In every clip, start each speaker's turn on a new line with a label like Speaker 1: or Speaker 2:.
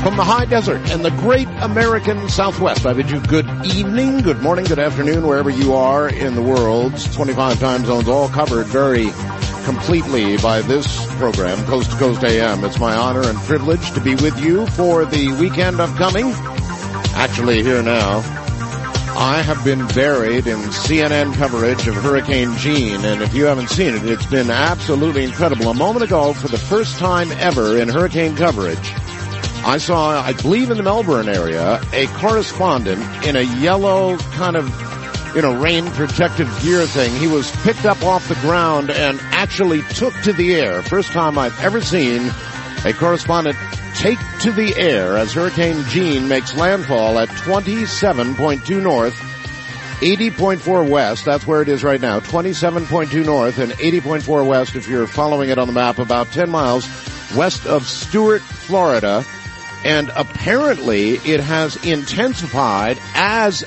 Speaker 1: From the high desert and the great American Southwest, I bid you good evening, good morning, good afternoon, wherever you are in the world. 25 time zones, all covered very completely by this program, Coast to Coast AM. It's my honor and privilege to be with you for the weekend upcoming. Actually, here now, I have been buried in CNN coverage of Hurricane Jeanne, and if you haven't seen it, it's been absolutely incredible. A moment ago, for the first time ever in hurricane coverage, I saw, I believe in the Melbourne area, a correspondent in a yellow kind of, rain protective gear thing. He was picked up off the ground and actually took to the air. First time I've ever seen a correspondent take to the air as Hurricane Jeanne makes landfall at 27.2 north, 80.4 west. That's where it is right now. 27.2 north and 80.4 west if you're following it on the map, about 10 miles west of Stuart, Florida. And apparently it has intensified as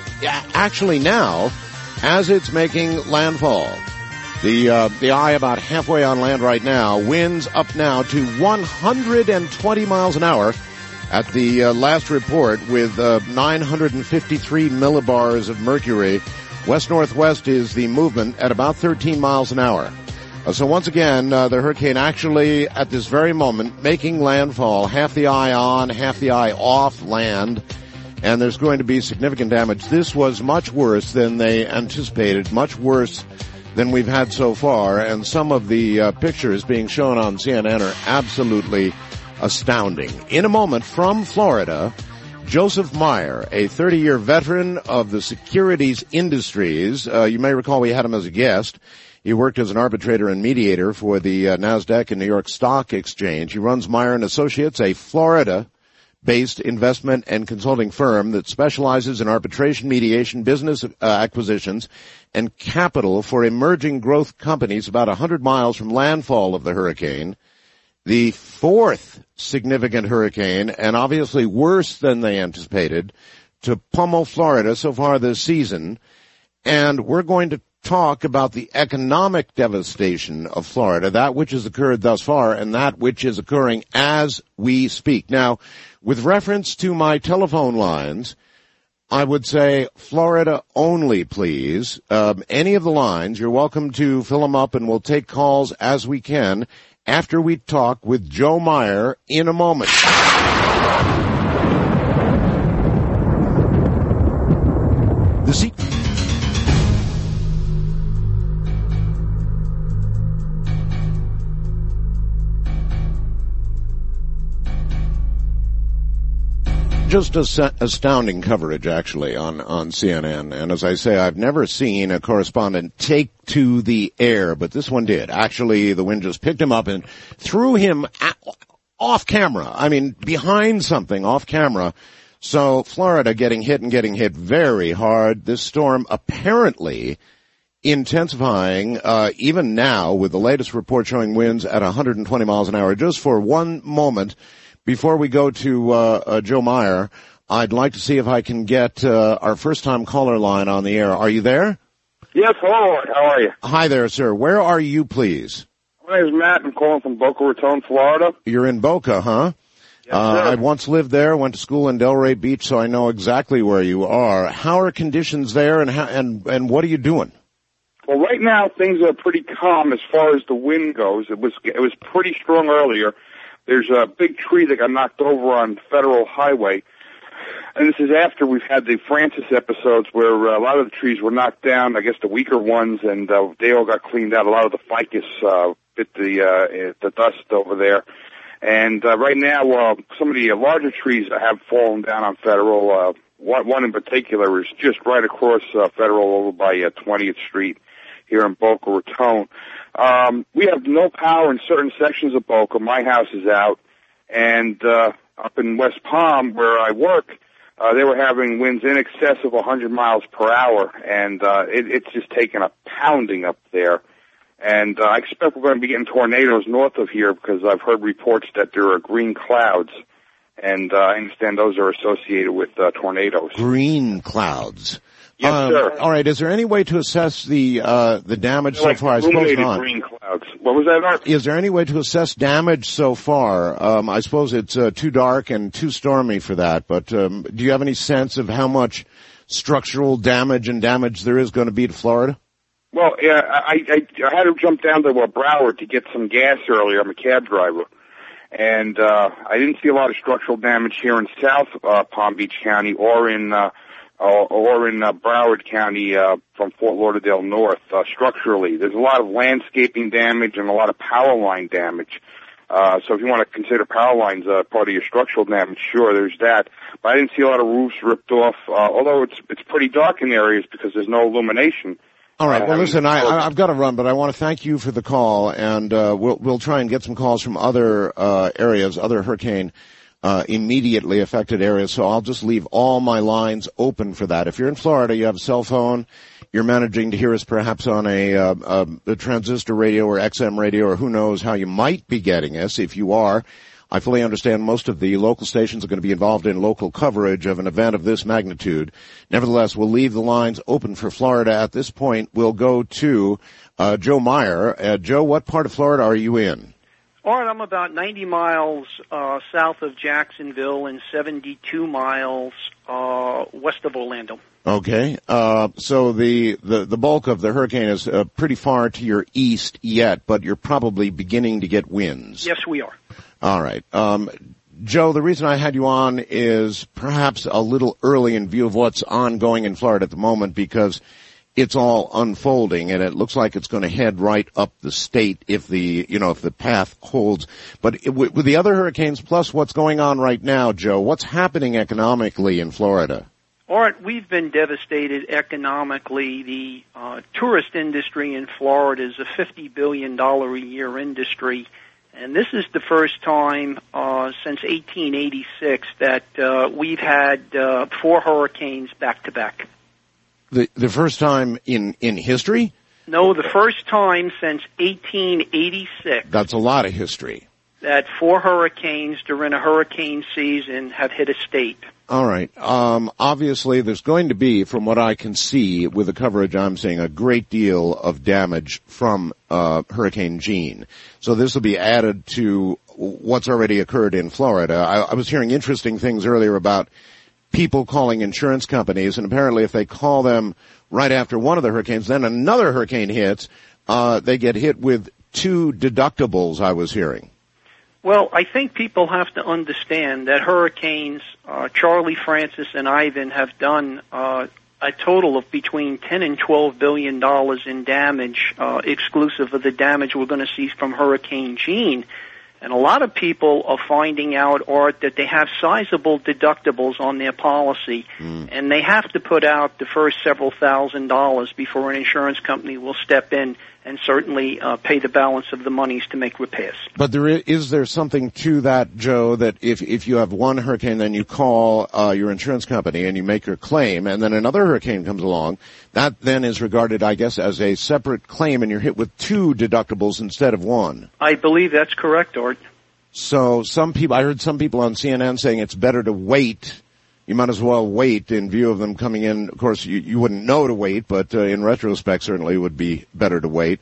Speaker 1: it's making landfall. The eye about halfway on land right now. Winds up now to 120 miles an hour at the last report with 953 millibars of mercury. West-northwest is the movement at about 13 miles an hour. So once again, the hurricane actually, at this very moment, making landfall, half the eye on, half the eye off land, and there's going to be significant damage. This was much worse than they anticipated, much worse than we've had so far, and some of the pictures being shown on CNN are absolutely astounding. In a moment, from Florida, Joseph Meyer, a 30-year veteran of the securities industries. You may recall we had him as a guest. He worked as an arbitrator and mediator for the NASDAQ and New York Stock Exchange. He runs Meyer & Associates, a Florida-based investment and consulting firm that specializes in arbitration, mediation, business acquisitions, and capital for emerging growth companies about 100 miles from landfall of the hurricane. The fourth significant hurricane, and obviously worse than they anticipated, to pummel Florida so far this season. And we're going to talk about the economic devastation of Florida, that which has occurred thus far and that which is occurring as we speak. Now, with reference to my telephone lines, I would say Florida only, please. Any of the lines, you're welcome to fill them up, and we'll take calls as we can after we talk with Joe Meyer in a moment. Just astounding coverage, actually, on CNN. And as I say, I've never seen a correspondent take to the air, but this one did. Actually, the wind just picked him up and threw him off camera. I mean, behind something, off camera. So Florida getting hit very hard. This storm apparently intensifying, even now, with the latest report showing winds at 120 miles an hour. Just for one moment, before we go to Joe Meyer, I'd like to see if I can get our first-time caller line on the air. Are you there?
Speaker 2: Yes, hello. How are you?
Speaker 1: Hi there, sir. Where are you, please?
Speaker 2: My name is Matt. I'm calling from Boca Raton, Florida.
Speaker 1: You're in Boca, huh?
Speaker 2: Yes, sir.
Speaker 1: I once lived there, went to school in Delray Beach, so I know exactly where you are. How are conditions there, and what are you doing?
Speaker 2: Well, right now things are pretty calm as far as the wind goes. It was pretty strong earlier. There's a big tree that got knocked over on Federal Highway, and this is after we've had the Francis episodes where a lot of the trees were knocked down, I guess the weaker ones, and they all got cleaned out. A lot of the ficus bit the dust over there. And right now, some of the larger trees have fallen down on Federal. One in particular is just right across Federal over by 20th Street here in Boca Raton. We have no power in certain sections of Boca. My house is out. And up in West Palm, where I work, they were having winds in excess of 100 miles per hour. And it's just taken a pounding up there. And I expect we're going to be getting tornadoes north of here because I've heard reports that there are green clouds. And I understand those are associated with tornadoes.
Speaker 1: Green clouds.
Speaker 2: Yes, sir.
Speaker 1: All right. Is there any way to assess the damage so far? I suppose not.
Speaker 2: Green clouds. What was that, Art?
Speaker 1: Is there any way to assess damage so far? I suppose it's too dark and too stormy for that, but do you have any sense of how much structural damage and damage there is going to be to Florida?
Speaker 2: Well, yeah, I had to jump down to Broward to get some gas earlier. I'm a cab driver. And I didn't see a lot of structural damage here in South Palm Beach County or in Broward County from Fort Lauderdale north. Structurally, there's a lot of landscaping damage and a lot of power line damage. So if you want to consider power lines part of your structural damage, sure, there's that. But I didn't see a lot of roofs ripped off, although it's pretty dark in areas because there's no illumination.
Speaker 1: All right. Well, listen, I've got to run, but I want to thank you for the call, and we'll try and get some calls from other areas, other hurricane immediately affected areas. So I'll just leave all my lines open for that. If you're in Florida, you have a cell phone, you're managing to hear us perhaps on a transistor radio or XM radio, or who knows how you might be getting us. If you are, I fully understand most of the local stations are going to be involved in local coverage of an event of this magnitude. Nevertheless, we'll leave the lines open for Florida. At this point, we'll go to Joe Meyer. Joe, what part of Florida are you in?
Speaker 3: All right, I'm about 90 miles south of Jacksonville and 72 miles west of Orlando.
Speaker 1: Okay. So the bulk of the hurricane is pretty far to your east yet, but you're probably beginning to get winds.
Speaker 3: Yes, we are.
Speaker 1: All right. Joe, the reason I had you on is perhaps a little early in view of what's ongoing in Florida at the moment, because it's all unfolding and it looks like it's going to head right up the state if the path holds. But with the other hurricanes plus what's going on right now, Joe, what's happening economically in Florida?
Speaker 3: All right, we've been devastated economically. The tourist industry in Florida is a $50 billion a year industry. And this is the first time since 1886 that we've had 4 hurricanes back to back.
Speaker 1: The first time in history?
Speaker 3: No, the first time since 1886.
Speaker 1: That's a lot of history.
Speaker 3: That 4 hurricanes during a hurricane season have hit a state.
Speaker 1: All right. Obviously, there's going to be, from what I can see with the coverage I'm seeing, a great deal of damage from Hurricane Jeanne. So this will be added to what's already occurred in Florida. I was hearing interesting things earlier about people calling insurance companies, and apparently if they call them right after one of the hurricanes, then another hurricane hits, they get hit with 2 deductibles, I was hearing.
Speaker 3: Well, I think people have to understand that hurricanes Charlie, Francis, and Ivan have done a total of between $10 and $12 billion in damage, exclusive of the damage we're going to see from Hurricane Jeanne. And a lot of people are finding out, Art, that they have sizable deductibles on their policy, and they have to put out the first several $1,000s before an insurance company will step in and certainly pay the balance of the monies to make repairs.
Speaker 1: But is there something to that, Joe, that if you have one hurricane, then you call your insurance company and you make your claim, and then another hurricane comes along, that then is regarded, I guess, as a separate claim, and you're hit with 2 deductibles instead of 1?
Speaker 3: I believe that's correct, Art.
Speaker 1: So I heard some people on CNN saying it's better to wait. You might as well wait in view of them coming in. Of course, you wouldn't know to wait, but in retrospect, certainly it would be better to wait.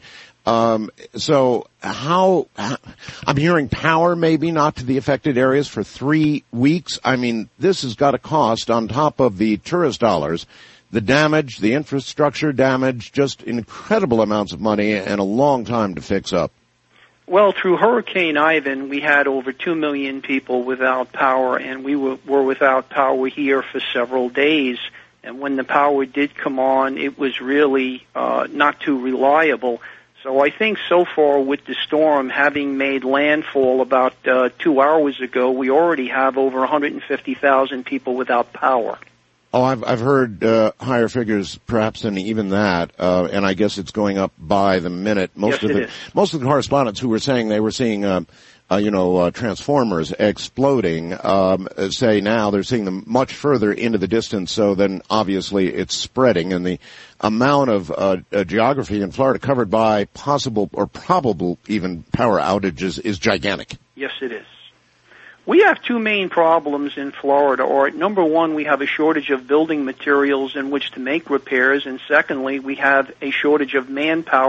Speaker 1: So I'm hearing power maybe not to the affected areas for 3 weeks. I mean, this has got to cost on top of the tourist dollars, the damage, the infrastructure damage, just incredible amounts of money and a long time to fix up.
Speaker 3: Well, through Hurricane Ivan, we had over 2 million people without power, and we were without power here for several days. And when the power did come on, it was really not too reliable. So I think so far with the storm having made landfall about 2 hours ago, we already have over 150,000 people without power.
Speaker 1: Oh, I've heard higher figures perhaps than even that, and I guess it's going up by the minute. Most of the correspondents who were saying they were seeing transformers exploding say now they're seeing them much further into the distance, so then obviously it's spreading, and the amount of geography in Florida covered by possible or probable even power outages is gigantic.
Speaker 3: Yes, it is. We have 2 main problems in Florida. Or number one, we have a shortage of building materials in which to make repairs, and secondly, we have a shortage of manpower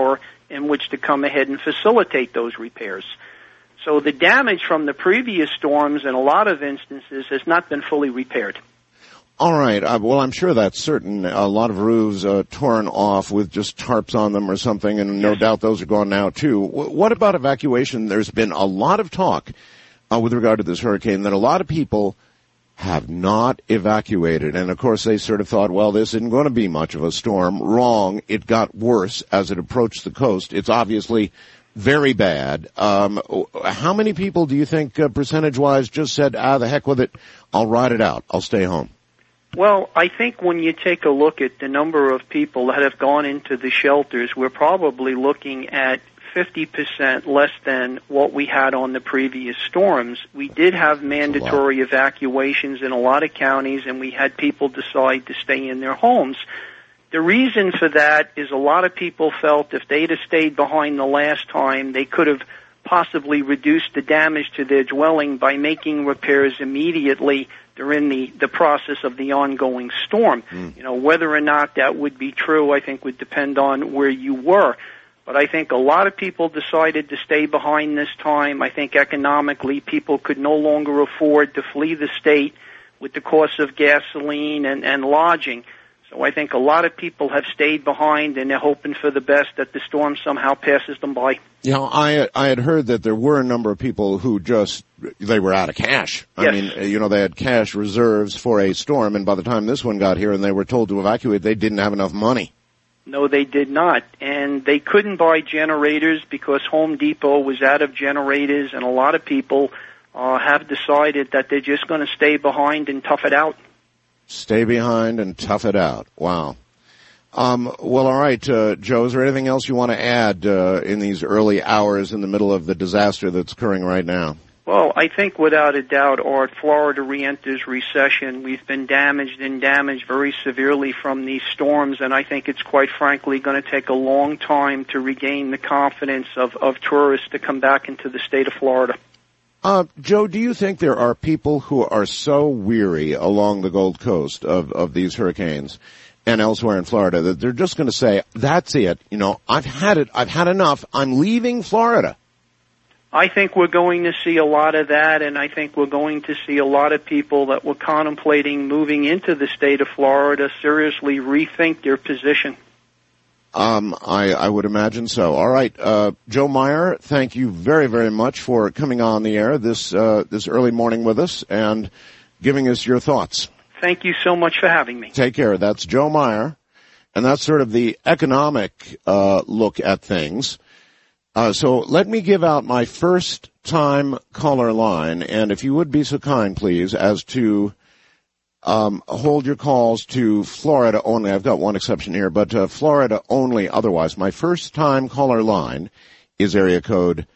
Speaker 3: in which to come ahead and facilitate those repairs. So the damage from the previous storms in a lot of instances has not been fully repaired.
Speaker 1: All right. Well, I'm sure that's certain. A lot of roofs torn off with just tarps on them or something, and no doubt those are gone now, too. What about evacuation? There's been a lot of talk with regard to this hurricane that a lot of people have not evacuated. And, of course, they sort of thought, well, this isn't going to be much of a storm. Wrong. It got worse as it approached the coast. It's obviously very bad. How many people do you think, percentage-wise, just said, the heck with it, I'll ride it out, I'll stay home?
Speaker 3: Well, I think when you take a look at the number of people that have gone into the shelters, we're probably looking at 50% less than what we had on the previous storms. We did have mandatory evacuations in a lot of counties, and we had people decide to stay in their homes. The reason for that is a lot of people felt if they'd have stayed behind the last time, they could have possibly reduced the damage to their dwelling by making repairs immediately during the process of the ongoing storm. You know, whether or not that would be true, I think would depend on where you were. But I think a lot of people decided to stay behind this time. I think economically people could no longer afford to flee the state with the cost of gasoline and lodging. So I think a lot of people have stayed behind, and they're hoping for the best, that the storm somehow passes them by. You know,
Speaker 1: I had heard that there were a number of people who they were out of cash.
Speaker 3: Yes.
Speaker 1: I mean, you know, they had cash reserves for a storm, and by the time this one got here and they were told to evacuate, they didn't have enough money.
Speaker 3: No, they did not. And they couldn't buy generators because Home Depot was out of generators, and a lot of people have decided that they're just going to stay behind and tough it out.
Speaker 1: Stay behind and tough it out. Wow. Well, all right, Joe, is there anything else you want to add in these early hours in the middle of the disaster that's occurring right now?
Speaker 3: Well, I think without a doubt, Art, Florida re-enters recession. We've been damaged very severely from these storms, and I think it's quite frankly going to take a long time to regain the confidence of tourists to come back into the state of Florida.
Speaker 1: Joe, do you think there are people who are so weary along the Gold Coast of these hurricanes and elsewhere in Florida that they're just going to say, that's it, you know, I've had it, I've had enough, I'm leaving Florida?
Speaker 3: I think we're going to see a lot of that, and I think we're going to see a lot of people that were contemplating moving into the state of Florida seriously rethink their position.
Speaker 1: I would imagine so. All right, Joe Meyer, thank you very, very much for coming on the air this early morning with us and giving us your thoughts.
Speaker 3: Thank you so much for having me.
Speaker 1: Take care. That's Joe Meyer, and that's sort of the economic look at things. So let me give out my first time caller line, and if you would be so kind, please, as to hold your calls to Florida only. I've got one exception here, but Florida only. Otherwise, my first time caller line is area code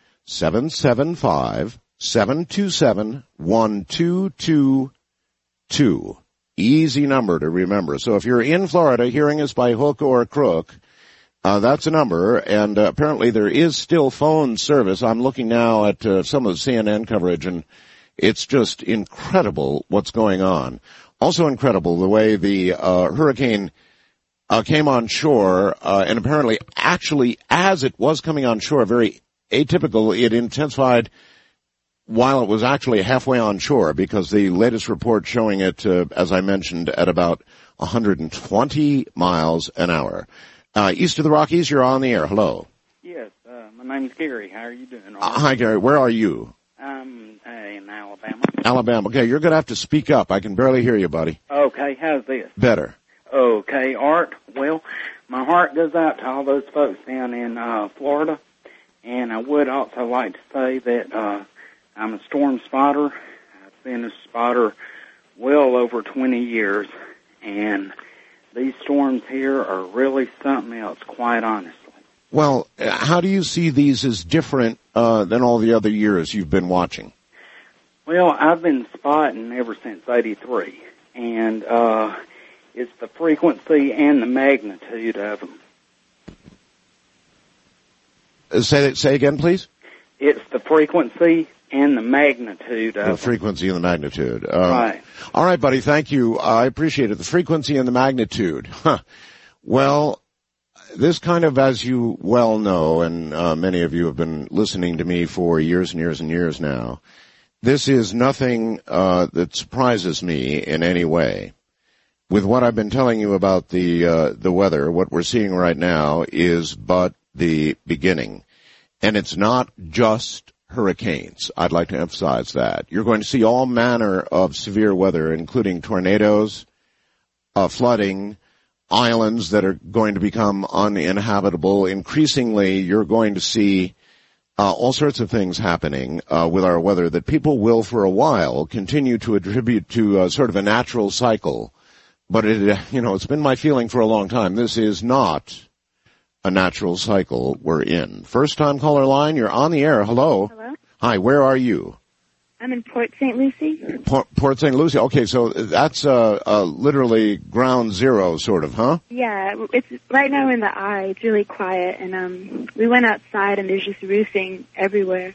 Speaker 1: 775-727-1222. Easy number to remember. So if you're in Florida hearing us by hook or crook, that's a number, and apparently there is still phone service. I'm looking now at some of the CNN coverage, and it's just incredible what's going on. Also incredible the way the hurricane came on shore, and apparently actually as it was coming on shore, very atypical, it intensified while it was actually halfway on shore, because the latest report showing it, as I mentioned, at about 120 miles an hour. East of the Rockies, you're on the air. Hello.
Speaker 4: Yes, my name's Gary. How are you doing?
Speaker 1: Hi, Gary. Where are you?
Speaker 4: I'm in Alabama.
Speaker 1: Alabama. Okay, you're going to have to speak up. I can barely hear you, buddy.
Speaker 4: Okay, how's this?
Speaker 1: Better.
Speaker 4: Okay, Art. Well, my heart goes out to all those folks down in Florida, and I would also like to say that I'm a storm spotter. I've been a spotter well over 20 years, and these storms here are really something else, quite honestly.
Speaker 1: Well, how do you see these as different than all the other years you've been watching?
Speaker 4: Well, I've been spotting ever since '83, and it's the frequency and the magnitude of them.
Speaker 1: Say again, please?
Speaker 4: It's the frequency and the magnitude of
Speaker 1: the frequency and the magnitude.
Speaker 4: Right.
Speaker 1: All right, buddy. Thank you. I appreciate it. The frequency and the magnitude. Huh. Well, this kind of, as you well know, and many of you have been listening to me for years and years and years now, this is nothing that surprises me in any way. With what I've been telling you about the weather, what we're seeing right now is but the beginning. And it's not just hurricanes. I'd like to emphasize that. You're going to see all manner of severe weather, including tornadoes, flooding, islands that are going to become uninhabitable. Increasingly, you're going to see all sorts of things happening with our weather that people will, for a while, continue to attribute to sort of a natural cycle. But it's been my feeling for a long time. This is not a natural cycle we're in. First time caller line, you're on the air. Hello.
Speaker 5: Hello.
Speaker 1: Hi, where are you?
Speaker 5: I'm in Port St. Lucie.
Speaker 1: Port St. Lucie. Okay, so that's literally ground zero, sort of, huh?
Speaker 5: Yeah, it's right now in the eye. It's really quiet, and we went outside, and there's just roofing everywhere.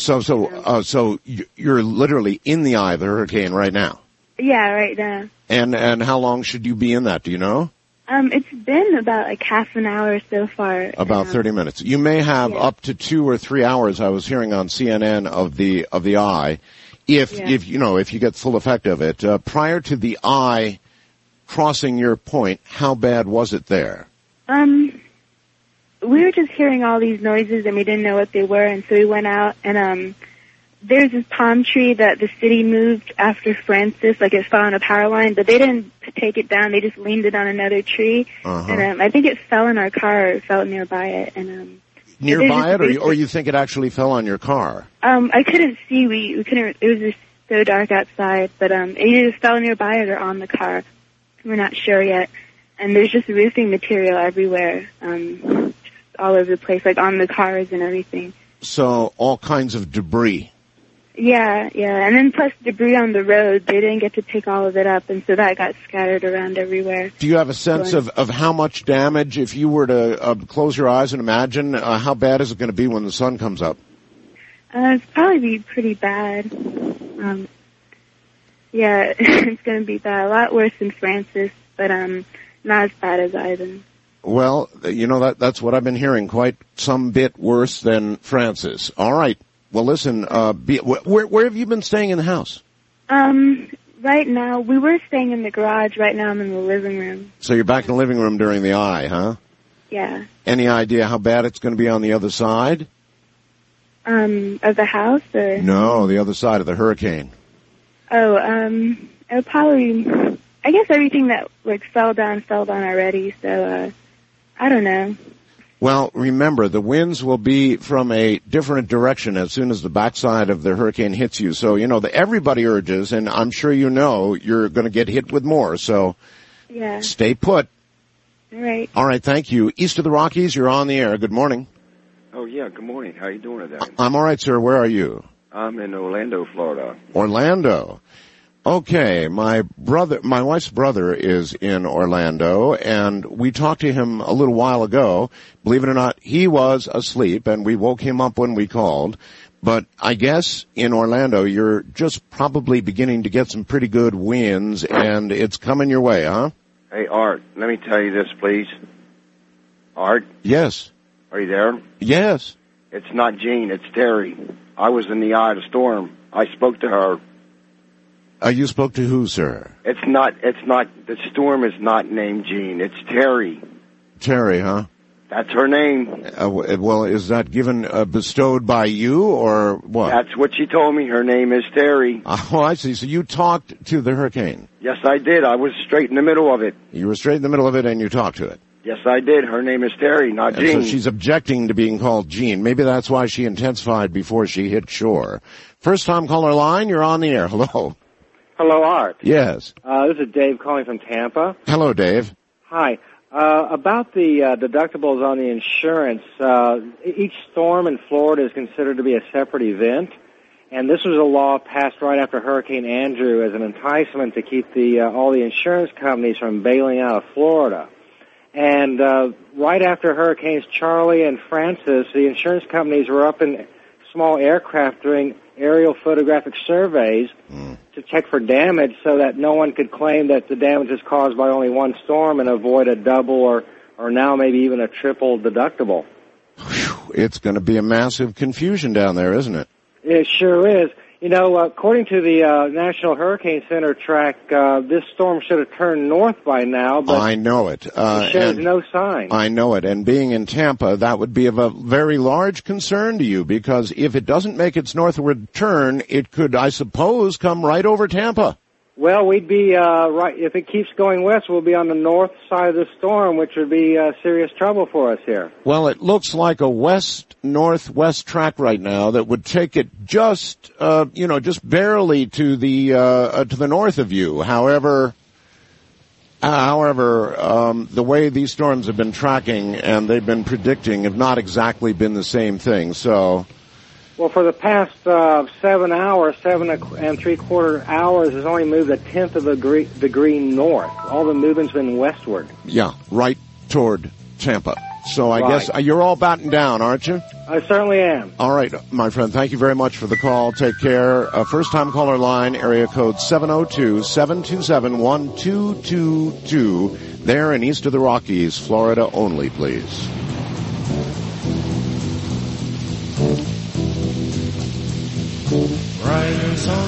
Speaker 1: So you're literally in the eye of the hurricane right now.
Speaker 5: Yeah, right now.
Speaker 1: And how long should you be in that? Do you know?
Speaker 5: It's been about like half an hour so far.
Speaker 1: About 30 minutes. You may have up to 2 or 3 hours. I was hearing on CNN of the eye. If you get full effect of it, prior to the eye crossing your point, how bad was it there?
Speaker 5: We were just hearing all these noises and we didn't know what they were, and so we went out and there's this palm tree that the city moved after Francis, like it fell on a power line, but they didn't take it down. They just leaned it on another tree. Uh-huh. And I think it fell in our car, or it fell nearby it. And
Speaker 1: nearby it, or you think it actually fell on your car?
Speaker 5: I couldn't see. We couldn't. It was just so dark outside. But it either fell nearby it or on the car. We're not sure yet. And there's just roofing material everywhere, just all over the place, like on the cars and everything.
Speaker 1: So all kinds of debris.
Speaker 5: Yeah, and then plus debris on the road. They didn't get to pick all of it up, and so that got scattered around everywhere.
Speaker 1: Do you have a sense of how much damage, if you were to close your eyes and imagine, how bad is it going to be when the sun comes up?
Speaker 5: It's probably be pretty bad. Yeah, it's going to be bad. A lot worse than Francis, but not as bad as Ivan.
Speaker 1: Well, that's what I've been hearing, quite some bit worse than Francis. All right. Well, listen, where have you been staying in the house?
Speaker 5: Right now, we were staying in the garage. Right now, I'm in the living room.
Speaker 1: So you're back in the living room during the eye, huh?
Speaker 5: Yeah.
Speaker 1: Any idea how bad it's going to be on the other side?
Speaker 5: Of the house, or?
Speaker 1: No, the other side of the hurricane.
Speaker 5: Oh, it'll probably, I guess everything that, fell down already, so, I don't know.
Speaker 1: Well, remember, the winds will be from a different direction as soon as the backside of the hurricane hits you. So, everybody urges, and I'm sure you're going to get hit with more. So,
Speaker 5: yeah.
Speaker 1: Stay put.
Speaker 5: All right.
Speaker 1: All right, thank you. East of the Rockies, you're on the air. Good morning.
Speaker 6: Oh, yeah, good morning. How are you doing today?
Speaker 1: I'm all right, sir. Where are you?
Speaker 6: I'm in Orlando, Florida.
Speaker 1: Orlando. Okay, my wife's brother is in Orlando, and we talked to him a little while ago. Believe it or not, he was asleep, and we woke him up when we called. But I guess in Orlando, you're just probably beginning to get some pretty good winds, and it's coming your way, huh?
Speaker 6: Hey, Art, let me tell you this, please. Art?
Speaker 1: Yes.
Speaker 6: Are you there?
Speaker 1: Yes.
Speaker 6: It's not Jean, it's Terry. I was in the eye of the storm. I spoke to her.
Speaker 1: You spoke to who, sir?
Speaker 6: It's not, the storm is not named Jean. It's Terry.
Speaker 1: Terry, huh?
Speaker 6: That's her name.
Speaker 1: Well, is that bestowed by you, or what?
Speaker 6: That's what she told me. Her name is Terry.
Speaker 1: Oh, I see. So you talked to the hurricane?
Speaker 6: Yes, I did. I was straight in the middle of it.
Speaker 1: You were straight in the middle of it, and you talked to it?
Speaker 6: Yes, I did. Her name is Terry, not Jean.
Speaker 1: So she's objecting to being called Jean. Maybe that's why she intensified before she hit shore. First time caller line, you're on the air. Hello.
Speaker 7: Hello, Art.
Speaker 1: Yes.
Speaker 7: This is Dave calling from Tampa.
Speaker 1: Hello, Dave.
Speaker 7: Hi. About the deductibles on the insurance, each storm in Florida is considered to be a separate event, and this was a law passed right after Hurricane Andrew as an enticement to keep all the insurance companies from bailing out of Florida. And right after Hurricanes Charlie and Francis, the insurance companies were up in small aircraft doing aerial photographic surveys to check for damage so that no one could claim that the damage is caused by only one storm and avoid a double or or now maybe even a triple deductible.
Speaker 1: It's going to be a massive confusion down there, isn't it?
Speaker 7: It sure is. You know, according to the National Hurricane Center track, this storm should have turned north by now, but
Speaker 1: I know it.
Speaker 7: It shows no sign.
Speaker 1: I know it. And being in Tampa, that would be of a very large concern to you, because if it doesn't make its northward turn, it could, I suppose, come right over Tampa.
Speaker 7: Well, we'd be right if it keeps going west. We'll be on the north side of the storm, which would be serious trouble for us here.
Speaker 1: Well, it looks like a west-northwest track right now that would take it just barely to the north of you. However, the way these storms have been tracking and they've been predicting have not exactly been the same thing. So.
Speaker 7: Well, for the past 7 hours, 7.75 hours, has only moved a tenth of a degree north. All the movement's been westward.
Speaker 1: Yeah, right toward Tampa. So I guess you're all batting down, aren't you?
Speaker 7: I certainly am.
Speaker 1: All right, my friend, thank you very much for the call. Take care. First-time caller line, area code 702-727-1222. There in east of the Rockies, Florida only, please.
Speaker 8: Riders on.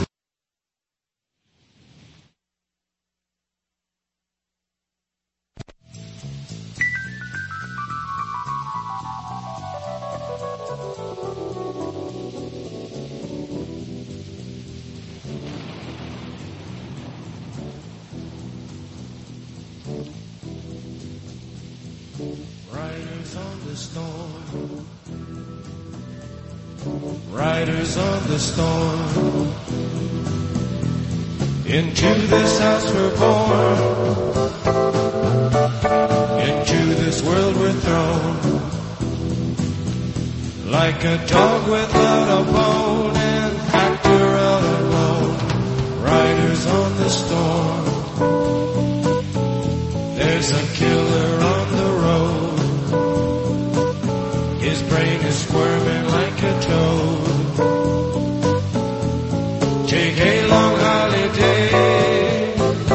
Speaker 8: Riders on the storm. Riders on the storm. Into this house we're born. Into this world we're thrown. Like a dog without a bone, an actor out alone. Riders on the storm. There's a killer on the road. His brain is squirming like a toad. Take a long holiday.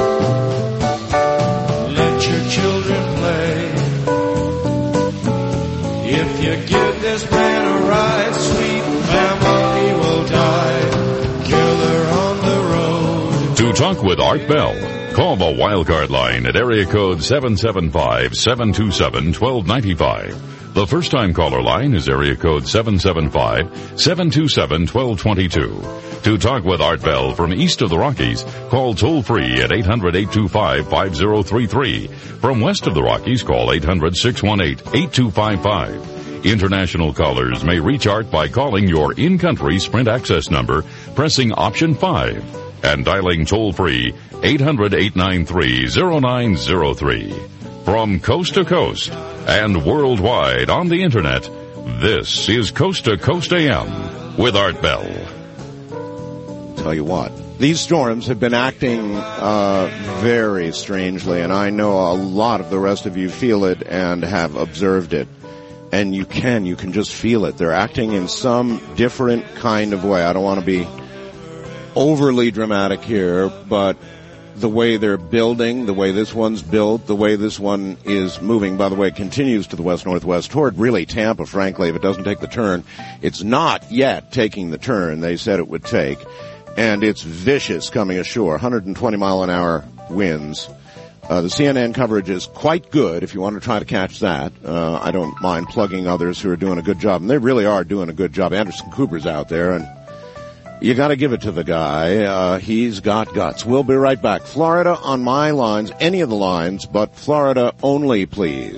Speaker 8: Let your children play. If you give this man a ride, sweet family will die. Killer on the road.
Speaker 9: To talk with Art Bell, call the Wildcard line at area code 775-727-1295. The first-time caller line is area code 775-727-1222. To talk with Art Bell from east of the Rockies, call toll-free at 800-825-5033. From west of the Rockies, call 800-618-8255. International callers may reach Art by calling your in-country Sprint access number, pressing option 5, and dialing toll-free 800-893-0903. From coast to coast and worldwide on the Internet, this is Coast to Coast AM with Art Bell.
Speaker 1: Tell you what, these storms have been acting very strangely, and I know a lot of the rest of you feel it and have observed it. And you can just feel it. They're acting in some different kind of way. I don't want to be overly dramatic here, but the way they're building, the way this one's built, the way this one is moving, by the way, it continues to the west-northwest toward really Tampa, frankly, if it doesn't take the turn. It's not yet taking the turn they said it would take. And it's vicious coming ashore, 120-mile-an-hour winds. The CNN coverage is quite good if you want to try to catch that. I don't mind plugging others who are doing a good job, and they really are doing a good job. Anderson Cooper's out there, and you got to give it to the guy. He's got guts. We'll be right back. Florida on my lines, any of the lines, but Florida only, please.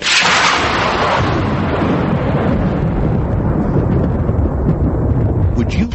Speaker 1: Would you?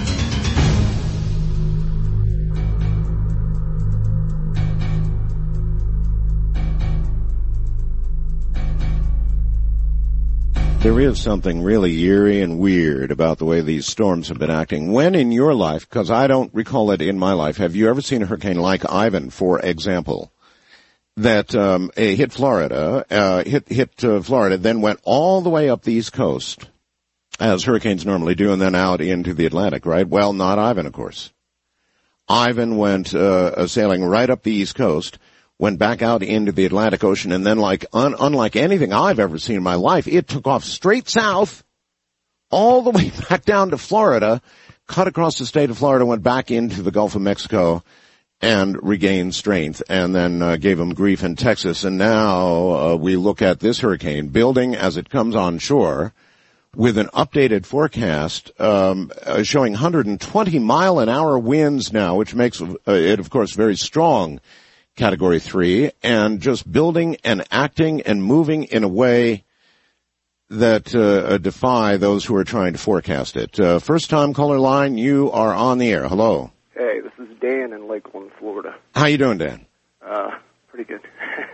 Speaker 1: There is something really eerie and weird about the way these storms have been acting. When in your life, because I don't recall it in my life, have you ever seen a hurricane like Ivan, for example, that hit Florida, Florida, then went all the way up the East Coast, as hurricanes normally do, and then out into the Atlantic, right? Well, not Ivan, of course. Ivan went sailing right up the East Coast, went back out into the Atlantic Ocean, and then unlike anything I've ever seen in my life, it took off straight south, all the way back down to Florida, cut across the state of Florida, went back into the Gulf of Mexico, and regained strength, and then gave them grief in Texas. And now we look at this hurricane building as it comes on shore, with an updated forecast showing 120-mile-an-hour winds now, which makes it, of course, very strong Category 3, and just building and acting and moving in a way that defy those who are trying to forecast it. First-time caller line, you are on the air. Hello.
Speaker 10: Hey, this is Dan in Lakeland, Florida.
Speaker 1: How you doing, Dan?
Speaker 10: Pretty good.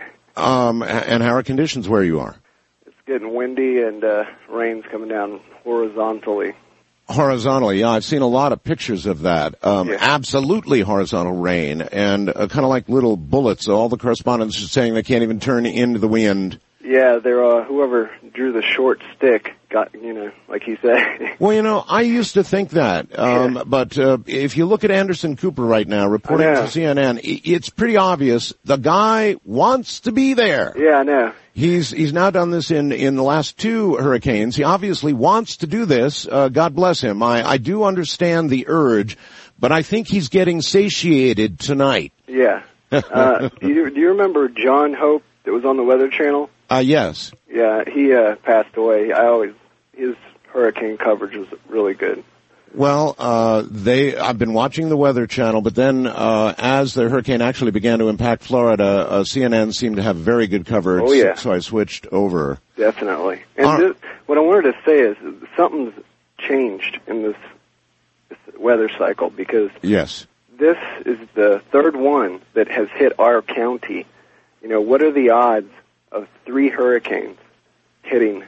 Speaker 1: And how are conditions where you are?
Speaker 10: It's getting windy and rain's coming down horizontally.
Speaker 1: Horizontally, yeah, I've seen a lot of pictures of that. Absolutely horizontal rain, and kind of like little bullets. All the correspondents are saying they can't even turn into the wind.
Speaker 10: Yeah, they're whoever drew the short stick got, like he said.
Speaker 1: Well, I used to think that, but if you look at Anderson Cooper right now reporting to CNN, it's pretty obvious the guy wants to be there.
Speaker 10: Yeah, I know.
Speaker 1: He's now done this in the last 2 hurricanes. He obviously wants to do this. God bless him. I do understand the urge, but I think he's getting satiated tonight.
Speaker 10: Yeah. Do you remember John Hope that was on the Weather Channel?
Speaker 1: Yes.
Speaker 10: Yeah, he passed away. His hurricane coverage was really good.
Speaker 1: Well, I've been watching the Weather Channel, but then, as the hurricane actually began to impact Florida, CNN seemed to have very good coverage.
Speaker 10: Oh, yeah.
Speaker 1: So I switched over.
Speaker 10: Definitely. And what I wanted to say is something's changed in this weather cycle, because
Speaker 1: yes,
Speaker 10: this is the 3rd one that has hit our county. What are the odds of 3 hurricanes hitting?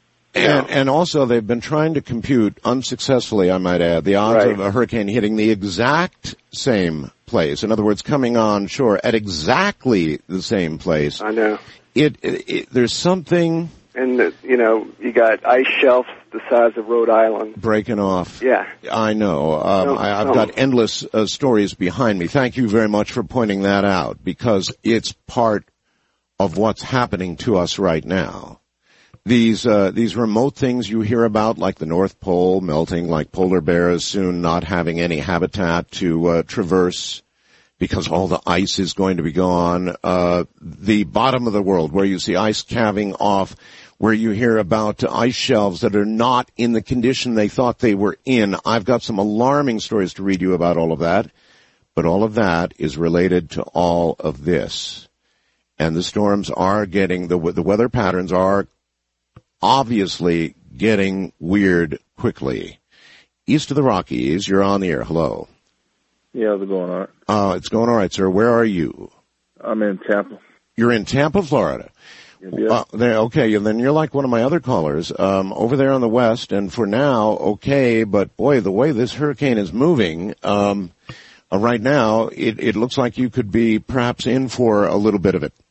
Speaker 1: And also they've been trying to compute, unsuccessfully I might add, the odds of a hurricane hitting the exact same place. In other words, coming on shore at exactly the same place.
Speaker 10: I know.
Speaker 1: There's something...
Speaker 10: And, you got ice shelves the size of Rhode Island.
Speaker 1: Breaking off.
Speaker 10: Yeah.
Speaker 1: I know. I've got endless stories behind me. Thank you very much for pointing that out, because it's part of what's happening to us right now. These remote things you hear about, like the North Pole melting, like polar bears soon not having any habitat to traverse because all the ice is going to be gone. The bottom of the world, where you see ice calving off, where you hear about ice shelves that are not in the condition they thought they were in. I've got some alarming stories to read you about all of that, but all of that is related to all of this. And the storms are getting, the weather patterns are obviously getting weird quickly. East of the Rockies, you're on the air. Hello.
Speaker 11: Yeah, how's it going, Art?
Speaker 1: It's going all right, sir. Where are you?
Speaker 11: I'm in Tampa.
Speaker 1: You're in Tampa, Florida.
Speaker 11: Yeah.
Speaker 1: Okay, then you're like one of my other callers, over there on the west, and for now, okay, but boy, the way this hurricane is moving, right now, it looks like you could be perhaps in for a little bit of it.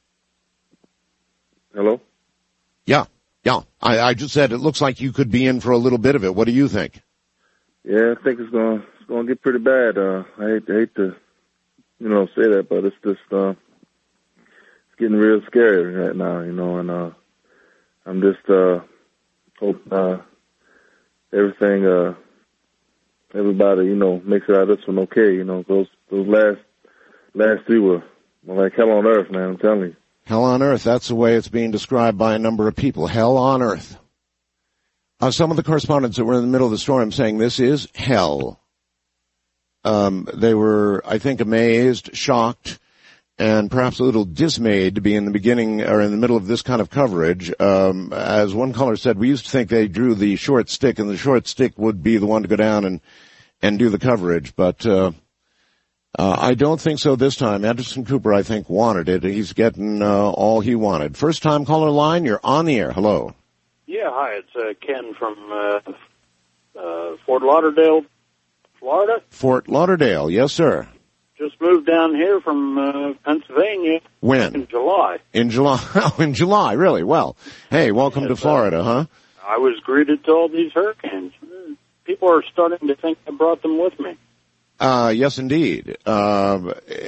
Speaker 11: Hello?
Speaker 1: Yeah. I just said it looks like you could be in for a little bit of it. What do you think?
Speaker 11: Yeah, I think it's going to get pretty bad. I hate to, say that, but it's just, it's getting real scary right now, and, I'm just, hope, everything, everybody, makes it out of this one okay. Those last 3 were like hell on earth, man, I'm telling you.
Speaker 1: Hell on earth, that's the way it's being described by a number of people. Hell on earth. Some of the correspondents that were in the middle of the storm saying this is hell. They were, I think, amazed, shocked, and perhaps a little dismayed to be in the beginning or in the middle of this kind of coverage. As one caller said, we used to think they drew the short stick, and the short stick would be the one to go down and do the coverage, but I don't think so this time. Anderson Cooper, I think, wanted it. He's getting all he wanted. First time caller line, you're on the air. Hello.
Speaker 12: Yeah, hi. It's Ken from Fort Lauderdale, Florida.
Speaker 1: Fort Lauderdale, yes, sir.
Speaker 12: Just moved down here from Pennsylvania.
Speaker 1: When?
Speaker 12: In July.
Speaker 1: In July. Oh, in July, really? Well, hey, welcome to Florida, huh?
Speaker 12: I was greeted to all these hurricanes. People are starting to think I brought them with me.
Speaker 1: Yes, indeed. Are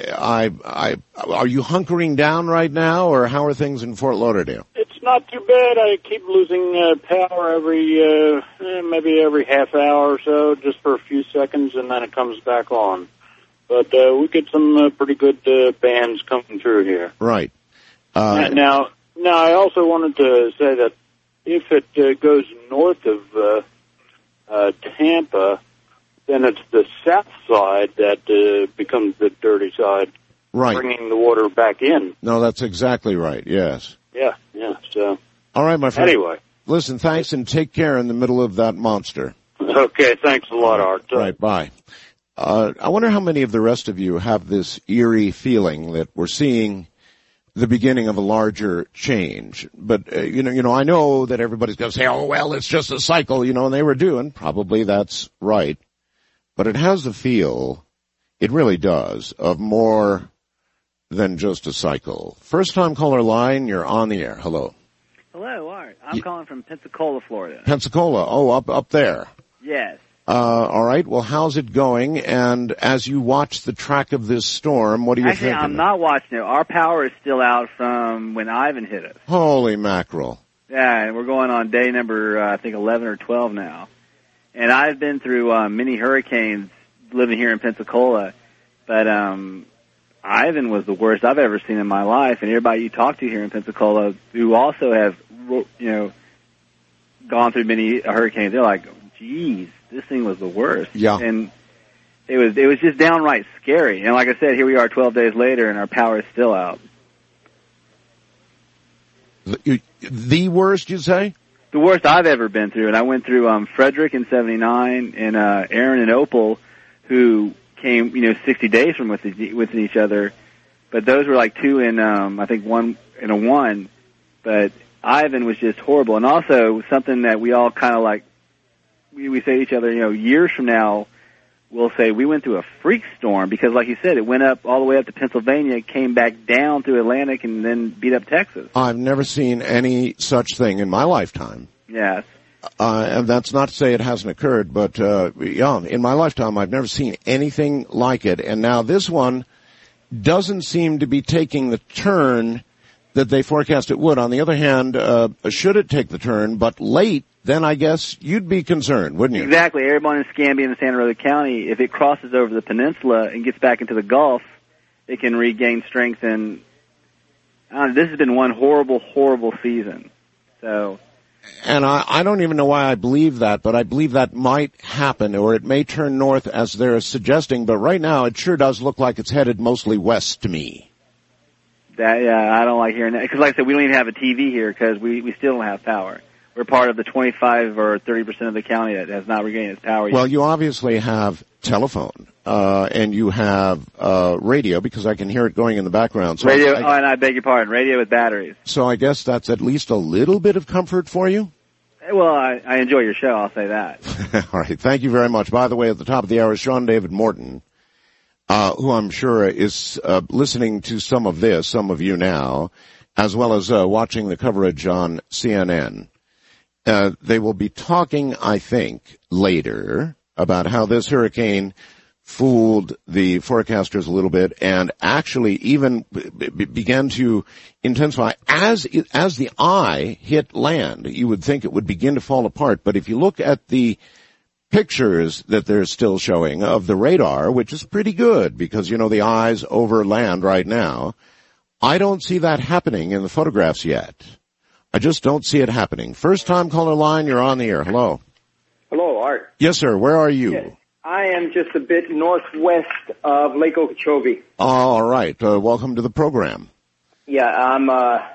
Speaker 1: you hunkering down right now, or how are things in Fort Lauderdale?
Speaker 12: It's not too bad. I keep losing power maybe every half hour or so, just for a few seconds, and then it comes back on. But we get some pretty good bands coming through here.
Speaker 1: Right.
Speaker 12: Now, I also wanted to say that if it goes north of Tampa, then it's the south side that becomes the dirty side,
Speaker 1: right,
Speaker 12: bringing the water back in.
Speaker 1: No, that's exactly right, yes.
Speaker 12: Yeah, so.
Speaker 1: All right, my friend.
Speaker 12: Anyway.
Speaker 1: Listen, thanks, and take care in the middle of that monster.
Speaker 12: Okay, thanks a lot, Art.
Speaker 1: Right, bye. I wonder how many of the rest of you have this eerie feeling that we're seeing the beginning of a larger change. But, you know, I know that everybody's going to say, oh, well, it's just a cycle, and they were doing. Probably that's right. But it has the feel, it really does, of more than just a cycle. First time caller line, you're on the air. Hello.
Speaker 13: Hello, Art. I'm calling from Pensacola, Florida.
Speaker 1: Pensacola. Oh, up there.
Speaker 13: Yes.
Speaker 1: All right. Well, how's it going? And as you watch the track of this storm, what do you think?
Speaker 13: Actually, I'm not watching it. Our power is still out from when Ivan hit us.
Speaker 1: Holy mackerel.
Speaker 13: Yeah, and we're going on day number, I think, 11 or 12 now. And I've been through many hurricanes living here in Pensacola, but Ivan was the worst I've ever seen in my life. And everybody you talk to here in Pensacola who also have, gone through many hurricanes, they're like, geez, this thing was the worst.
Speaker 1: Yeah.
Speaker 13: And it was just downright scary. And like I said, here we are 12 days later, and our power is still out.
Speaker 1: The worst, you say?
Speaker 13: The worst I've ever been through. And I went through Frederick in 79 and Aaron and Opal, who came, 60 days from within each other. But those were like 2 and I think 1 and a 1. But Ivan was just horrible. And also something that we all kind of like, we say to each other, years from now, we'll say we went through a freak storm because, like you said, it went up all the way up to Pennsylvania, came back down through Atlantic, and then beat up Texas.
Speaker 1: I've never seen any such thing in my lifetime.
Speaker 13: Yes.
Speaker 1: And that's not to say it hasn't occurred, but, in my lifetime, I've never seen anything like it. And now this one doesn't seem to be taking the turn that they forecast it would. On the other hand, should it take the turn, but late, then I guess you'd be concerned, wouldn't you?
Speaker 13: Exactly. Everyone in Escambia and Santa Rosa County, if it crosses over the peninsula and gets back into the Gulf, it can regain strength. And this has been one horrible, horrible season. So,
Speaker 1: and I don't even know why I believe that, but I believe that might happen, or it may turn north as they're suggesting. But right now, it sure does look like it's headed mostly west to me.
Speaker 13: I don't like hearing that because, like I said, we don't even have a TV here because we still don't have power. We're part of the 25 or 30% of the county that has not regained its power yet.
Speaker 1: Well, you obviously have telephone, and you have radio because I can hear it going in the background. So
Speaker 13: radio, and I beg your pardon, radio with batteries.
Speaker 1: So I guess that's at least a little bit of comfort for you?
Speaker 13: Well, I enjoy your show, I'll say that.
Speaker 1: All right, thank you very much. By the way, at the top of the hour, Sean David Morton, who I'm sure is listening to some of this, some of you now, as well as watching the coverage on CNN. They will be talking, I think, later about how this hurricane fooled the forecasters a little bit and actually even began to intensify as the eye hit land. You would think it would begin to fall apart, but if you look at the pictures that they're still showing of the radar, which is pretty good because, the eye's over land right now, I don't see that happening in the photographs yet. I just don't see it happening. First time caller line, you're on the air. Hello.
Speaker 14: Hello, Art.
Speaker 1: Yes, sir. Where are you?
Speaker 14: Yes. I am just a bit northwest of Lake Okeechobee.
Speaker 1: All right. Welcome to the program.
Speaker 14: Yeah, I'm,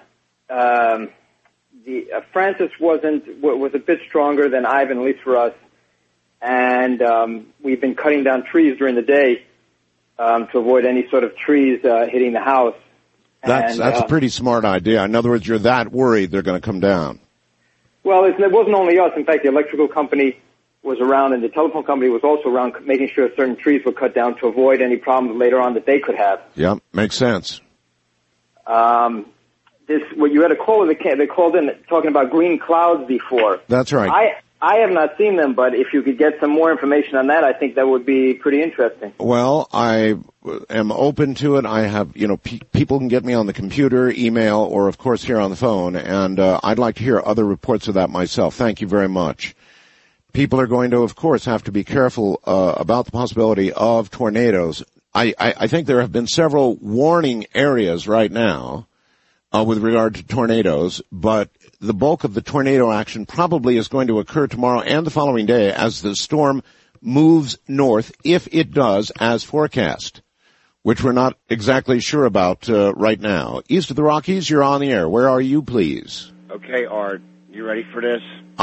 Speaker 14: Francis was a bit stronger than Ivan, at least for us. And, we've been cutting down trees during the day, to avoid any sort of trees, hitting the house.
Speaker 1: That's a pretty smart idea. In other words, you're that worried they're going to come down.
Speaker 14: Well, it wasn't only us. In fact, the electrical company was around, and the telephone company was also around, making sure certain trees were cut down to avoid any problems later on that they could have.
Speaker 1: Yeah, makes sense.
Speaker 14: You had a caller that called in talking about green clouds before.
Speaker 1: That's right.
Speaker 14: I have not seen them, but if you could get some more information on that, I think that would be pretty interesting.
Speaker 1: Well, I am open to it. I have, people can get me on the computer, email, or of course here on the phone, and I'd like to hear other reports of that myself. Thank you very much. People are going to, of course, have to be careful about the possibility of tornadoes. I think there have been several warning areas right now with regard to tornadoes, but the bulk of the tornado action probably is going to occur tomorrow and the following day as the storm moves north, if it does, as forecast, which we're not exactly sure about right now. East of the Rockies, you're on the air. Where are you, please?
Speaker 6: Okay, Art, you ready for this?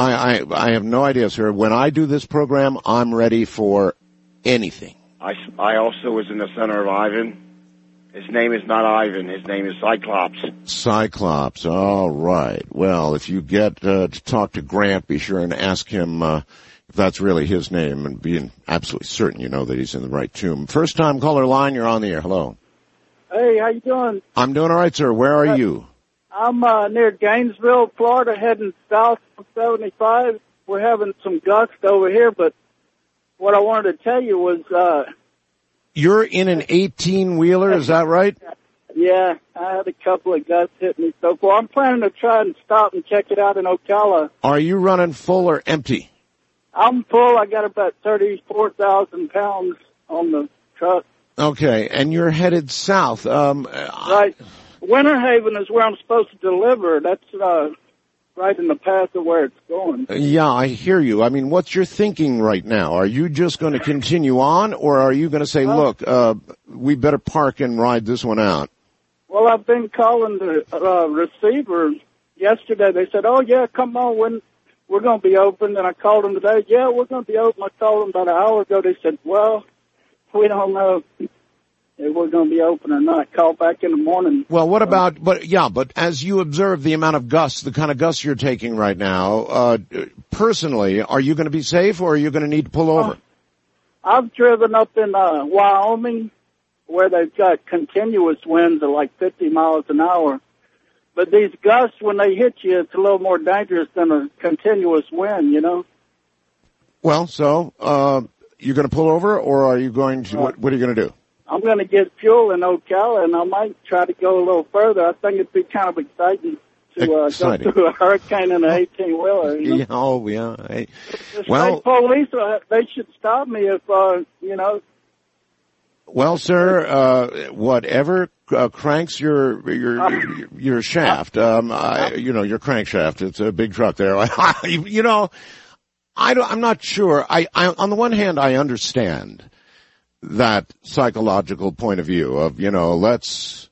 Speaker 1: I have no idea, sir. When I do this program, I'm ready for anything.
Speaker 6: I also was in the center of Ivan. His name is not Ivan. His name is Cyclops.
Speaker 1: Cyclops. All right. Well, if you get to talk to Grant, be sure and ask him if that's really his name, and being absolutely certain you know that he's in the right tomb. First time caller line, you're on the air. Hello.
Speaker 15: Hey, how you doing?
Speaker 1: I'm doing all right, sir. Where are you?
Speaker 15: I'm near Gainesville, Florida, heading south on 75. We're having some gust over here, but what I wanted to tell you was
Speaker 1: you're in an 18-wheeler, is that right?
Speaker 15: Yeah, I had a couple of gusts hit me so far. I'm planning to try and stop and check it out in Ocala.
Speaker 1: Are you running full or empty?
Speaker 15: I'm full. I got about 34,000 pounds on the truck.
Speaker 1: Okay, and you're headed south.
Speaker 15: Right. Winter Haven is where I'm supposed to deliver. That's right in the path of where it's going.
Speaker 1: Yeah, I hear you. I mean, what's your thinking right now? Are you just going to continue on, or are you going to say, look, we better park and ride this one out?
Speaker 15: Well, I've been calling the receiver. Yesterday they said, oh, yeah, come on, when we're going to be open. And I called them today. Yeah, we're going to be open. I called them about an hour ago. They said, well, we don't know if we're going to be open or not. Call back in the morning.
Speaker 1: Well, what about, but as you observe the amount of gusts, the kind of gusts you're taking right now, personally, are you going to be safe or are you going to need to pull over?
Speaker 15: I've driven up in Wyoming where they've got continuous winds of like 50 miles an hour. But these gusts, when they hit you, it's a little more dangerous than a continuous wind, you know?
Speaker 1: Well, so, you're going to pull over or are you going to, what are you going to do?
Speaker 15: I'm going to get fuel in Ocala, and I might try to go a little further. I think it'd be kind of exciting to go through a hurricane in an 18-wheeler. You know?
Speaker 1: Oh, yeah. Hey.
Speaker 15: The state police, they should stop me if, you know.
Speaker 1: Well, sir, whatever cranks your shaft, your crankshaft. It's a big truck there. I'm not sure. I on the one hand, I understand that psychological point of view of, let's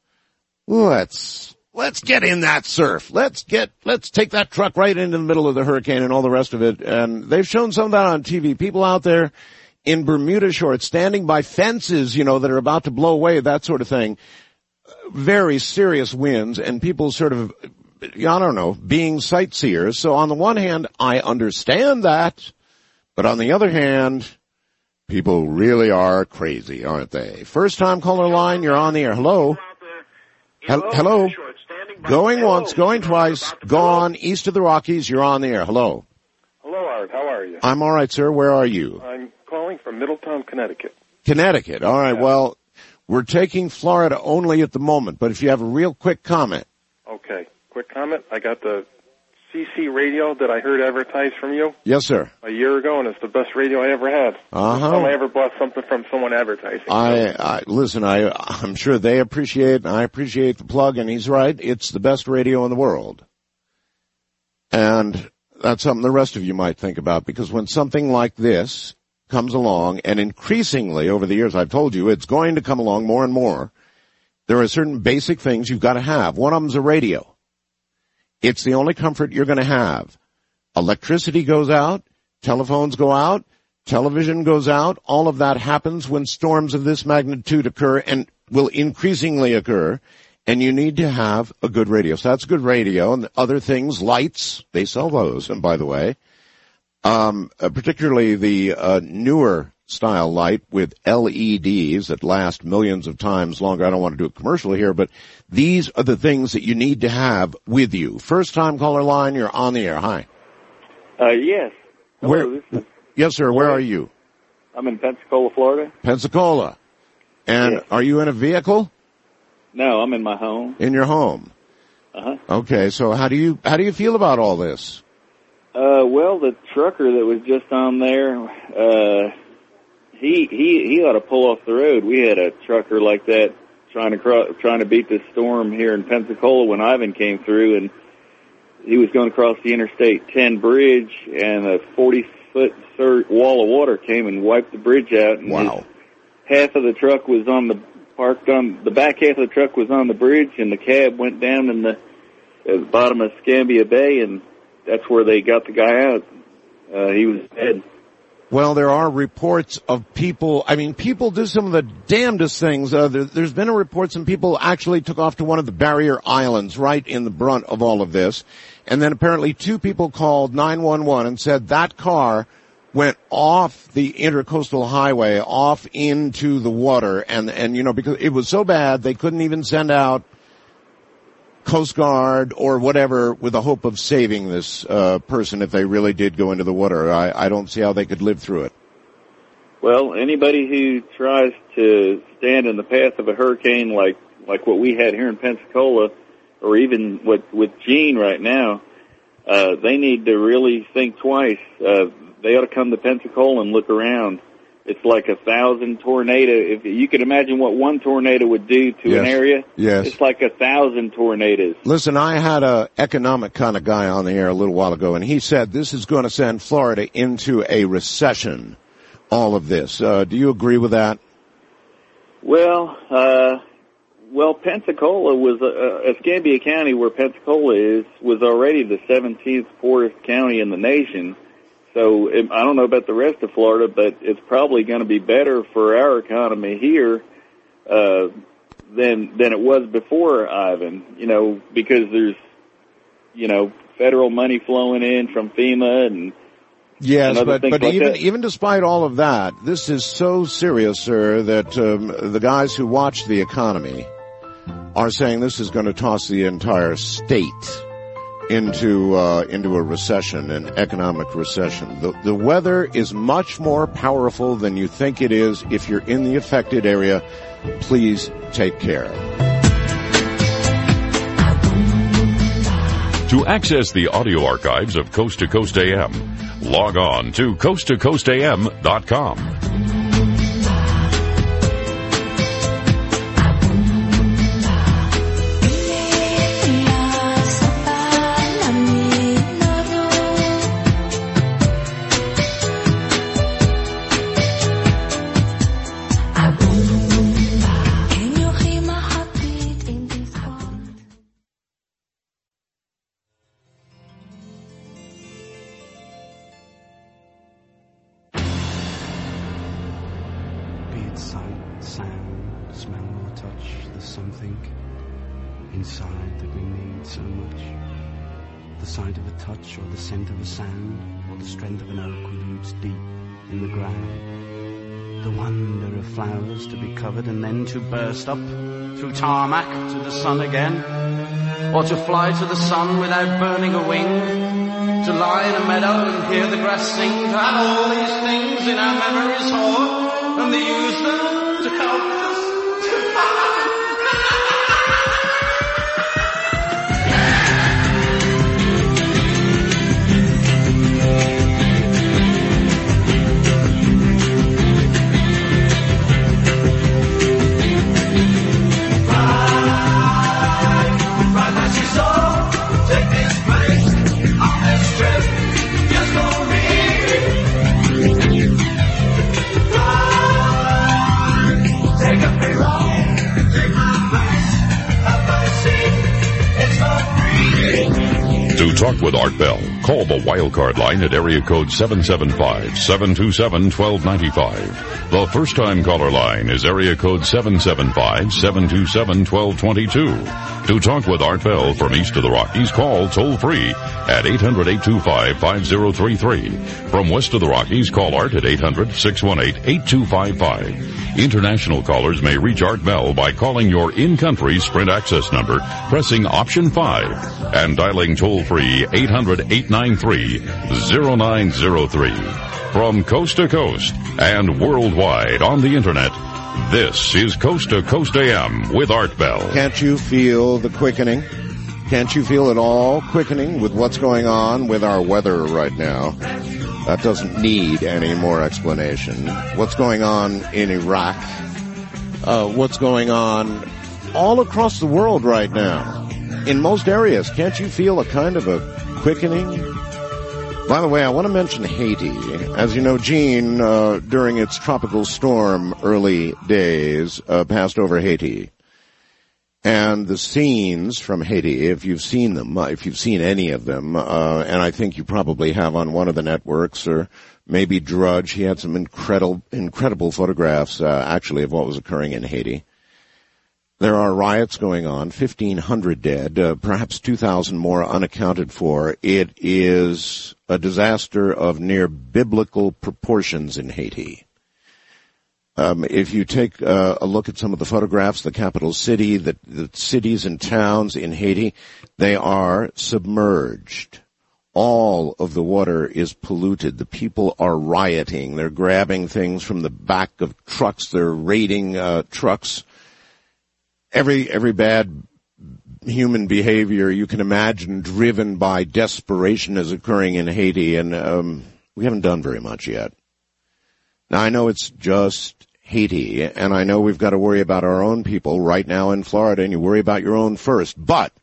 Speaker 1: get in that surf. Let's take that truck right into the middle of the hurricane and all the rest of it. And they've shown some of that on TV. People out there in Bermuda shorts standing by fences, that are about to blow away, that sort of thing. Very serious winds and people sort of, being sightseers. So on the one hand, I understand that. But on the other hand, people really are crazy, aren't they? First time caller line, you're on the air. Hello? Hello? Going once, going twice, gone east of the Rockies, you're on the air. Hello?
Speaker 16: Hello, Art. How are you?
Speaker 1: I'm all right, sir. Where are you?
Speaker 16: I'm calling from Middletown, Connecticut.
Speaker 1: Connecticut. All right. Yeah. Well, we're taking Florida only at the moment, but if you have a real quick comment.
Speaker 16: Okay. Quick comment. I got the CC radio that I heard advertised from you.
Speaker 1: Yes, sir.
Speaker 16: A year ago, and it's the best radio I ever had.
Speaker 1: Uh-huh.
Speaker 16: First time I ever bought something from someone advertising.
Speaker 1: Listen, I'm sure they appreciate, and I appreciate the plug, and he's right. It's the best radio in the world. And that's something the rest of you might think about, because when something like this comes along, and increasingly over the years, I've told you, it's going to come along more and more, there are certain basic things you've got to have. One of them's a radio. It's the only comfort you're going to have. Electricity goes out, telephones go out, television goes out. All of that happens when storms of this magnitude occur and will increasingly occur. And you need to have a good radio. So that's good radio. And other things, lights, they sell those. And by the way, particularly the newer style light with LEDs that last millions of times longer. I don't want to do a commercial here, but these are the things that you need to have with you. First time caller line, you're on the air. Hi.
Speaker 17: Yes.
Speaker 1: Yes, sir. Where are you?
Speaker 17: I'm in Pensacola, Florida.
Speaker 1: Pensacola. And
Speaker 17: Yes.
Speaker 1: are you in a vehicle?
Speaker 17: No, I'm in my home.
Speaker 1: In your home.
Speaker 17: Uh-huh.
Speaker 1: Okay, so how do you feel about all this?
Speaker 17: Well, the trucker that was just on there, he ought to pull off the road. We had a trucker like that trying to beat this storm here in Pensacola when Ivan came through, and he was going to cross the Interstate 10 bridge, and a 40-foot wall of water came and wiped the bridge out. And
Speaker 1: wow!
Speaker 17: Half of the truck was the back half of the truck was on the bridge, and the cab went down in the bottom of Scambia Bay, and that's where they got the guy out. He was dead.
Speaker 1: Well, there are reports of people, people do some of the damnedest things. There's been a report some people actually took off to one of the barrier islands right in the brunt of all of this. And then apparently 2 people called 911 and said that car went off the intercoastal highway, off into the water. And because it was so bad, they couldn't even send out Coast Guard or whatever with the hope of saving this person if they really did go into the water. I don't see how they could live through it.
Speaker 17: Well, anybody who tries to stand in the path of a hurricane like what we had here in Pensacola, or even with Gene right now, they need to really think twice. They ought to come to Pensacola and look around. It's like 1,000 tornado. If you can imagine what one tornado would do to an area, it's like 1,000 tornadoes.
Speaker 1: Listen, I had a economic kind of guy on the air a little while ago, and he said this is going to send Florida into a recession, all of this. Do you agree with that?
Speaker 17: Well, Pensacola was, Escambia County, where Pensacola is, was already the 17th poorest county in the nation. So I don't know about the rest of Florida, but it's probably going to be better for our economy here than it was before Ivan. Because there's federal money flowing in from FEMA and
Speaker 1: yes,
Speaker 17: and
Speaker 1: but
Speaker 17: like
Speaker 1: even despite all of that, this is so serious, sir, that the guys who watch the economy are saying this is going to toss the entire state into a recession, an economic recession. The weather is much more powerful than you think it is. If you're in the affected area, please take care.
Speaker 9: To access the audio archives of Coast to Coast AM, log on to coasttocoastam.com.
Speaker 18: Or the scent of a sound, or the strength of an oak with roots deep in the ground. The wonder of flowers to be covered and then to burst up through tarmac to the sun again, or to fly to the sun without burning a wing, to lie in a meadow and hear the grass sing, to have all these things in our memories stored, and to use them to help us to
Speaker 9: To talk with Art Bell, call the wildcard line at area code 775-727-1295. The first-time caller line is area code 775-727-1222. To talk with Art Bell from east of the Rockies, call toll-free at 800-825-5033. From west of the Rockies, call Art at 800-618-8255. International callers may reach Art Bell by calling your in-country Sprint access number, pressing option 5, and dialing toll-free 800-893-0903. From coast to coast and worldwide on the Internet, this is Coast to Coast AM with Art Bell.
Speaker 1: Can't you feel the quickening? Can't you feel it all quickening with what's going on with our weather right now? That doesn't need any more explanation. What's going on in Iraq? What's going on all across the world right now? In most areas, can't you feel a kind of a quickening? By the way, I want to mention Haiti. As you know, Gene, during its tropical storm early days, passed over Haiti. And the scenes from Haiti, if you've seen them, if you've seen any of them, and I think you probably have on one of the networks, or maybe Drudge, he had some incredible photographs, actually, of what was occurring in Haiti. There are riots going on, 1,500 dead, perhaps 2,000 more unaccounted for. It is a disaster of near biblical proportions in Haiti. If you take a look at some of the photographs, the capital city, the cities and towns in Haiti, they are submerged. All of the water is polluted. The people are rioting. They're grabbing things from the back of trucks. They're raiding trucks. Every bad human behavior you can imagine driven by desperation is occurring in Haiti, and we haven't done very much yet. Now, I know it's just Haiti, and I know we've got to worry about our own people right now in Florida, and you worry about your own first, but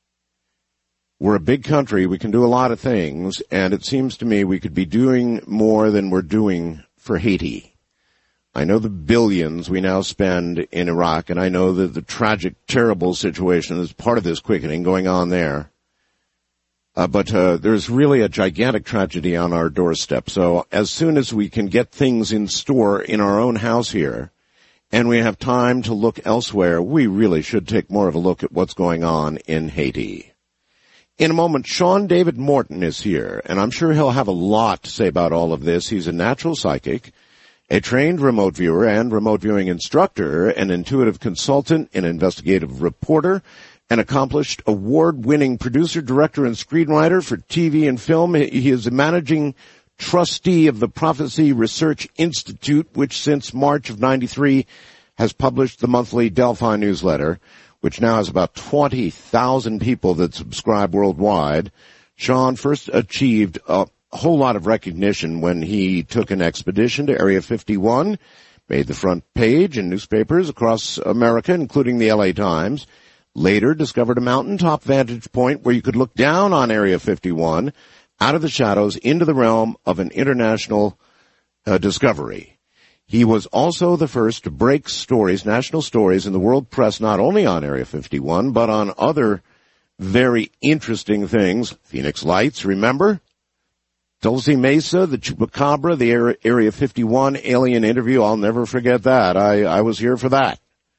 Speaker 1: we're a big country. We can do a lot of things, and it seems to me we could be doing more than we're doing for Haiti. I know the billions we now spend in Iraq, and I know that the tragic, terrible situation is part of this quickening going on there. But there's really a gigantic tragedy on our doorstep. So as soon as we can get things in store in our own house here, and we have time to look elsewhere, we really should take more of a look at what's going on in Haiti. In a moment, Sean David Morton is here, and I'm sure he'll have a lot to say about all of this. He's a natural psychic, a trained remote viewer and remote viewing instructor, an intuitive consultant, an investigative reporter, an accomplished award-winning producer, director, and screenwriter for TV and film. He is a managing trustee of the Prophecy Research Institute, which since March of '93 has published the monthly Delphi newsletter, which now has about 20,000 people that subscribe worldwide. Sean first achieved a whole lot of recognition when he took an expedition to Area 51, made the front page in newspapers across America, including the LA Times. Later discovered a mountaintop vantage point where you could look down on Area 51 out of the shadows into the realm of an international discovery. He was also the first to break stories, national stories in the world press, not only on Area 51, but on other very interesting things. Phoenix Lights, remember? Tulsi Mesa, the Chupacabra, the Area 51 alien interview. I'll never forget that. I was here for that.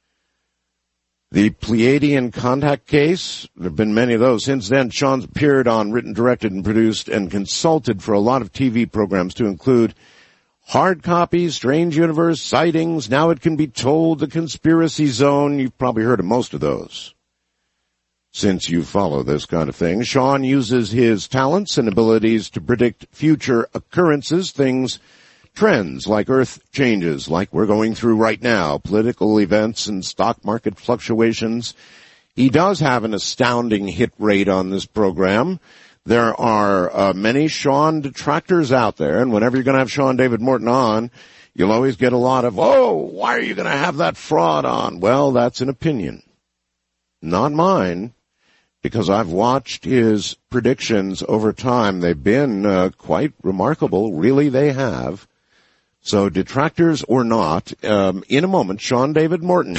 Speaker 1: The Pleiadian contact case, there have been many of those. Since then, Sean's appeared on, written, directed, and produced, and consulted for a lot of TV programs to include Hard Copies, Strange Universe, Sightings, Now It Can Be Told, The Conspiracy Zone. You've probably heard of most of those. Since you follow this kind of thing, Sean uses his talents and abilities to predict future occurrences, trends like earth changes, like we're going through right now, political events and stock market fluctuations. He does have an astounding hit rate on this program. There are many Sean detractors out there, and whenever you're going to have Sean David Morton on, you'll always get a lot of, oh, why are you going to have that fraud on? Well, that's an opinion, not mine, because I've watched his predictions over time. They've been quite remarkable. Really, they have. So detractors or not, in a moment, Sean David Morton.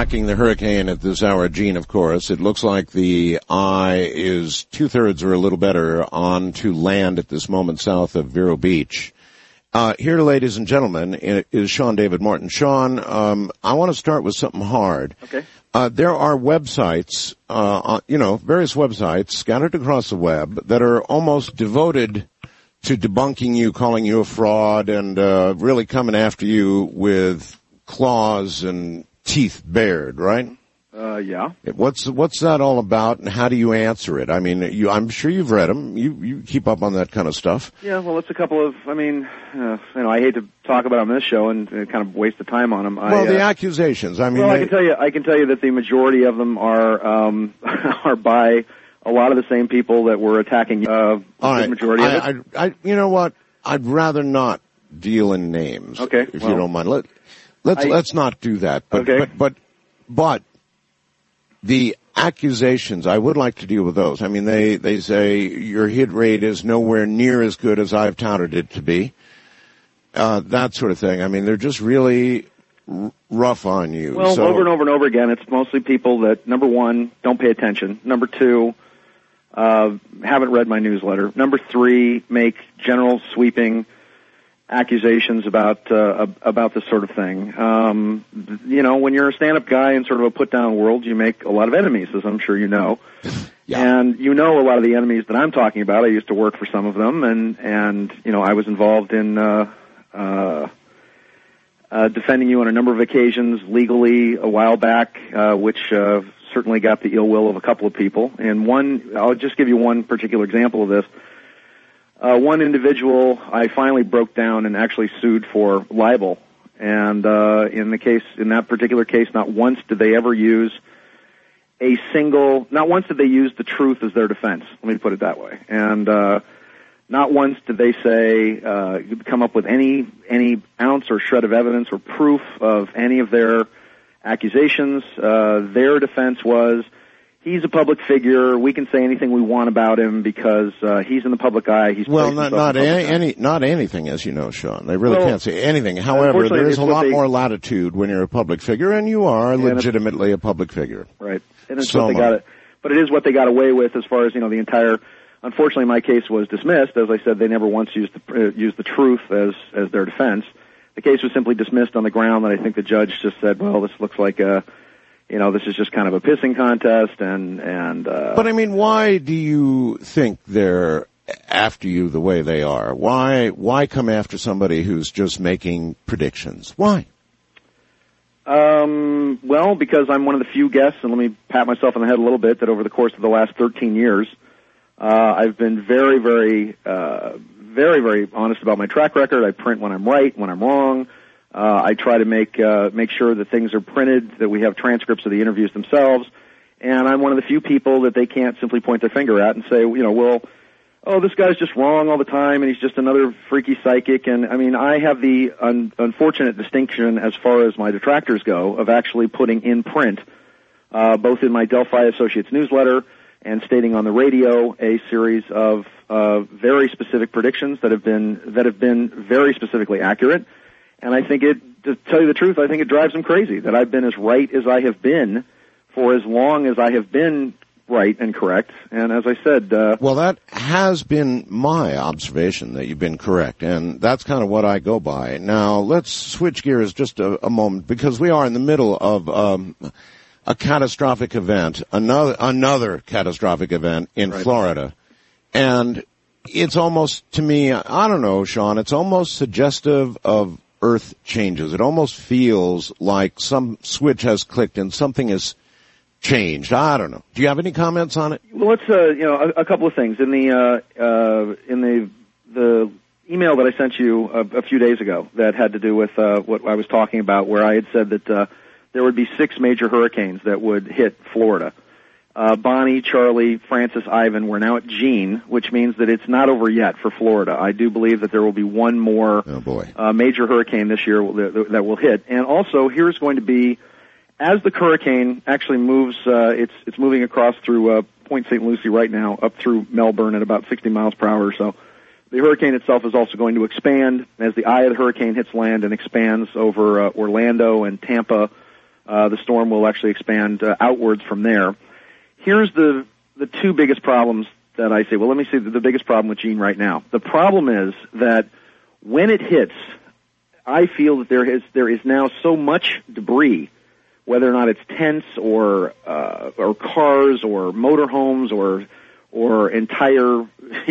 Speaker 1: tracking the hurricane at this hour, Gene, of course. It looks like the eye is 2/3 or a little better onto land at this moment south of Vero Beach. Here, ladies and gentlemen, is Sean David Martin. Sean, I want to start with something hard.
Speaker 19: Okay.
Speaker 1: There are websites, various websites scattered across the web that are almost devoted to debunking you, calling you a fraud, and really coming after you with claws and teeth bared, right?
Speaker 19: Yeah.
Speaker 1: What's that all about, and how do you answer it? I mean, I'm sure you've read them. You keep up on that kind of stuff.
Speaker 19: Yeah, well, it's a couple of, I hate to talk about them on this show and kind of waste the time on them.
Speaker 1: Well, the accusations, I mean...
Speaker 19: Well, I can tell you that the majority of them are are by a lot of the same people that were attacking
Speaker 1: all right.
Speaker 19: The majority of it.
Speaker 1: You know what? I'd rather not deal in names.
Speaker 19: Okay.
Speaker 1: If you don't mind. Let's not do that. But the accusations, I would like to deal with those. I mean, they say your hit rate is nowhere near as good as I've touted it to be. That sort of thing. I mean, they're just really rough on you.
Speaker 19: Well, over and over and over again, it's mostly people that, number one, don't pay attention. Number two, haven't read my newsletter. Number three, make general sweeping accusations about this sort of thing. When you're a stand-up guy in sort of a put-down world, you make a lot of enemies, as I'm sure you know. Yeah. And you know a lot of the enemies that I'm talking about. I used to work for some of them, and I was involved in defending you on a number of occasions legally a while back, which certainly got the ill will of a couple of people. And I'll just give you one particular example of this. One individual I finally broke down and actually sued for libel. And in that particular case, not once did they ever use not once did they use the truth as their defense. Let me put it that way. And not once did they say come up with any ounce or shred of evidence or proof of any of their accusations. Their defense was, he's a public figure. We can say anything we want about him because he's in the public eye.
Speaker 1: Not anything, as you know, Sean. They really can't say anything. However, there is a lot more latitude when you're a public figure, and you are legitimately a public figure.
Speaker 19: Right, and it's what they got it. But it is what they got away with as far as the entire. Unfortunately, my case was dismissed. As I said, they never once used the truth as their defense. The case was simply dismissed on the ground that I think the judge just said, well, this looks like this is just kind of a pissing contest,
Speaker 1: But I mean, why do you think they're after you the way they are? Why come after somebody who's just making predictions? Why?
Speaker 19: Well, because I'm one of the few guests, and let me pat myself on the head a little bit, that over the course of the last 13 years, I've been very, very, very, very honest about my track record. I print when I'm right, when I'm wrong. I try to make sure that things are printed, that we have transcripts of the interviews themselves, and I'm one of the few people that they can't simply point their finger at and say, this guy's just wrong all the time, and he's just another freaky psychic. And I mean, I have the unfortunate distinction, as far as my detractors go, of actually putting in print, both in my Delphi Associates newsletter and stating on the radio, a series of very specific predictions that have been very specifically accurate. And I think to tell you the truth, I think it drives them crazy that I've been as right as I have been for as long as I have been right and correct. And as I said...
Speaker 1: well, that has been my observation, that you've been correct. And that's kind of what I go by. Now, let's switch gears just a moment, because we are in the middle of a catastrophic event, another catastrophic event in Florida. And it's almost, to me, I don't know, Sean, it's almost suggestive of earth changes. It almost feels like some switch has clicked and something has changed. I don't know. Do you have any comments on it?
Speaker 19: Well, let's a couple of things in the email that I sent you a few days ago that had to do with what I was talking about, where I had said that there would be 6 major hurricanes that would hit Florida. Bonnie, Charlie, Francis, Ivan. We're now at Gene, which means that it's not over yet for Florida. I do believe that there will be one more major hurricane this year that will hit. And also, here's going to be, as the hurricane actually moves, it's moving across through Point St. Lucie right now, up through Melbourne at about 60 miles per hour or so. The hurricane itself is also going to expand as the eye of the hurricane hits land and expands over Orlando and Tampa, The storm will actually expand outwards from there. Here's the two biggest problems that I say. Well, let me say the biggest problem with Gene right now. The problem is that when it hits, I feel that there is now so much debris, whether or not it's tents or cars or motorhomes or entire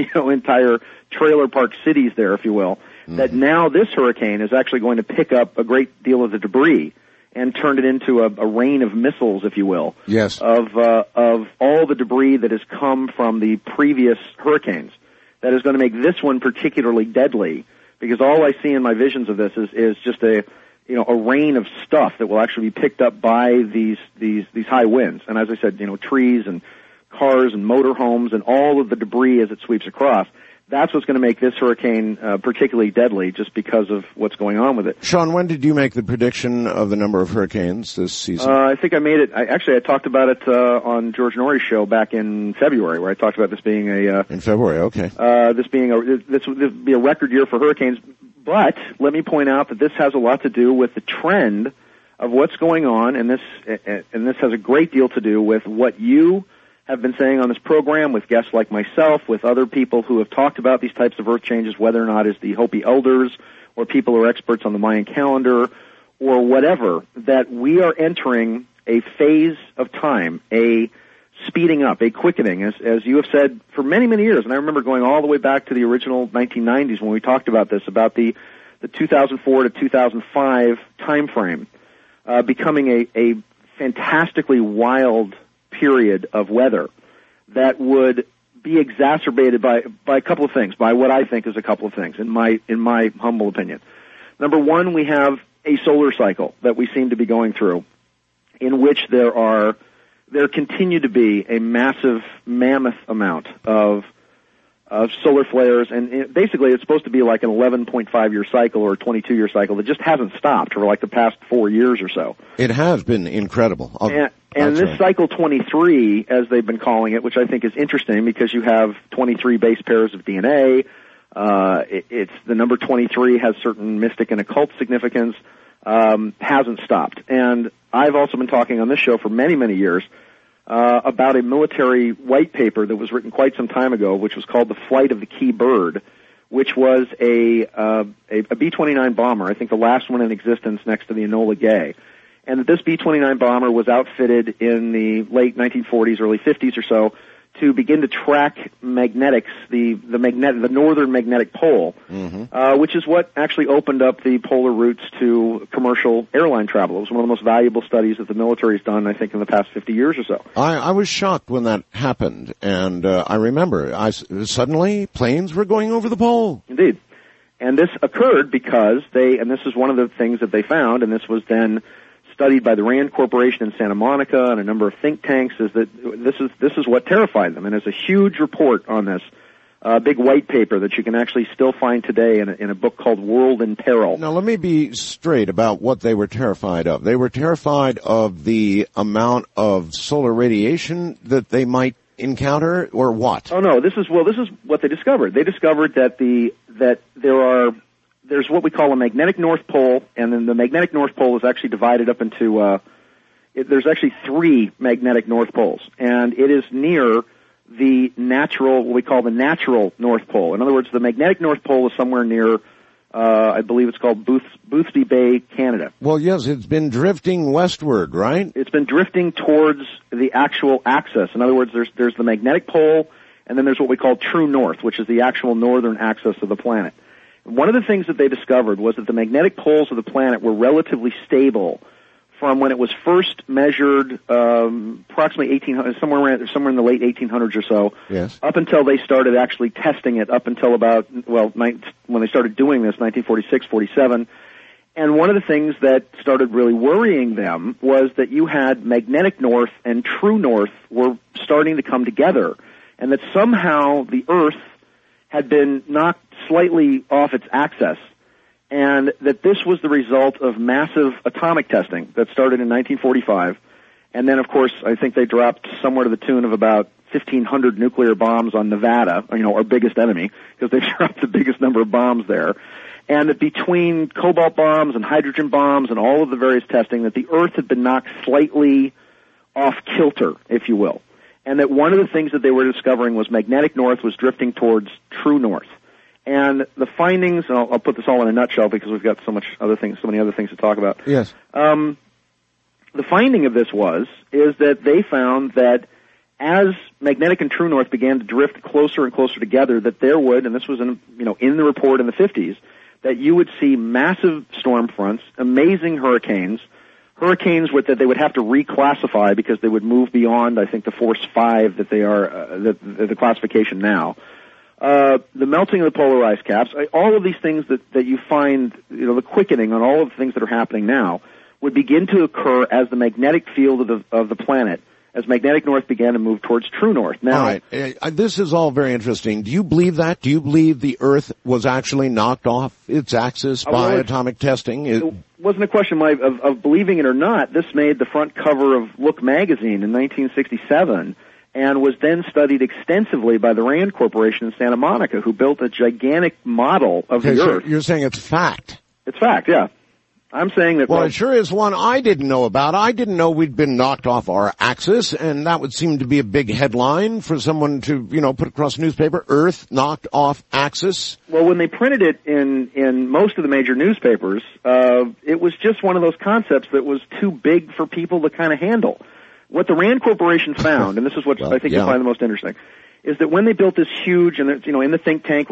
Speaker 19: trailer park cities there, if you will, that now this hurricane is actually going to pick up a great deal of the debris and turn it into a rain of missiles, if you will.
Speaker 1: Yes.
Speaker 19: Of all the debris that has come from the previous hurricanes. That is going to make this one particularly deadly, because all I see in my visions of this is just a rain of stuff that will actually be picked up by these high winds. And as I said, trees and cars and motorhomes and all of the debris as it sweeps across. That's what's going to make this hurricane particularly deadly, just because of what's going on with it.
Speaker 1: Sean, when did you make the prediction of the number of hurricanes this season?
Speaker 19: I think I made it. I talked about it on George Norrie's show back in February, where I talked about this being
Speaker 1: in February. Okay.
Speaker 19: This would be a record year for hurricanes. But let me point out that this has a lot to do with the trend of what's going on, and this has a great deal to do with what you have been saying on this program, with guests like myself, with other people who have talked about these types of earth changes, whether or not it's the Hopi elders or people who are experts on the Mayan calendar or whatever, that we are entering a phase of time, a speeding up, a quickening, as you have said for many, many years. And I remember going all the way back to the original 1990s when we talked about this, about the 2004 to 2005 time frame, becoming a fantastically wild period of weather that would be exacerbated by a couple of things, by what I think is a couple of things, in my humble opinion. Number one, we have a solar cycle that we seem to be going through, in which there continue to be a massive, mammoth amount of solar flares, and basically it's supposed to be like an 11.5-year cycle or a 22-year cycle that just hasn't stopped for like the past 4 years or so.
Speaker 1: It has been incredible.
Speaker 19: And this cycle 23, as they've been calling it, which I think is interesting because you have 23 base pairs of DNA. It's the number 23 has certain mystic and occult significance. Hasn't stopped. And I've also been talking on this show for many, many years about a military white paper that was written quite some time ago, which was called The Flight of the Key Bird, which was a B-29 bomber, I think the last one in existence next to the Enola Gay. And that this B-29 bomber was outfitted in the late 1940s, early 50s or so, to begin to track magnetics, the northern magnetic pole, which is what actually opened up the polar routes to commercial airline travel. It was one of the most valuable studies that the military has done, I think, in the past 50 years or so.
Speaker 1: I was shocked when that happened, and I remember suddenly planes were going over the pole.
Speaker 19: Indeed. And this occurred because and this is one of the things that they found, and this was then studied by the Rand Corporation in Santa Monica and a number of think tanks, is that this is what terrified them. And there's a huge report on this, big white paper that you can actually still find today in a book called World in Peril.
Speaker 1: Now, let me be straight about what they were terrified of. They were terrified of the amount of solar radiation that they might encounter, or what?
Speaker 19: Oh no, this is what they discovered. They discovered that there's what we call a magnetic north pole, and then the magnetic north pole is actually divided up into, there's actually 3 magnetic north poles, and it is near what we call the natural north pole. In other words, the magnetic north pole is somewhere near, I believe it's called Boothby Bay, Canada.
Speaker 1: Well, yes, it's been drifting westward, right?
Speaker 19: It's been drifting towards the actual axis. In other words, there's the magnetic pole, and then there's what we call true north, which is the actual northern axis of the planet. One of the things that they discovered was that the magnetic poles of the planet were relatively stable from when it was first measured, approximately 1800, somewhere in the late 1800s or so,
Speaker 1: yes,
Speaker 19: up until they started actually testing it, up until about, when they started doing this, 1946, 47. And one of the things that started really worrying them was that you had magnetic north and true north were starting to come together, and that somehow the Earth had been knocked slightly off its axis, and that this was the result of massive atomic testing that started in 1945. And then, of course, I think they dropped somewhere to the tune of about 1,500 nuclear bombs on Nevada, our biggest enemy, because they dropped the biggest number of bombs there. and that between cobalt bombs and hydrogen bombs and all of the various testing, that the Earth had been knocked slightly off kilter, if you will, and that one of the things that they were discovering was magnetic north was drifting towards true north. And the findings, and I'll put this all in a nutshell because we've got so many other things to talk about.
Speaker 1: Yes.
Speaker 19: The finding of this is that they found that as magnetic and true north began to drift closer and closer together, that there would, and this was in the report in the 50s, that you would see massive storm fronts, amazing hurricanes that they would have to reclassify because they would move beyond, I think, the force 5 that they are, the classification now. The melting of the polar ice caps, all of these things that you find, the quickening on all of the things that are happening now would begin to occur as the magnetic field of the planet, as magnetic north began to move towards true north. Now,
Speaker 1: all right. This is all very interesting. Do you believe that? Do you believe the Earth was actually knocked off its axis by atomic testing?
Speaker 19: It wasn't a question of believing it or not. This made the front cover of Look magazine in 1967 and was then studied extensively by the Rand Corporation in Santa Monica, who built a gigantic model of the Earth.
Speaker 1: You're saying it's fact?
Speaker 19: It's fact, yeah. I'm saying that...
Speaker 1: Well, it sure is one I didn't know about. I didn't know we'd been knocked off our axis, and that would seem to be a big headline for someone to, put across a newspaper, Earth knocked off axis.
Speaker 19: Well, when they printed it in most of the major newspapers, it was just one of those concepts that was too big for people to kind of handle. What the Rand Corporation found, and this is what I think you'll find the most interesting, is that when they built this huge, and it's, in the think tank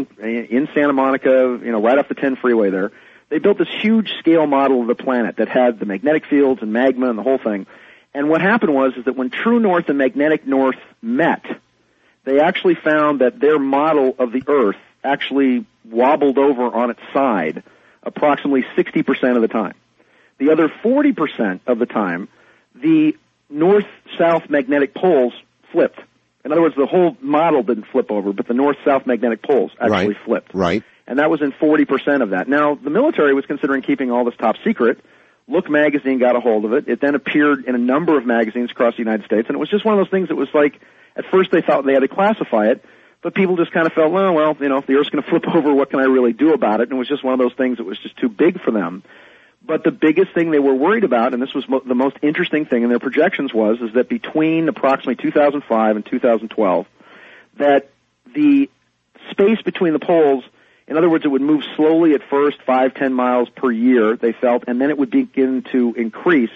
Speaker 19: in Santa Monica, right off the 10 freeway there, they built this huge scale model of the planet that had the magnetic fields and magma and the whole thing. And what happened was that when true north and magnetic north met, they actually found that their model of the Earth actually wobbled over on its side approximately 60% of the time. The other 40% of the time, the north-south magnetic poles flipped. In other words, the whole model didn't flip over, but the north-south magnetic poles actually flipped.
Speaker 1: Right.
Speaker 19: And that was in 40% of that. Now, the military was considering keeping all this top secret. Look magazine got a hold of it. It then appeared in a number of magazines across the United States, and it was just one of those things that was like, at first they thought they had to classify it, but people just kind of felt, well, if the Earth's going to flip over, what can I really do about it? And it was just one of those things that was just too big for them. But the biggest thing they were worried about, and this was the most interesting thing in their projections is that between approximately 2005 and 2012, that the space between the poles, in other words, it would move slowly at first, 5-10 miles per year, they felt, and then it would begin to increase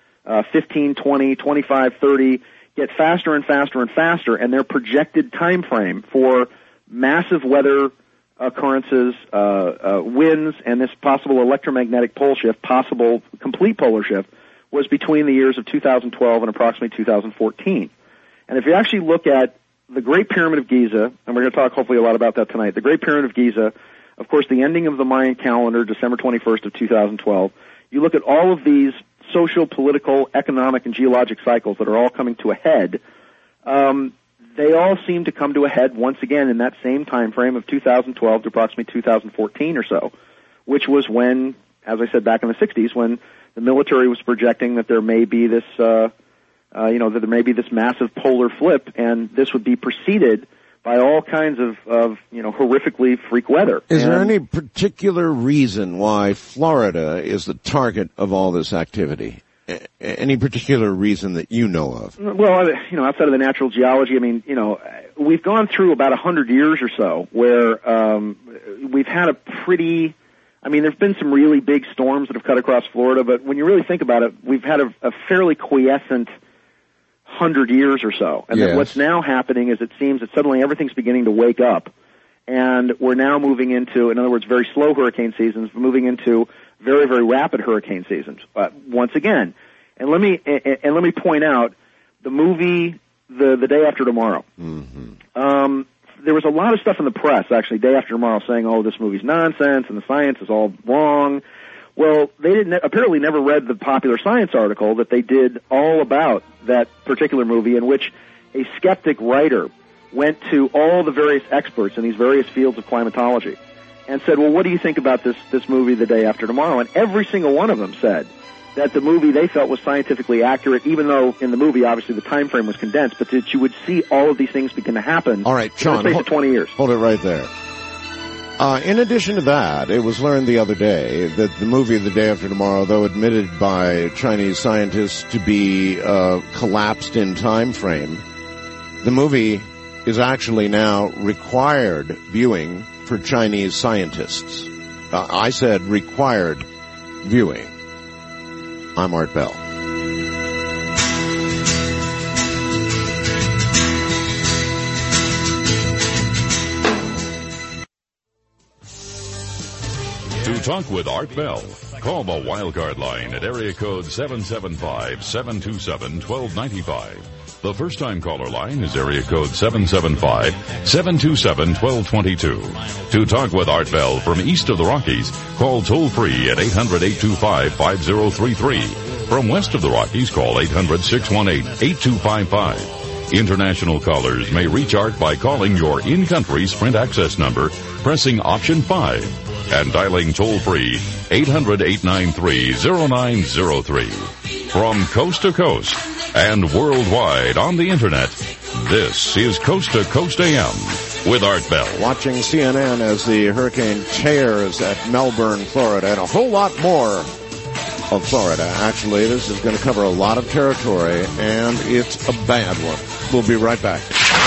Speaker 19: 15, 20, 25, 30, get faster and faster and faster, and their projected time frame for massive weather occurrences, winds, and this possible electromagnetic pole shift, possible complete polar shift, was between the years of 2012 and approximately 2014. And if you actually look at the Great Pyramid of Giza, and we're going to talk hopefully a lot about that tonight, the Great Pyramid of Giza, of course the ending of the Mayan calendar, December 21st of 2012, you look at all of these social, political, economic, and geologic cycles that are all coming to a head, they all seem to come to a head once again in that same time frame of 2012 to approximately 2014 or so, which was when, as I said back in the 60s, when the military was projecting that there may be this, that there may be this massive polar flip, and this would be preceded by all kinds of horrifically freak weather.
Speaker 1: Is there any particular reason why Florida is the target of all this activity? Any particular reason that you know of?
Speaker 19: Well, outside of the natural geology, we've gone through about 100 years or so where we've had a pretty, there's been some really big storms that have cut across Florida, but when you really think about it, we've had a fairly quiescent 100 years or so. And that what's now happening is it seems that suddenly everything's beginning to wake up, and we're now moving into, in other words, very slow hurricane seasons, moving into very, very rapid hurricane seasons. Once again, and let me point out the movie The Day After Tomorrow. Mm-hmm. There was a lot of stuff in the press, actually, Day After Tomorrow, saying, "Oh, this movie's nonsense and the science is all wrong." Well, they apparently never read the Popular Science article that they did all about that particular movie, in which a skeptic writer went to all the various experts in these various fields of climatology and said, well, what do you think about this movie, The Day After Tomorrow? And every single one of them said that the movie they felt was scientifically accurate, even though in the movie, obviously, the time frame was condensed, but that you would see all of these things begin to happen
Speaker 1: all right, Sean,
Speaker 19: in the space of 20 years.
Speaker 1: Hold it right there. In addition to that, it was learned the other day that the movie The Day After Tomorrow, though admitted by Chinese scientists to be collapsed in time frame, the movie is actually now required viewing for Chinese scientists. I said required viewing. I'm Art Bell.
Speaker 9: To talk with Art Bell, call the Wildcard line at area code 775-727-1295. The first-time caller line is area code 775-727-1222. To talk with Art Bell from east of the Rockies, call toll-free at 800-825-5033. From west of the Rockies, call 800-618-8255. International callers may reach Art by calling your in-country Sprint access number, pressing option 5. And dialing toll-free 800-893-0903. From coast to coast and worldwide on the Internet, this is Coast to Coast AM with Art Bell.
Speaker 1: Watching CNN as the hurricane tears at Melbourne, Florida, and a whole lot more of Florida. Actually, this is going to cover a lot of territory, and it's a bad one. We'll be right back.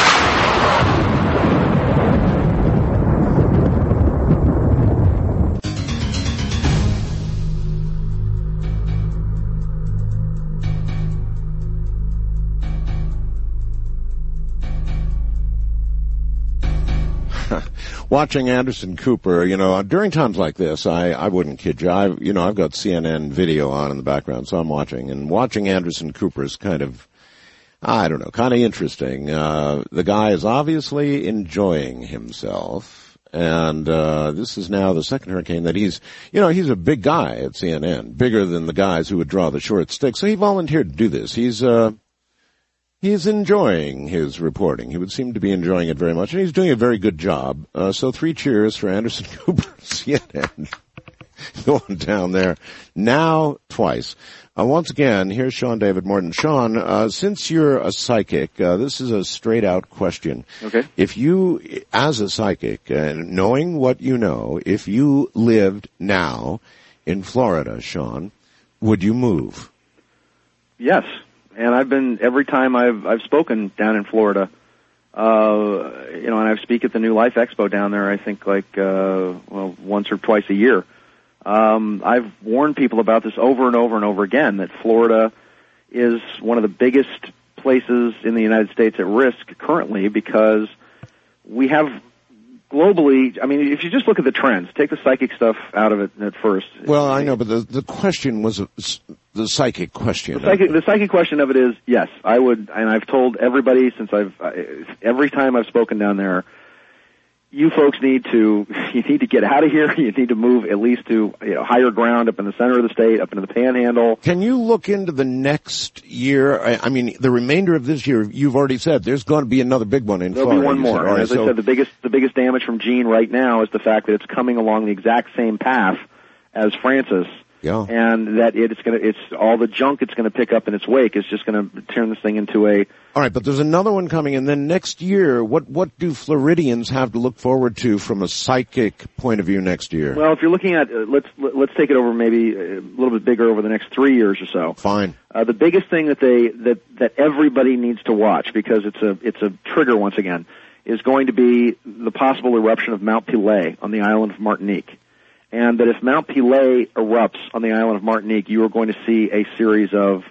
Speaker 1: Watching Anderson Cooper, during times like this, I wouldn't kid you. I've got CNN video on in the background, so I'm watching. And watching Anderson Cooper is kind of interesting. The guy is obviously enjoying himself. And, this is now the second hurricane that he's a big guy at CNN, bigger than the guys who would draw the short stick. So he volunteered to do this. He's enjoying his reporting. He would seem to be enjoying it very much, and he's doing a very good job. So 3 cheers for Anderson Cooper, CNN, going down there now twice. Once again, here's Sean David Morton. Sean, since you're a psychic, this is a straight-out question.
Speaker 19: Okay.
Speaker 1: If you, as a psychic, knowing what you know, if you lived now in Florida, Sean, would you move?
Speaker 19: Yes. And I've been, every time I've spoken down in Florida, and I speak at the New Life Expo down there, I think once or twice a year. I've warned people about this over and over and over again, that Florida is one of the biggest places in the United States at risk currently, because we have globally, if you just look at the trends, take the psychic stuff out of it at first.
Speaker 1: Well, I know, but the question was the psychic question.
Speaker 19: The psychic question of it is, yes, I would, and I've told everybody since every time I've spoken down there, you folks need to get out of here. You need to move at least to higher ground up in the center of the state, up into the Panhandle.
Speaker 1: Can you look into the next year? The remainder of this year, you've already said there's going to be another big one in Florida.
Speaker 19: There'll be one more.
Speaker 1: Right,
Speaker 19: as I said, the biggest damage from Gene right now is the fact that it's coming along the exact same path as Francis.
Speaker 1: Yeah.
Speaker 19: And that it's all the junk it's going to pick up in its wake is just going to turn this thing into a...
Speaker 1: All right, but there's another one coming, and then next year, what do Floridians have to look forward to from a psychic point of view next year?
Speaker 19: Well, if you're looking at, let's take it over maybe a little bit bigger over the next 3 years or so.
Speaker 1: Fine.
Speaker 19: The biggest thing that everybody needs to watch, because it's a trigger once again, is going to be the possible eruption of Mount Pilay on the island of Martinique. And that if Mount Pilay erupts on the island of Martinique, you are going to see a series of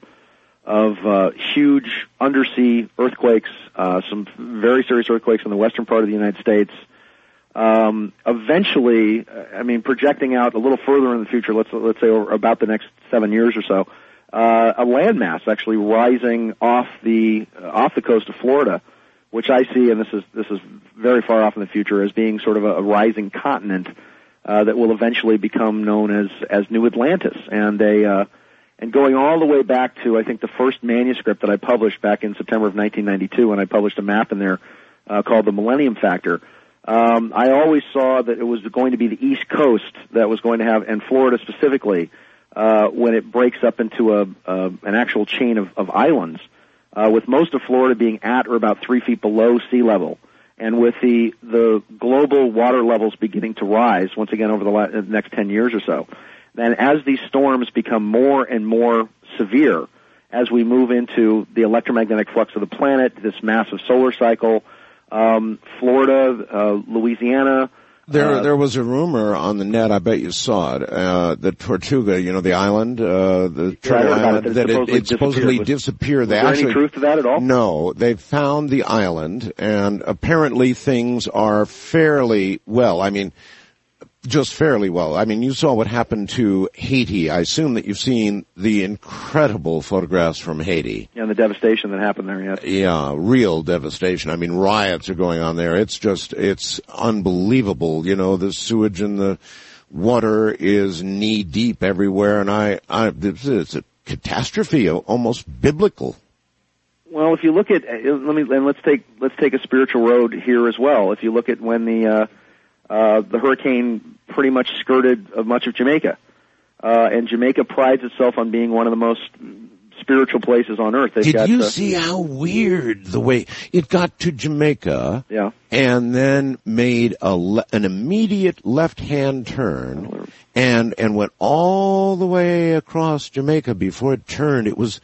Speaker 19: huge undersea earthquakes, some very serious earthquakes in the western part of the United States. Eventually, projecting out a little further in the future, let's say over about the next 7 years or so, a landmass actually rising off the coast of Florida, which I see, and this is very far off in the future, as being sort of a rising continent. That will eventually become known as New Atlantis, and going all the way back to, I think, the first manuscript that I published back in September of 1992, when I published a map in there called the Millennium Factor. I always saw that it was going to be the East Coast that was going to have, and Florida specifically, when it breaks up into an actual chain of islands, with most of Florida being at or about 3 feet below sea level. And with the global water levels beginning to rise, once again over the next 10 years or so, then as these storms become more and more severe, as we move into the electromagnetic flux of the planet, this massive solar cycle, Florida, Louisiana.
Speaker 1: There was a rumor on the net, I bet you saw it, the Tortuga, the island, the travel island, that it supposedly disappeared.
Speaker 19: Was there any truth to that at all?
Speaker 1: No, they found the island, and apparently things are fairly well. Just fairly well. You saw what happened to Haiti. I assume that you've seen the incredible photographs from Haiti.
Speaker 19: Yeah, and the devastation that happened there, yes.
Speaker 1: Yeah, real devastation. Riots are going on there. It's unbelievable. The sewage and the water is knee deep everywhere, and it's a catastrophe, almost biblical.
Speaker 19: Well, if you look at, let's take a spiritual road here as well. If you look at when the hurricane pretty much skirted much of Jamaica. And Jamaica prides itself on being one of the most spiritual places on earth.
Speaker 1: Did you see how weird the way it got to Jamaica?
Speaker 19: Yeah.
Speaker 1: And then made an immediate left-hand turn and went all the way across Jamaica before it turned. It was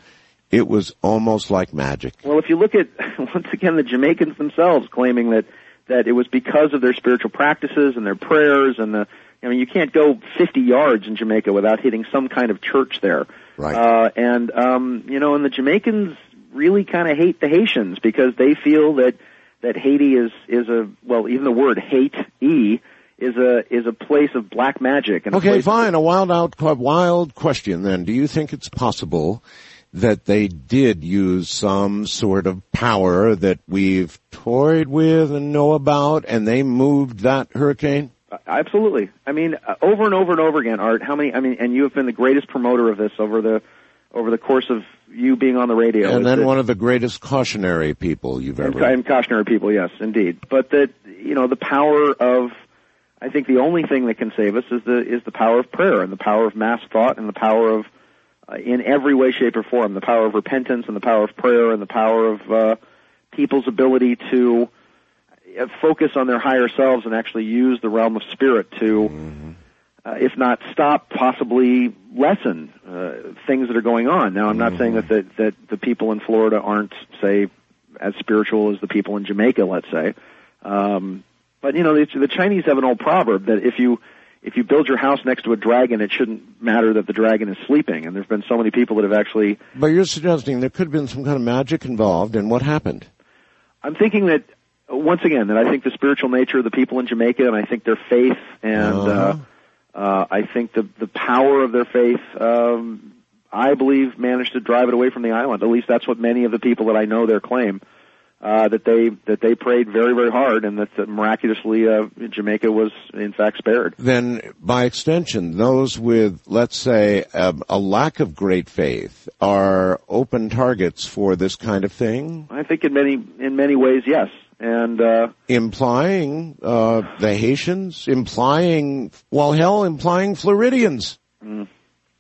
Speaker 1: almost like magic.
Speaker 19: Well, if you look at, once again, the Jamaicans themselves claiming that it was because of their spiritual practices and their prayers and you can't go 50 yards in Jamaica without hitting some kind of church there.
Speaker 1: Right.
Speaker 19: And the Jamaicans really kind of hate the Haitians because they feel that Haiti is even the word hate-e is a place of black magic. And
Speaker 1: okay, fine. A wild question then. Do you think it's possible that they did use some sort of power that we've toyed with and know about, and they moved that hurricane?
Speaker 19: Absolutely. Over and over and over again, Art, and you have been the greatest promoter of this over the course of you being on the radio.
Speaker 1: And then one of the greatest cautionary people you've ever...
Speaker 19: And cautionary people, yes, indeed. But the power of, I think the only thing that can save us is the power of prayer and the power of mass thought and the power of, in every way, shape, or form, the power of repentance and the power of prayer and the power of people's ability to focus on their higher selves and actually use the realm of spirit to, if not stop, possibly lessen things that are going on. Now, I'm not saying that the people in Florida aren't, say, as spiritual as the people in Jamaica, let's say. But the Chinese have an old proverb that if you build your house next to a dragon, it shouldn't matter that the dragon is sleeping. And there's been so many people that have actually...
Speaker 1: But you're suggesting there could have been some kind of magic involved, and what happened?
Speaker 19: I'm thinking that, once again, that I think the spiritual nature of the people in Jamaica, and I think their faith, and I think the power of their faith, I believe managed to drive it away from the island. At least that's what many of the people that I know there claim. That they prayed very, very hard, and that miraculously Jamaica was in fact spared.
Speaker 1: Then, by extension, those with, let's say, a lack of great faith are open targets for this kind of thing.
Speaker 19: I think in many ways, yes, and
Speaker 1: implying the Haitians, implying Floridians.
Speaker 19: Mm.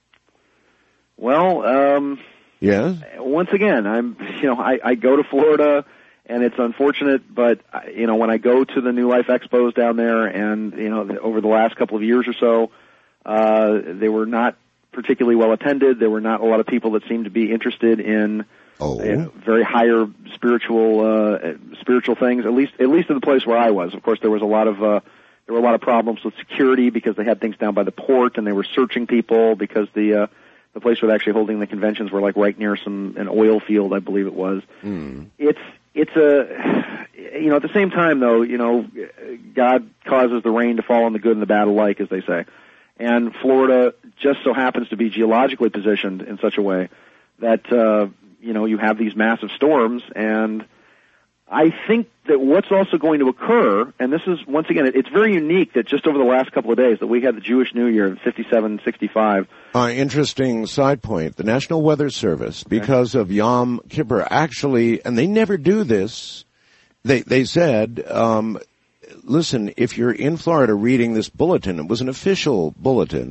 Speaker 19: Well,
Speaker 1: yes.
Speaker 19: Once again, I go to Florida. And it's unfortunate, but, when I go to the New Life Expos down there and, over the last couple of years or so, they were not particularly well attended. There were not a lot of people that seemed to be interested in very higher spiritual things, at least in the place where I was. Of course, there were a lot of problems with security because they had things down by the port and they were searching people because the place where they're actually holding the conventions were right near an oil field, I believe it was.
Speaker 1: Mm.
Speaker 19: It's at the same time though, God causes the rain to fall on the good and the bad alike, as they say. And Florida just so happens to be geologically positioned in such a way that, you have these massive storms. And I think that what's also going to occur, and this is, once again, it's very unique that just over the last couple of days that we had the Jewish New Year in 57-65.
Speaker 1: Interesting side point. The National Weather Service, because of Yom Kippur, actually, and they never do this, they said, listen, if you're in Florida reading this bulletin, it was an official bulletin,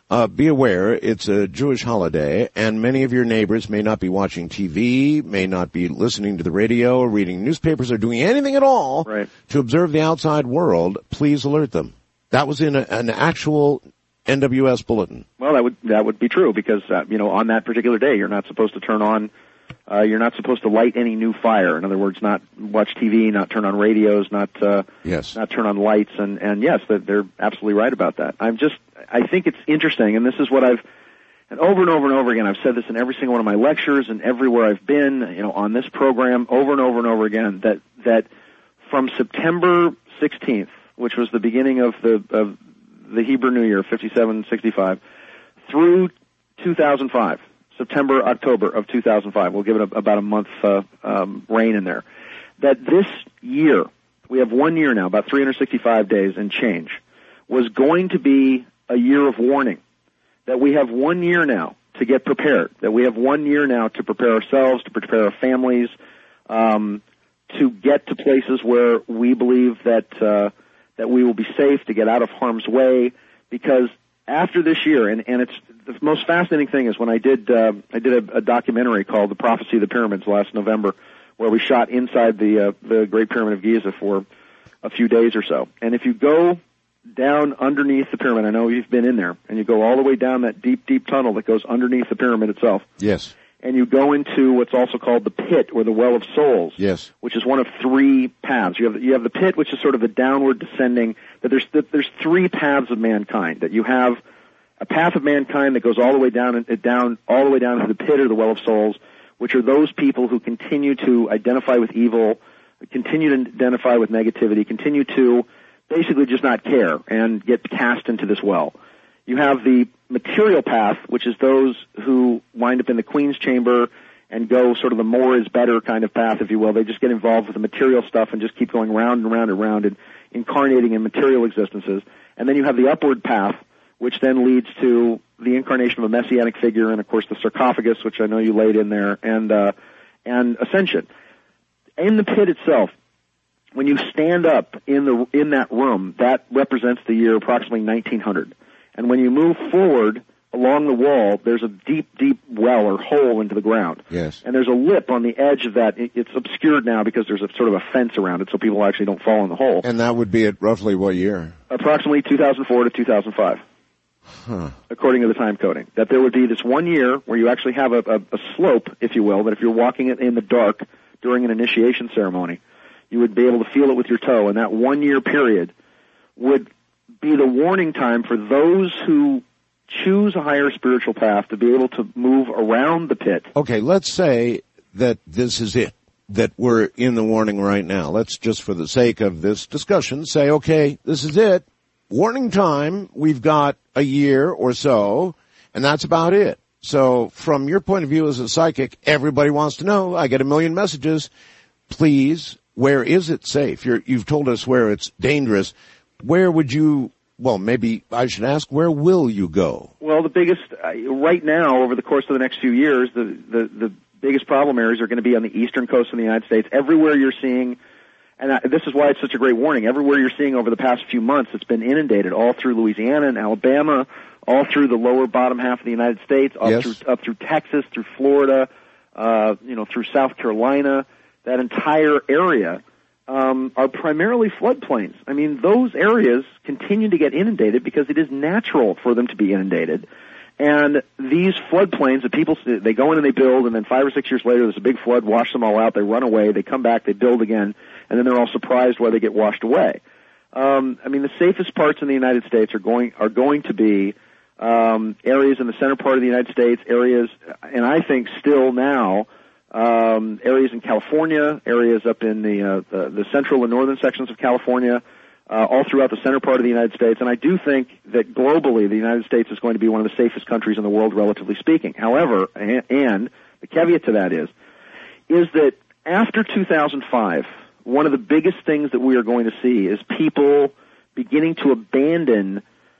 Speaker 1: Be aware, it's a Jewish holiday, and many of your neighbors may not be watching TV, may not be listening to the radio, or reading newspapers, or doing anything at all to observe the outside world. Please alert them. That was in an actual NWS bulletin.
Speaker 19: Well, that would be true because on that particular day, you're not supposed to turn on. You're not supposed to light any new fire. In other words, not watch TV, not turn on radios, not turn on lights. And yes, they're absolutely right about that. I think it's interesting, and this is what and over and over and over again, I've said this in every single one of my lectures and everywhere I've been, on this program, over and over and over again, that from September 16th, which was the beginning of the Hebrew New Year, 57-65, through 2005. September, October of 2005. We'll give it about a month reign in there. That this year, we have 1 year now, about 365 days and change, was going to be a year of warning. That we have 1 year now to get prepared. That we have 1 year now to prepare ourselves, to prepare our families, to get to places where we believe that we will be safe, to get out of harm's way, because after this year, and it's the most fascinating thing is when I did a documentary called The Prophecy of the Pyramids last November, where we shot inside the Great Pyramid of Giza for a few days or so. And if you go down underneath the pyramid, I know you've been in there, and you go all the way down that deep, deep tunnel that goes underneath the pyramid itself.
Speaker 1: Yes.
Speaker 19: And you go into what's also called the pit, or the Well of Souls.
Speaker 1: Yes.
Speaker 19: Which is one of three paths. You have the pit, which is sort of the downward descending. That there's three paths of mankind. That you have a path of mankind that goes all the way down all the way down to the pit or the Well of Souls, which are those people who continue to identify with evil, continue to identify with negativity, continue to basically just not care and get cast into this well. You have the material path, which is those who wind up in the Queen's Chamber and go sort of the more is better kind of path, if you will. They just get involved with the material stuff and just keep going round and round and round and incarnating in material existences. And then you have the upward path, which then leads to the incarnation of a messianic figure and, of course, the sarcophagus, which I know you laid in there, and ascension. In the pit itself, when you stand up in that room, that represents the year approximately 1900. And when you move forward along the wall, there's a deep, deep well or hole into the ground.
Speaker 1: Yes.
Speaker 19: And there's a lip on the edge of that. It's obscured now because there's a sort of a fence around it so people actually don't fall in the hole.
Speaker 1: And that would be at roughly what year?
Speaker 19: Approximately 2004 to 2005.
Speaker 1: Huh.
Speaker 19: According to the time coding. That there would be this 1 year where you actually have a slope, if you will, that if you're walking it in the dark during an initiation ceremony, you would be able to feel it with your toe. And that 1 year period would be the warning time for those who choose a higher spiritual path to be able to move around the pit.
Speaker 1: Okay, let's say that this is it, that we're in the warning right now. Let's just, for the sake of this discussion, say, okay, this is it. Warning time, we've got a year or so, and that's about it. So from your point of view as a psychic, everybody wants to know. I get 1 million messages. Please, where is it safe? You've told us where it's dangerous. Where would you, well, maybe I should ask, where will you go?
Speaker 19: Well, the biggest, right now, over the course of the next few years, the biggest problem areas are going to be on the eastern coast of the United States. Everywhere you're seeing, and this is why it's such a great warning, everywhere you're seeing over the past few months, it's been inundated, all through Louisiana and Alabama, all through the lower bottom half of the United States, up through Texas, through Florida, through South Carolina. That entire area are primarily floodplains. I mean, those areas continue to get inundated because it is natural for them to be inundated. And these floodplains that people, they go in and they build, and then 5 or 6 years later there's a big flood, wash them all out, they run away, they come back, they build again, and then they're all surprised why they get washed away. I mean, the safest parts in the United States are going to be areas in the center part of the United States, areas, and I think still now, areas in California, areas up in the central and northern sections of California, all throughout the center part of the United States. And I do think that globally the United States is going to be one of the safest countries in the world, relatively speaking. However, and the caveat to that is that after 2005, one of the biggest things that we are going to see is people beginning to abandon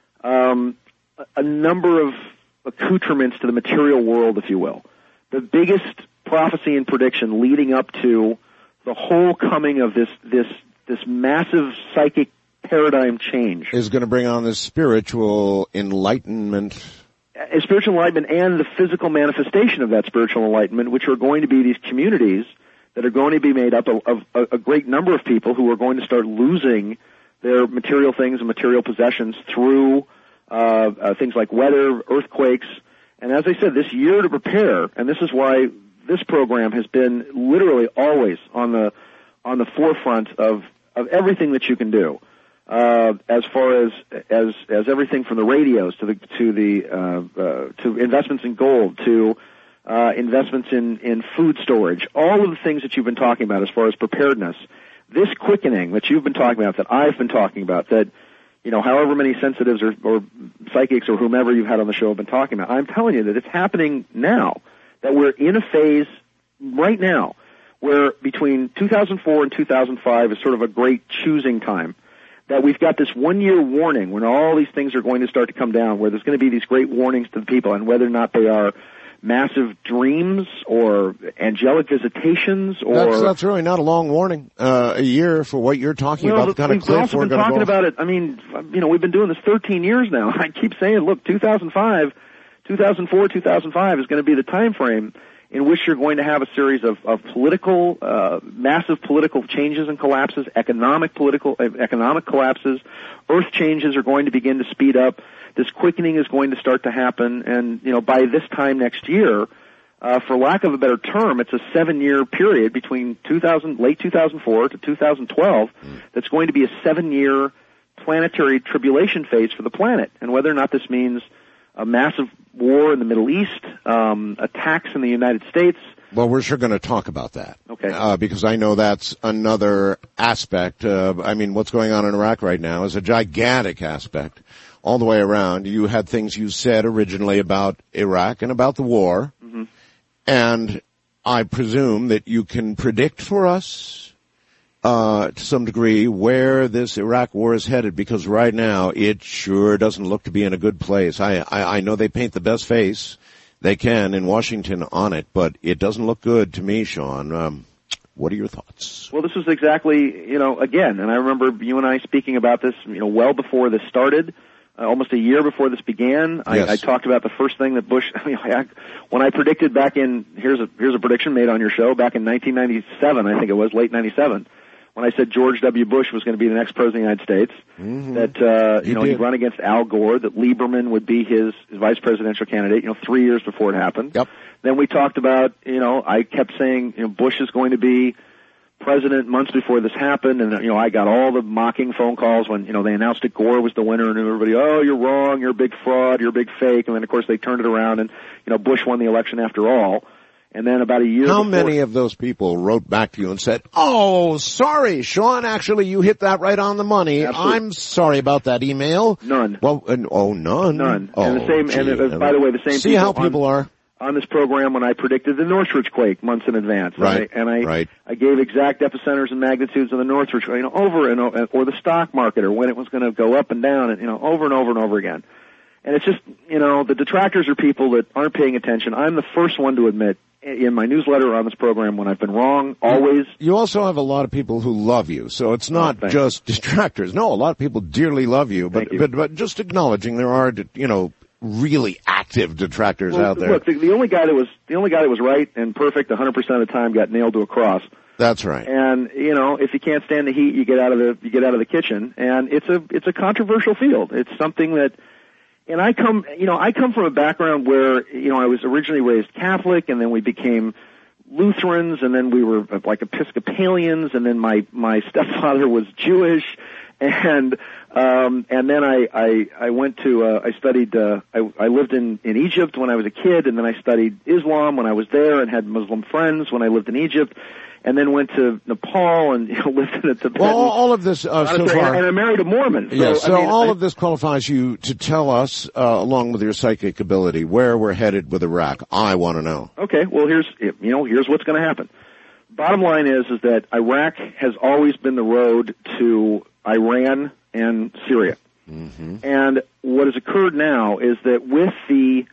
Speaker 19: a number of accoutrements to the material world, if you will. The biggest prophecy and prediction leading up to the whole coming of this massive psychic paradigm change.
Speaker 1: Is going to bring on this spiritual enlightenment.
Speaker 19: Spiritual enlightenment and the physical manifestation of that spiritual enlightenment, which are going to be these communities that are going to be made up of a great number of people who are going to start losing their material things and material possessions through things like weather, earthquakes. And as I said, this year to prepare, and this is why this program has been literally always on the forefront of everything that you can do, as far as everything from the radios to investments in gold to investments in food storage, all of the things that you've been talking about as far as preparedness. This quickening that you've been talking about, that I've been talking about, that however many sensitives or psychics or whomever you've had on the show have been talking about, I'm telling you that it's happening now. That we're in a phase right now where between 2004 and 2005 is sort of a great choosing time. That we've got this 1 year warning when all these things are going to start to come down, where there's going to be these great warnings to the people, and whether or not they are massive dreams or angelic visitations or...
Speaker 1: That's really not a long warning, a year for what you're talking about, the kind of cliff we're going to go.
Speaker 19: We've also been talking about it. I mean, we've been doing this 13 years now. I keep saying, look, 2004, 2005 is going to be the time frame in which you're going to have a series of political, massive political changes and collapses, economic collapses, earth changes are going to begin to speed up. This quickening is going to start to happen, and by this time next year, for lack of a better term, it's a 7-year period between late 2004 to 2012 that's going to be a 7-year planetary tribulation phase for the planet. And whether or not this means a massive war in the Middle East, attacks in the United States.
Speaker 1: Well, we're sure going to talk about that.
Speaker 19: Okay.
Speaker 1: Because I know that's another aspect. What's going on in Iraq right now is a gigantic aspect all the way around. You had things you said originally about Iraq and about the war.
Speaker 19: Mm-hmm.
Speaker 1: And I presume that you can predict for us to some degree where this Iraq war is headed, because right now it sure doesn't look to be in a good place. I know they paint the best face they can in Washington on it, but it doesn't look good to me, Sean. What are your thoughts?
Speaker 19: Well, this was exactly, again, and I remember you and I speaking about this, well before this started, almost a year before this began.
Speaker 1: Yes.
Speaker 19: I talked about the first thing that Bush, when I predicted back in, here's a prediction made on your show back in 1997, I think it was, late 97. When I said George W. Bush was going to be the next president of the United States, that he'd run against Al Gore, that Lieberman would be his vice presidential candidate, 3 years before it happened.
Speaker 1: Yep.
Speaker 19: Then we talked about, I kept saying, Bush is going to be president months before this happened, and I got all the mocking phone calls when they announced that Gore was the winner, and everybody, oh, you're wrong, you're a big fraud, you're a big fake, and then of course they turned it around, and Bush won the election after all. And then about a year
Speaker 1: How
Speaker 19: before,
Speaker 1: many of those people wrote back to you and said, oh, sorry, Sean, actually you hit that right on the money.
Speaker 19: Absolutely.
Speaker 1: I'm sorry about that email.
Speaker 19: None.
Speaker 1: Well, none?
Speaker 19: None.
Speaker 1: Oh,
Speaker 19: and the same, by the way, the same
Speaker 1: See
Speaker 19: people
Speaker 1: how people are?
Speaker 19: On this program when I predicted the Northridge quake months in advance.
Speaker 1: Right.
Speaker 19: I gave exact epicenters and magnitudes of the Northridge, over and over, or the stock market, or when it was going to go up and down, and, over and over and over again. And it's just, the detractors are people that aren't paying attention. I'm the first one to admit in my newsletter on this program when I've been wrong, always.
Speaker 1: You also have a lot of people who love you, so it's not just detractors. No, a lot of people dearly love you, but just acknowledging there are, really active detractors out there.
Speaker 19: Look, the only guy that was right and perfect 100% of the time got nailed to a cross.
Speaker 1: That's right.
Speaker 19: And if you can't stand the heat, you get out of the kitchen. And it's a controversial field. It's something that. And I come from a background where, I was originally raised Catholic, and then we became Lutherans, and then we were like Episcopalians, and then my stepfather was Jewish, and then I went to, I studied, I lived in Egypt when I was a kid, and then I studied Islam when I was there and had Muslim friends when I lived in Egypt. And then went to Nepal and lived in a Tibetan.
Speaker 1: Well, all of this so far,
Speaker 19: and I married a Mormon.
Speaker 1: So, all of this qualifies you to tell us, along with your psychic ability, where we're headed with Iraq. I want to know.
Speaker 19: Okay, well here's what's going to happen. Bottom line is that Iraq has always been the road to Iran and Syria.
Speaker 1: Mm-hmm.
Speaker 19: And what has occurred now is that with the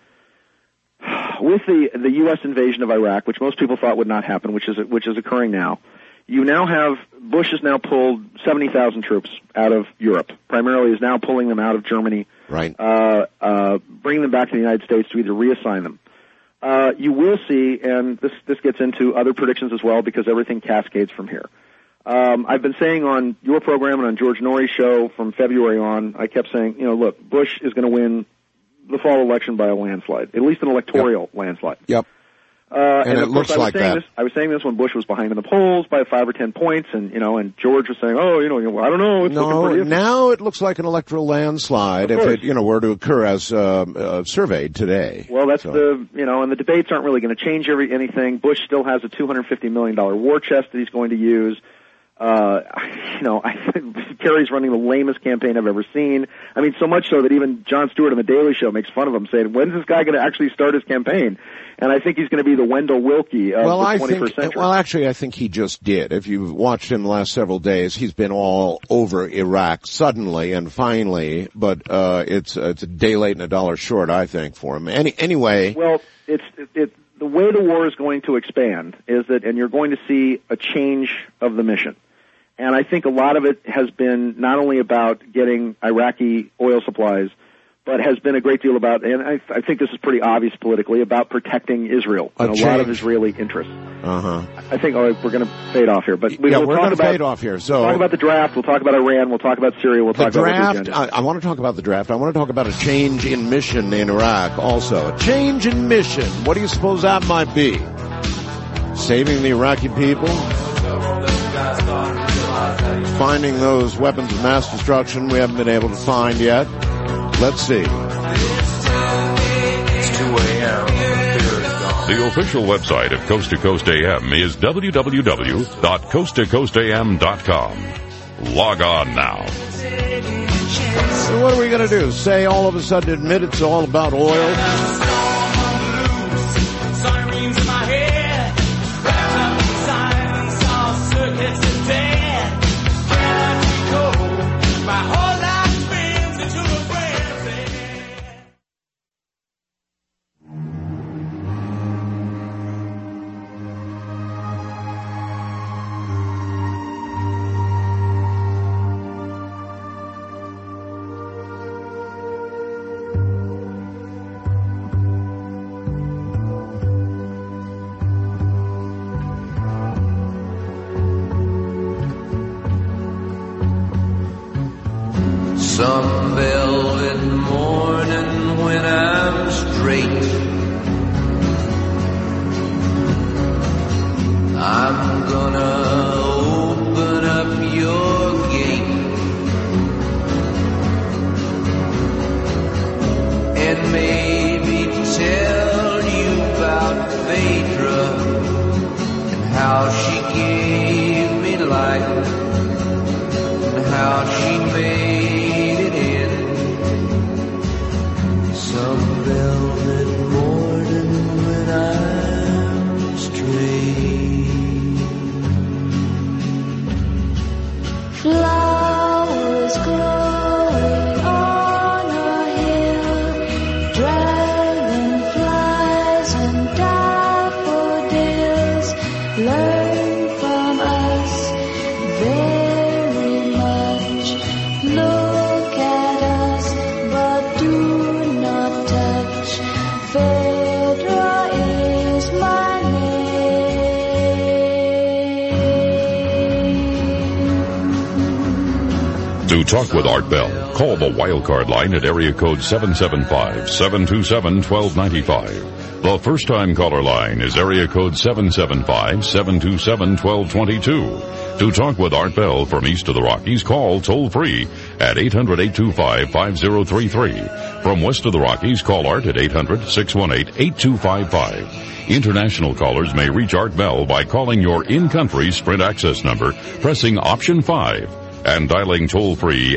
Speaker 19: U.S. invasion of Iraq, which most people thought would not happen, which is occurring now, You now have, Bush has now pulled 70,000 troops out of Europe, primarily is now pulling them out of Germany,
Speaker 1: right?
Speaker 19: Bringing them back to the United States to either reassign them. You will see, and this gets into other predictions as well because everything cascades from here. I've been saying on your program and on George Norrie's show from February on, I kept saying, look, Bush is going to win the fall election by a landslide, at least an electoral landslide.
Speaker 1: Yep.
Speaker 19: And
Speaker 1: it looks like that.
Speaker 19: I was saying this when Bush was behind in the polls by 5 or 10 points, and and George was saying, I don't know. It's looking pretty.
Speaker 1: Now it looks like an electoral landslide if it were to occur as surveyed today.
Speaker 19: Well, that's and the debates aren't really going to change anything. Bush still has a $250 million war chest that he's going to use. I think Kerry's running the lamest campaign I've ever seen. I mean, so much so that even Jon Stewart on The Daily Show makes fun of him, saying, when's this guy going to actually start his campaign? And I think he's going to be the Wendell Willkie of the 21st century.
Speaker 1: Well, actually, I think he just did. If you've watched him the last several days, he's been all over Iraq suddenly and finally, but it's a day late and a dollar short, I think, for him. Anyway.
Speaker 19: Well, the way the war is going to expand is that, and you're going to see a change of the mission. And I think a lot of it has been not only about getting Iraqi oil supplies, but has been a great deal about, and I think this is pretty obvious politically, about protecting Israel and a lot of Israeli interests. I think we're going to fade off here, but we're
Speaker 1: going to fade off here. So
Speaker 19: we'll talk about the draft. We'll talk about Iran. We'll talk about Syria. We'll talk about the draft.
Speaker 1: I want to talk about the draft. I want to talk about a change in mission in Iraq also. A change in mission. What do you suppose that might be? Saving the Iraqi people? Finding those weapons of mass destruction we haven't been able to find yet? Let's see.
Speaker 9: It's 2 a.m. The official website of Coast to Coast AM is www.coasttocoastam.com. Log on now.
Speaker 1: So what are we going to do? Say all of a sudden admit it's all about oil?
Speaker 8: Sirens in my head, wrapped up in silence, all circuits are dead. Can I go? My whole life spins into a
Speaker 20: Some velvet morning when I'm straight, I'm gonna open up your gate and maybe tell you about Phaedra and how she gave me life and how she made some velvet morning when I'm straight.
Speaker 8: flowers growing on a hill, dragonflies and daffodils, learn from us very much. Look at us, but do not touch. Phaedra is my name.
Speaker 9: To talk with Art Bell, call the wildcard line at area code 775-727-1295. The first-time caller line is area code 775-727-1222. To talk with Art Bell from east of the Rockies, call toll-free at 800-825-5033. From west of the Rockies, call Art at 800-618-8255. International callers may reach Art Bell by calling your in-country Sprint access number, pressing option 5, and dialing toll-free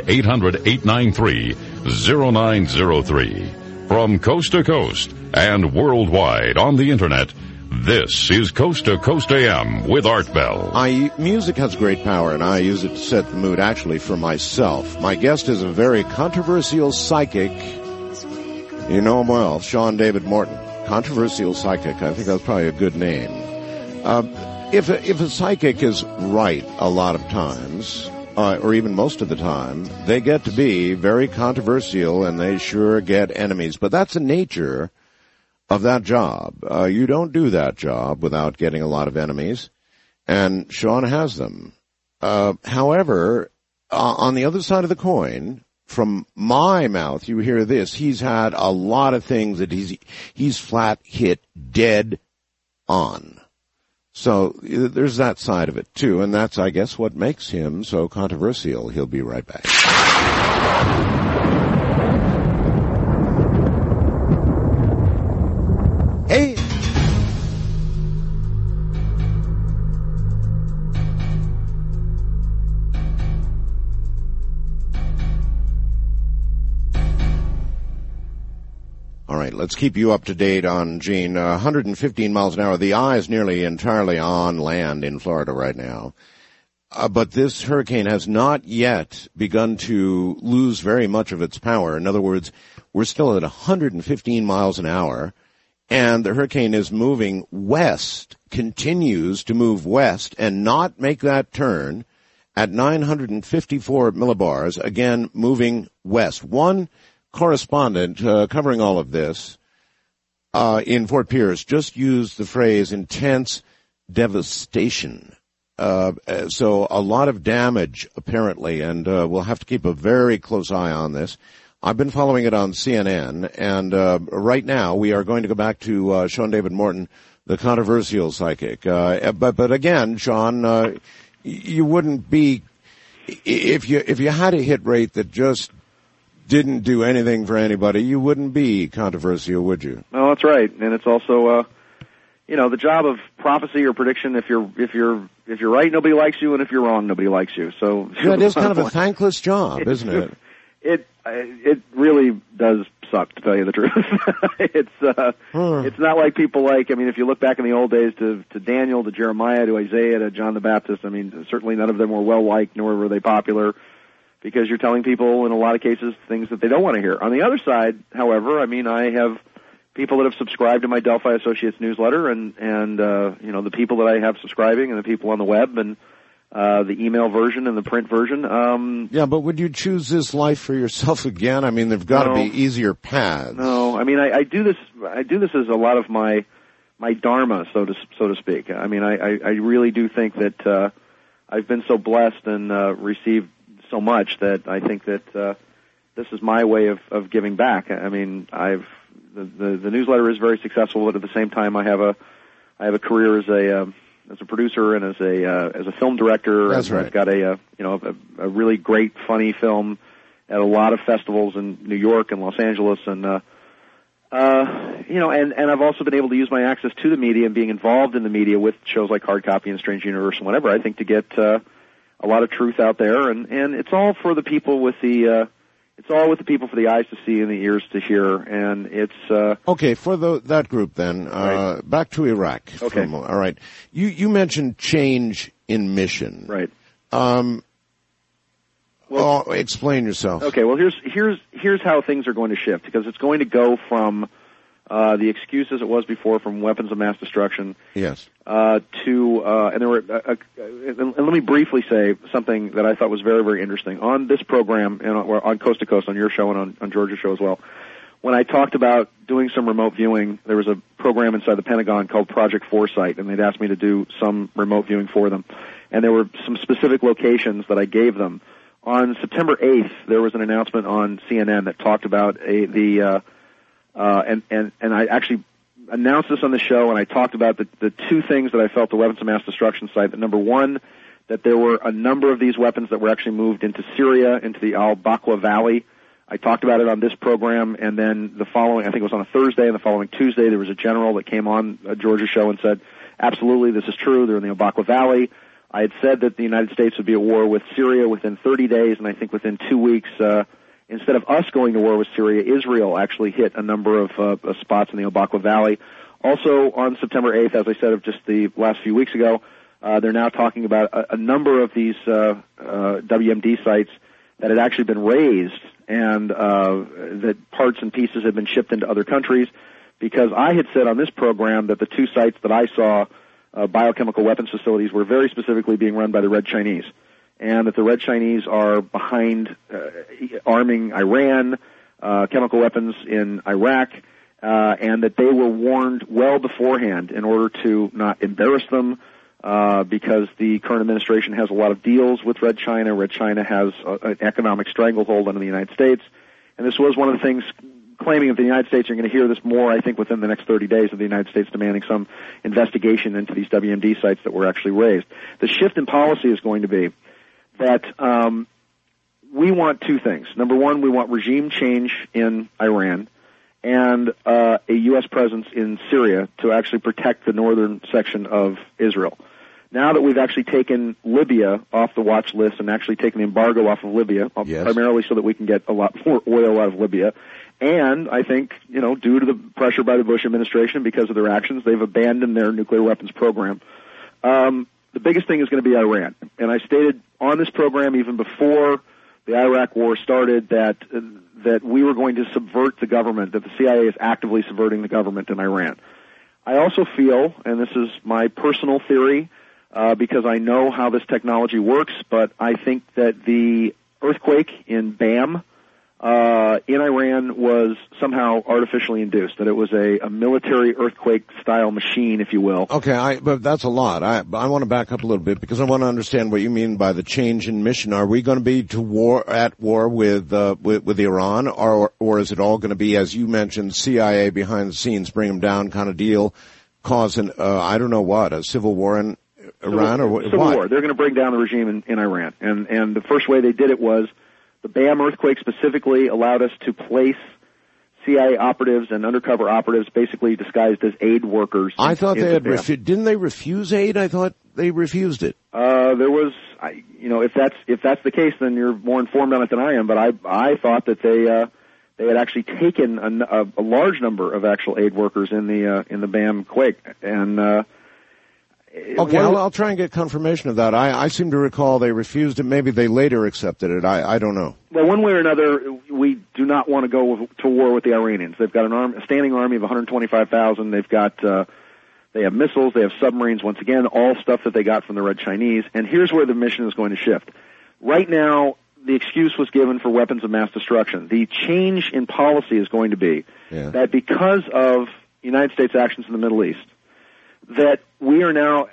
Speaker 9: 800-893-0903. From coast to coast and worldwide on the Internet, this is Coast to Coast AM with Art Bell.
Speaker 1: Music has great power, and I use it to set the mood, actually, for myself. My guest is a very controversial psychic. You know him well, Sean David Morton. Controversial psychic. I think that's probably a good name. If a psychic is right a lot of times, or even most of the time, they get to be very controversial and they sure get enemies. But that's the nature of that job. You don't do that job without getting a lot of enemies, and Sean has them. However, on the other side of the coin, from my mouth, you hear this. He's had a lot of things that he's flat hit dead on. So there's that side of it, too, and that's, I guess, what makes him so controversial. He'll be right back. Hey! All right, let's keep you up to date on Gene. 115 miles an hour. The eye is nearly entirely on land in Florida right now. But this hurricane has not yet begun to lose very much of its power. In other words, we're still at 115 miles an hour, and the hurricane is moving west, continues to move west, and not make that turn at 954 millibars, again moving west. One correspondent covering all of this in Fort Pierce just used the phrase intense devastation. So a lot of damage, apparently, and we'll have to keep a very close eye on this. I've been following it on CNN, and right now we are going to go back to Sean David Morton, the controversial psychic. But again, Sean, you wouldn't be if you had a hit rate that just didn't do anything for anybody, you wouldn't be controversial, would you?
Speaker 19: No, that's right. And it's also, the job of prophecy or prediction. If you're right, nobody likes you, and if you're wrong, nobody likes you. So
Speaker 1: yeah, it is kind of a thankless job, isn't it?
Speaker 19: It really does suck, to tell you the truth. It's not like people like. I mean, if you look back in the old days to Daniel, to Jeremiah, to Isaiah, to John the Baptist. I mean, certainly none of them were well liked, nor were they popular, because you're telling people in a lot of cases things that they don't want to hear. On the other side, however, I mean, I have people that have subscribed to my Delphi Associates newsletter, and the people that I have subscribing, and the people on the web, and the email version and the print version.
Speaker 1: Yeah, but would you choose this life for yourself again? I mean, there've got to be easier paths.
Speaker 19: No, I mean, I do this as a lot of my dharma, so to speak. I mean, I really do think that I've been so blessed and received so much that I think that this is my way of giving back. I mean, the newsletter is very successful, but at the same time, I have a career as a producer and as a film director.
Speaker 1: That's right.
Speaker 19: I've got a really great, funny film at a lot of festivals in New York and Los Angeles, and I've also been able to use my access to the media and being involved in the media with shows like Hard Copy and Strange Universe and whatever, I think, to get a lot of truth out there, and it's all for the people with the people for the eyes to see and the ears to hear, and it's
Speaker 1: okay for that group then.
Speaker 19: Right.
Speaker 1: Back to Iraq.
Speaker 19: Okay.
Speaker 1: All right. You mentioned change in mission.
Speaker 19: Right.
Speaker 1: Explain yourself.
Speaker 19: Okay. Well, here's how things are going to shift, because it's going to go from the excuse as it was before, from weapons of mass destruction.
Speaker 1: Yes.
Speaker 19: And there were, and let me briefly say something that I thought was very, very interesting on this program and on Coast to Coast, on your show and on George's show as well. When I talked about doing some remote viewing, there was a program inside the Pentagon called Project Foresight, and they'd asked me to do some remote viewing for them. And there were some specific locations that I gave them. On September 8th, there was an announcement on CNN that talked about and I actually announced this on the show, and I talked about the two things that I felt the weapons of mass destruction site. That number one, that there were a number of these weapons that were actually moved into Syria, into the Al-Baqwa Valley. I talked about it on this program, and then the following, I think it was on a Thursday, and the following Tuesday, there was a general that came on George's show and said, absolutely, this is true, they're in the Al-Baqwa Valley. I had said that the United States would be at war with Syria within 30 days, and I think within 2 weeks, instead of us going to war with Syria, Israel actually hit a number of spots in the Al-Baqwa Valley. Also, on September 8th, as I said, of just the last few weeks ago, they're now talking about a number of these WMD sites that had actually been razed, and that parts and pieces had been shipped into other countries, because I had said on this program that the two sites that I saw biochemical weapons facilities were very specifically being run by the Red Chinese, and that the Red Chinese are behind arming Iran, chemical weapons in Iraq, and that they were warned well beforehand in order to not embarrass them, because the current administration has a lot of deals with Red China. Red China has an economic stranglehold on the United States, and this was one of the things claiming that the United States, you're going to hear this more, I think, within the next 30 days of the United States demanding some investigation into these WMD sites that were actually raised. The shift in policy is going to be that we want two things. Number one, we want regime change in Iran and a U.S. presence in Syria to actually protect the northern section of Israel. Now that we've actually taken Libya off the watch list and actually taken the embargo off of Libya, primarily so that we can get a lot more oil out of Libya, and I think, due to the pressure by the Bush administration because of their actions, they've abandoned their nuclear weapons program. The biggest thing is going to be Iran. And I stated on this program even before the Iraq war started that we were going to subvert the government, that the CIA is actively subverting the government in Iran. I also feel, and this is my personal theory, because I know how this technology works, but I think that the earthquake in Bam in Iran was somehow artificially induced, that it was a military earthquake-style machine, if you will.
Speaker 1: Okay, but that's a lot. I want to back up a little bit because I want to understand what you mean by the change in mission. Are we going to be at war with Iran, or is it all going to be, as you mentioned, CIA behind the scenes, bring them down kind of deal, cause I don't know what, a civil war in Iran or what?
Speaker 19: Civil war. They're going to bring down the regime in Iran, and the first way they did it was the Bam earthquake specifically allowed us to place CIA operatives and undercover operatives basically disguised as aid workers.
Speaker 1: I thought they had didn't they refuse aid? I thought they refused it.
Speaker 19: There was, if that's the case, then you're more informed on it than I am. But I thought that they had actually taken a large number of actual aid workers in the Bam quake, and
Speaker 1: okay, I'll try and get confirmation of that. I seem to recall they refused it. Maybe they later accepted it. I don't know.
Speaker 19: Well, one way or another, we do not want to go to war with the Iranians. They've got a standing army of 125,000. They have missiles. They have submarines. Once again, all stuff that they got from the Red Chinese. And here's where the mission is going to shift. Right now, the excuse was given for weapons of mass destruction. The change in policy is going to be that because of United States actions in the Middle East, that we are now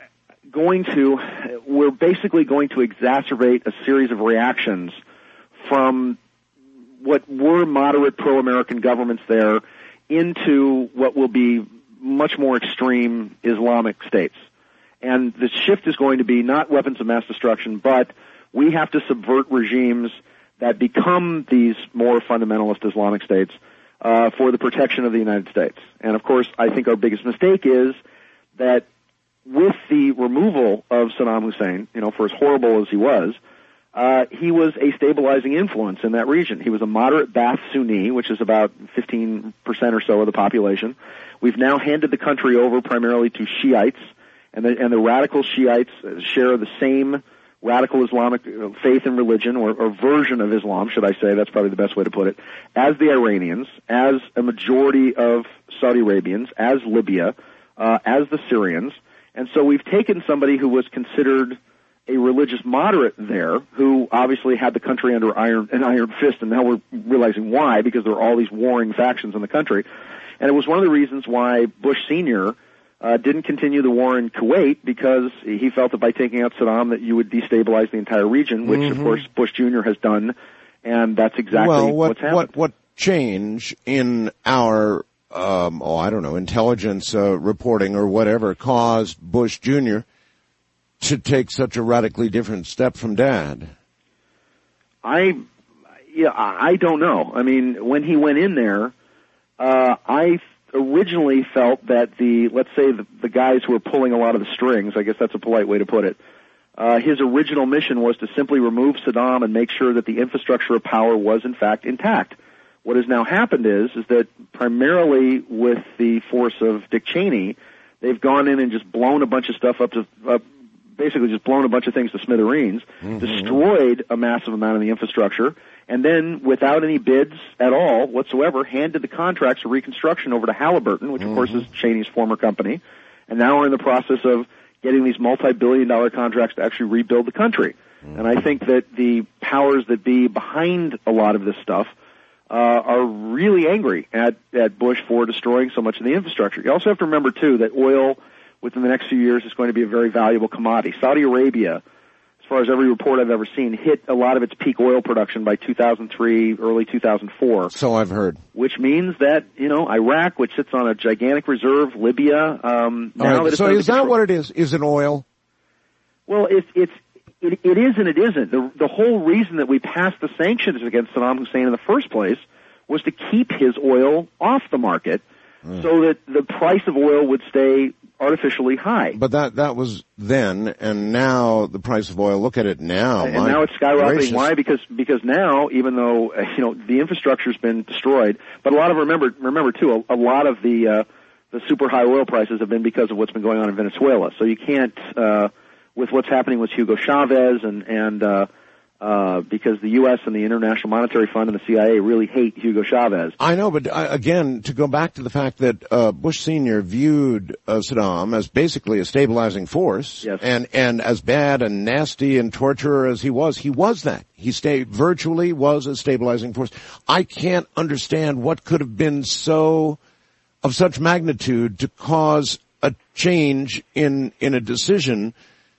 Speaker 19: we're basically going to exacerbate a series of reactions from what were moderate pro-American governments there into what will be much more extreme Islamic states. And the shift is going to be not weapons of mass destruction, but we have to subvert regimes that become these more fundamentalist Islamic states for the protection of the United States. And of course, I think our biggest mistake is that with the removal of Saddam Hussein, for as horrible as he was a stabilizing influence in that region. He was a moderate Ba'ath Sunni, which is about 15% or so of the population. We've now handed the country over primarily to Shiites, and the radical Shiites share the same radical Islamic faith and religion, or version of Islam, should I say, that's probably the best way to put it, as the Iranians, as a majority of Saudi Arabians, as Libya, as the Syrians. And so we've taken somebody who was considered a religious moderate there, who obviously had the country under an iron fist, and now we're realizing why, because there are all these warring factions in the country. And it was one of the reasons why Bush Sr. Didn't continue the war in Kuwait, because he felt that by taking out Saddam that you would destabilize the entire region, which of course Bush Jr. has done, and that's exactly what's happened.
Speaker 1: What change in our intelligence reporting or whatever caused Bush Jr. to take such a radically different step from Dad?
Speaker 19: I don't know. I mean, when he went in there, I originally felt that let's say the guys who were pulling a lot of the strings, I guess that's a polite way to put it, his original mission was to simply remove Saddam and make sure that the infrastructure of power was in fact intact. What has now happened is that primarily with the force of Dick Cheney, they've gone in and just blown a bunch of stuff basically just blown a bunch of things to smithereens, destroyed a massive amount of the infrastructure, and then without any bids at all whatsoever, handed the contracts for reconstruction over to Halliburton, which of course is Cheney's former company, and now we're in the process of getting these multi-billion-dollar contracts to actually rebuild the country. And I think that the powers that be behind a lot of this stuff are really angry at Bush for destroying so much of the infrastructure. You also have to remember, too, that oil within the next few years is going to be a very valuable commodity. Saudi Arabia, as far as every report I've ever seen, hit a lot of its peak oil production by 2003, early 2004.
Speaker 1: So I've heard.
Speaker 19: Which means that, Iraq, which sits on a gigantic reserve, Libya, now that
Speaker 1: so is that what it is? Is it oil?
Speaker 19: Well, it is and it isn't. The whole reason that we passed the sanctions against Saddam Hussein in the first place was to keep his oil off the market so that the price of oil would stay artificially high.
Speaker 1: But that was then, and now the price of oil, look at it now.
Speaker 19: And now it's skyrocketing.
Speaker 1: Gracious.
Speaker 19: Why? Because now, even though, the infrastructure's been destroyed, but a lot of, remember too, a lot of the super high oil prices have been because of what's been going on in Venezuela. So you can't, with what's happening with Hugo Chavez and because the U.S. and the International Monetary Fund and the CIA really hate Hugo Chavez.
Speaker 1: I know, but again, to go back to the fact that Bush Sr. viewed Saddam as basically a stabilizing force,
Speaker 19: yes.
Speaker 1: and as bad and nasty and torturer as he was that. He virtually was a stabilizing force. I can't understand what could have been of such magnitude to cause a change in a decision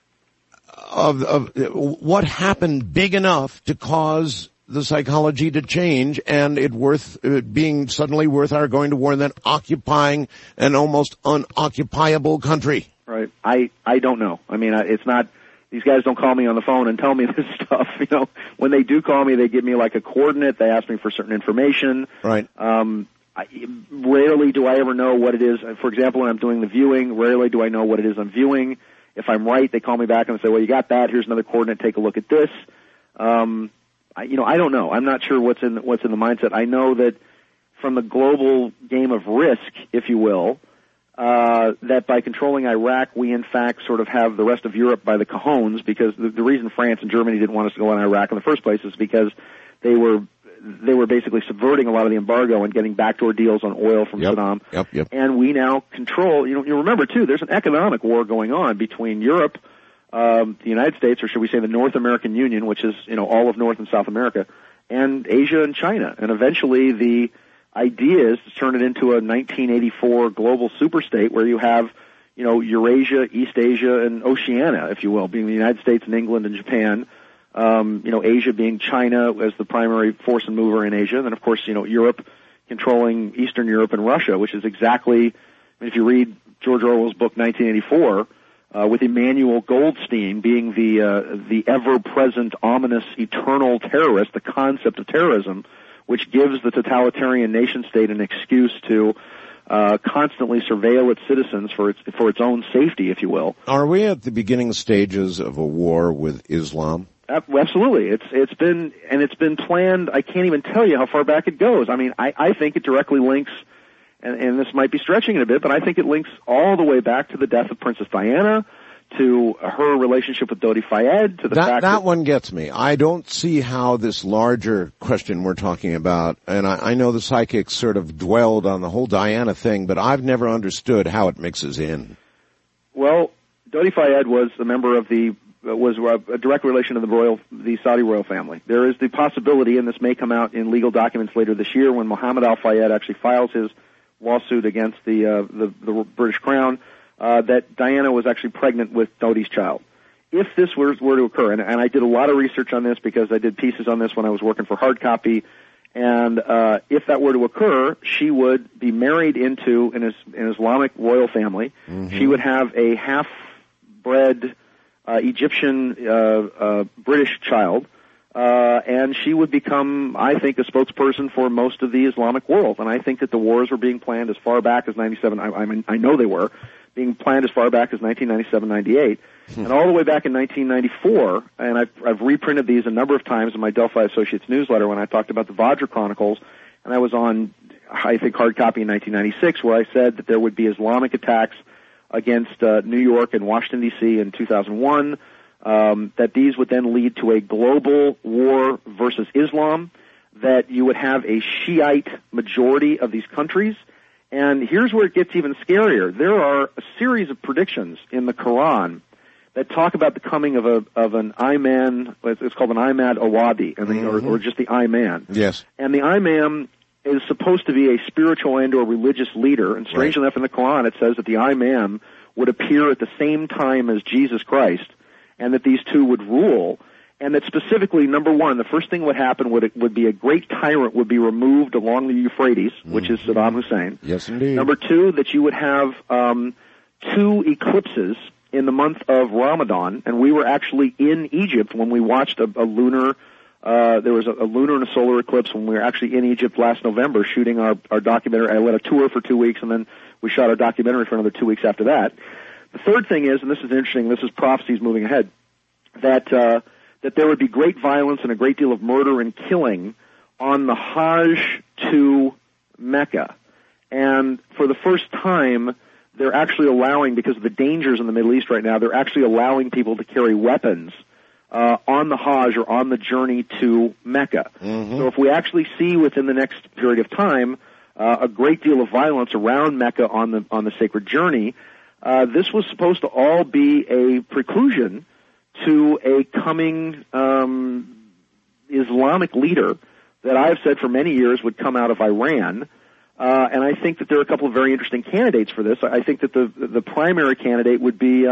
Speaker 1: of what happened big enough to cause the psychology to change and being suddenly worth our going to war and then occupying an almost unoccupiable country.
Speaker 19: Right. I don't know. I mean, it's not, these guys don't call me on the phone and tell me this stuff. When they do call me, they give me like a coordinate. They ask me for certain information.
Speaker 1: Right.
Speaker 19: Rarely do I ever know what it is. For example, when I'm doing the viewing, rarely do I know what it is I'm viewing. If I'm right, they call me back and say, well, you got that. Here's another coordinate. Take a look at this. I don't know. I'm not sure what's in the mindset. I know that from the global game of risk, if you will, that by controlling Iraq, we in fact sort of have the rest of Europe by the cajones, because the reason France and Germany didn't want us to go in Iraq in the first place is because they were basically subverting a lot of the embargo and getting backdoor deals on oil from Saddam.
Speaker 1: Yep.
Speaker 19: And we now control, you remember too, there's an economic war going on between Europe, the United States, or should we say the North American Union, which is, all of North and South America, and Asia and China. And eventually the idea is to turn it into a 1984 global superstate where you have, Eurasia, East Asia, and Oceania, if you will, being the United States and England and Japan. Asia being China as the primary force and mover in Asia. And then, of course, Europe controlling Eastern Europe and Russia, which is exactly, if you read George Orwell's book 1984, with Emmanuel Goldstein being the ever-present, ominous, eternal terrorist, the concept of terrorism, which gives the totalitarian nation-state an excuse to constantly surveil its citizens for its own safety, if you will.
Speaker 1: Are we at the beginning stages of a war with Islam?
Speaker 19: Absolutely. It's been planned. I can't even tell you how far back it goes. I mean, I think it directly links, and this might be stretching it a bit, but I think it links all the way back to the death of Princess Diana, to her relationship with Dodi Fayed, to the fact
Speaker 1: that one gets me. I don't see how this larger question we're talking about, and I know the psychics sort of dwelled on the whole Diana thing, but I've never understood how it mixes in.
Speaker 19: Well, Dodi Fayed was a member of was a direct relation to the Saudi royal family. There is the possibility, and this may come out in legal documents later this year, when Mohammed Al Fayed actually files his lawsuit against the British Crown, that Diana was actually pregnant with Dodi's child. If this were to occur, and I did a lot of research on this because I did pieces on this when I was working for Hard Copy, and if that were to occur, she would be married into an Islamic royal family. Mm-hmm. She would have a half-bred Egyptian British child, and she would become, I think, a spokesperson for most of the Islamic world. And I think that the wars were being planned as far back as 97. I know they were being planned as far back as 1997, 98, and all the way back in 1994. And I've reprinted these a number of times in my Delphi Associates newsletter when I talked about the Vajra Chronicles, and I was on, I think, Hard Copy in 1996, where I said that there would be Islamic attacks against New York and Washington, D.C. in 2001, that these would then lead to a global war versus Islam, that you would have a Shiite majority of these countries, And here's where it gets even scarier. There are a series of predictions in the Quran that talk about the coming of an Imam. It's called an Imam Awabi, and or just the Imam.
Speaker 1: Yes.
Speaker 19: And the Imam is supposed to be a spiritual and or religious leader. And strangely enough, in the Quran, it says that the Imam would appear at the same time as Jesus Christ, and that these two would rule. And that specifically, number one, the first thing would happen would be a great tyrant would be removed along the Euphrates, which is Saddam Hussein.
Speaker 1: Yes, indeed.
Speaker 19: Number two, that you would have 2 eclipses in the month of Ramadan, and we were actually in Egypt when we watched a lunar. There was a lunar and a solar eclipse when we were actually in Egypt last November shooting our documentary. I led a tour for 2 weeks, and then we shot our documentary for another 2 weeks after that. The third thing is, and this is interesting, this is prophecies moving ahead, that there would be great violence and a great deal of murder and killing on the Hajj to Mecca. And for the first time, they're actually allowing, because of the dangers in the Middle East right now, they're actually allowing people to carry weapons on the Hajj or on the journey to Mecca. So if we actually see within the next period of time a great deal of violence around Mecca on the sacred journey, this was supposed to all be a preclusion to a coming Islamic leader that I've said for many years would come out of Iran. And I think that there are a couple of very interesting candidates for this. I think that the primary candidate would be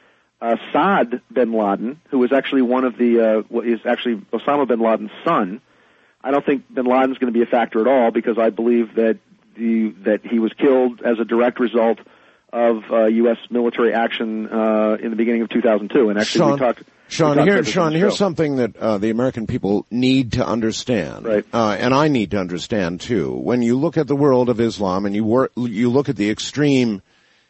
Speaker 19: Saad bin Laden, who is actually one of is actually Osama bin Laden's son. I don't think bin Laden's going to be a factor at all, because I believe that he was killed as a direct result of U.S. military action in the beginning of 2002. And actually,
Speaker 1: Sean, here's something that the American people need to understand, and I need to understand too. When you look at the world of Islam and you look at the extreme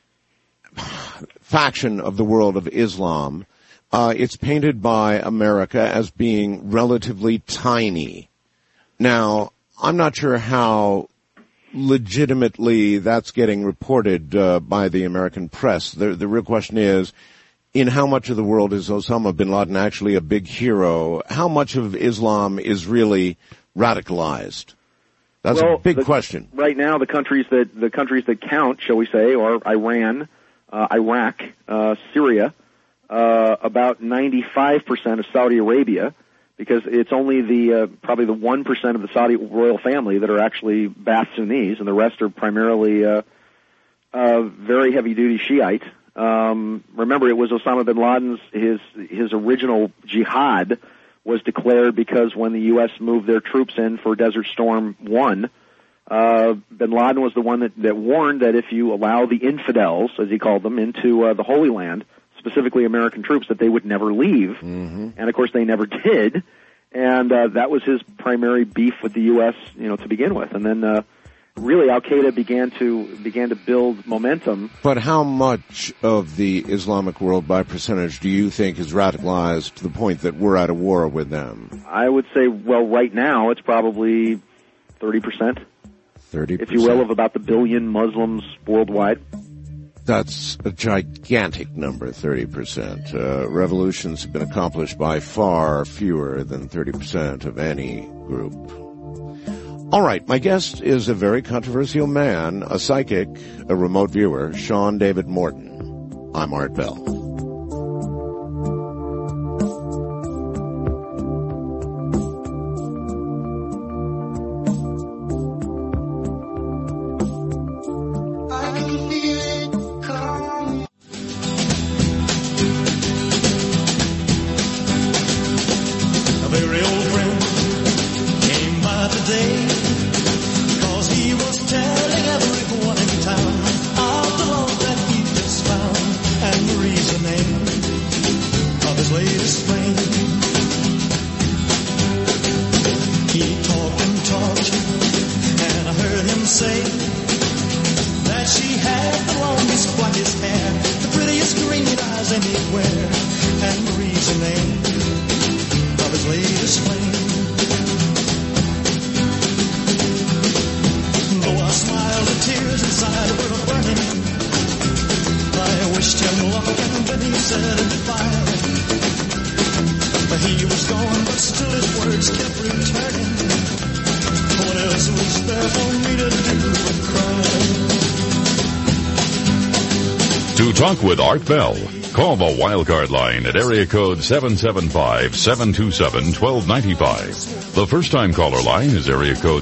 Speaker 1: faction of the world of Islam, it's painted by America as being relatively tiny. Now, I'm not sure how legitimately that's getting reported by the American press. The real question is, in how much of the world is Osama bin Laden actually a big hero? How much of Islam is really radicalized? That's a big question.
Speaker 19: Right now, the countries that count, shall we say, are Iran, Iraq, Syria, about 95% of Saudi Arabia, because it's only probably the 1% of the Saudi royal family that are actually Ba'ath Sunnis, and the rest are primarily very heavy-duty Shiite. Remember, it was Osama bin Laden's his original jihad was declared because when the U.S. moved their troops in for Desert Storm 1, bin Laden was the one that warned that if you allow the infidels, as he called them, into the Holy Land, specifically American troops, that they would never leave. And of course, they never did. And that was his primary beef with the U.S., to begin with. And then really, Al Qaeda began to build momentum.
Speaker 1: But how much of the Islamic world, by percentage, do you think is radicalized to the point that we're at a war with them?
Speaker 19: I would say, well, right now it's probably 30%.
Speaker 1: 30%,
Speaker 19: if you will, of about the billion Muslims worldwide.
Speaker 1: That's a gigantic number, 30%. Revolutions have been accomplished by far fewer than 30% of any group. All right, my guest is a very controversial man, a psychic, a remote viewer, Sean David Morton. I'm Art Bell.
Speaker 8: What else was there for me to do but cry?
Speaker 9: To talk with Art Bell, call the Wildcard line at area code 775-727-1295. The first-time caller line is area code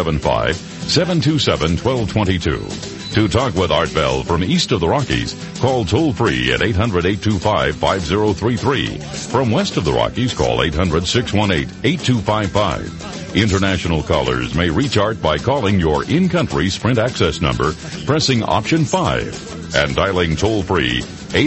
Speaker 9: 775-727-1222. To talk with Art Bell from east of the Rockies, call toll-free at 800-825-5033. From west of the Rockies, call 800-618-8255. International callers may reach Art by calling your in-country Sprint access number, pressing option 5, and dialing toll-free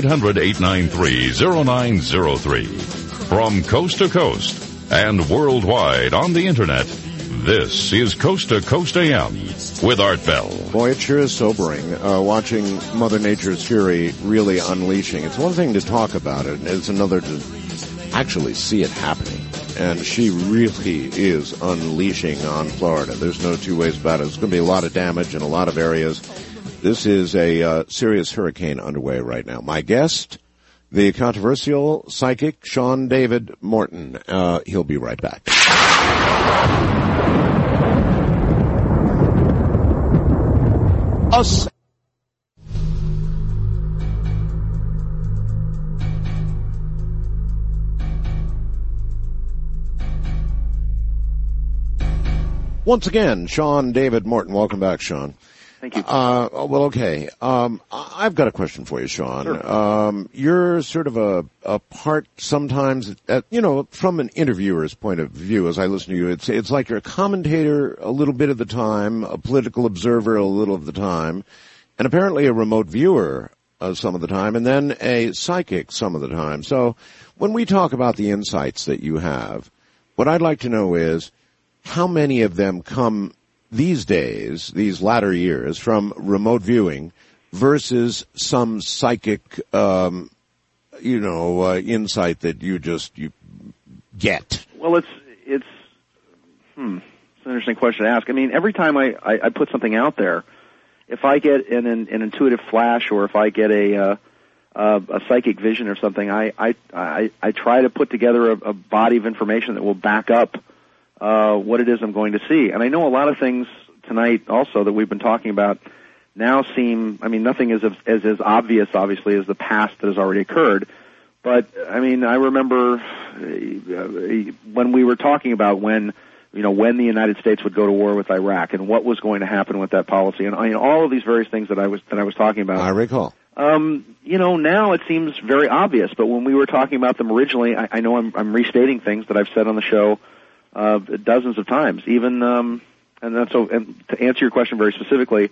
Speaker 9: 800-893-0903. From coast to coast and worldwide on the Internet, this is Coast to Coast AM with Art Bell.
Speaker 1: Boy, it sure is sobering, watching Mother Nature's fury really unleashing. It's one thing to talk about it, it's another to actually see it happening. And she really is unleashing on Florida. There's no two ways about it. There's going to be a lot of damage in a lot of areas. This is a serious hurricane underway right now. My guest, the controversial psychic Sean David Morton. He'll be right back. Us. Once again, Sean David Morton. Welcome back, Sean.
Speaker 19: Thank you.
Speaker 1: Well, okay. I've got a question for you, Sean.
Speaker 19: Sure.
Speaker 1: You're sort of a part sometimes, from an interviewer's point of view, as I listen to you, it's like you're a commentator a little bit of the time, a political observer a little of the time, and apparently a remote viewer some of the time, and then a psychic some of the time. So when we talk about the insights that you have, what I'd like to know is how many of them come these days, these latter years, from remote viewing versus some psychic, insight that you get?
Speaker 19: Well, it's an interesting question to ask. I mean, every time I put something out there, if I get an intuitive flash or if I get a psychic vision or something, I try to put together a body of information that will back up what it is I'm going to see. And I know a lot of things tonight also that we've been talking about now seem, I mean, nothing is as obvious, obviously, as the past that has already occurred. But, I mean, I remember when we were talking about when the United States would go to war with Iraq and what was going to happen with that policy and all of these various things that I was talking about.
Speaker 1: I recall.
Speaker 19: Now it seems very obvious, but when we were talking about them originally, I know I'm restating things that I've said on the show dozens of times. Even and to answer your question very specifically,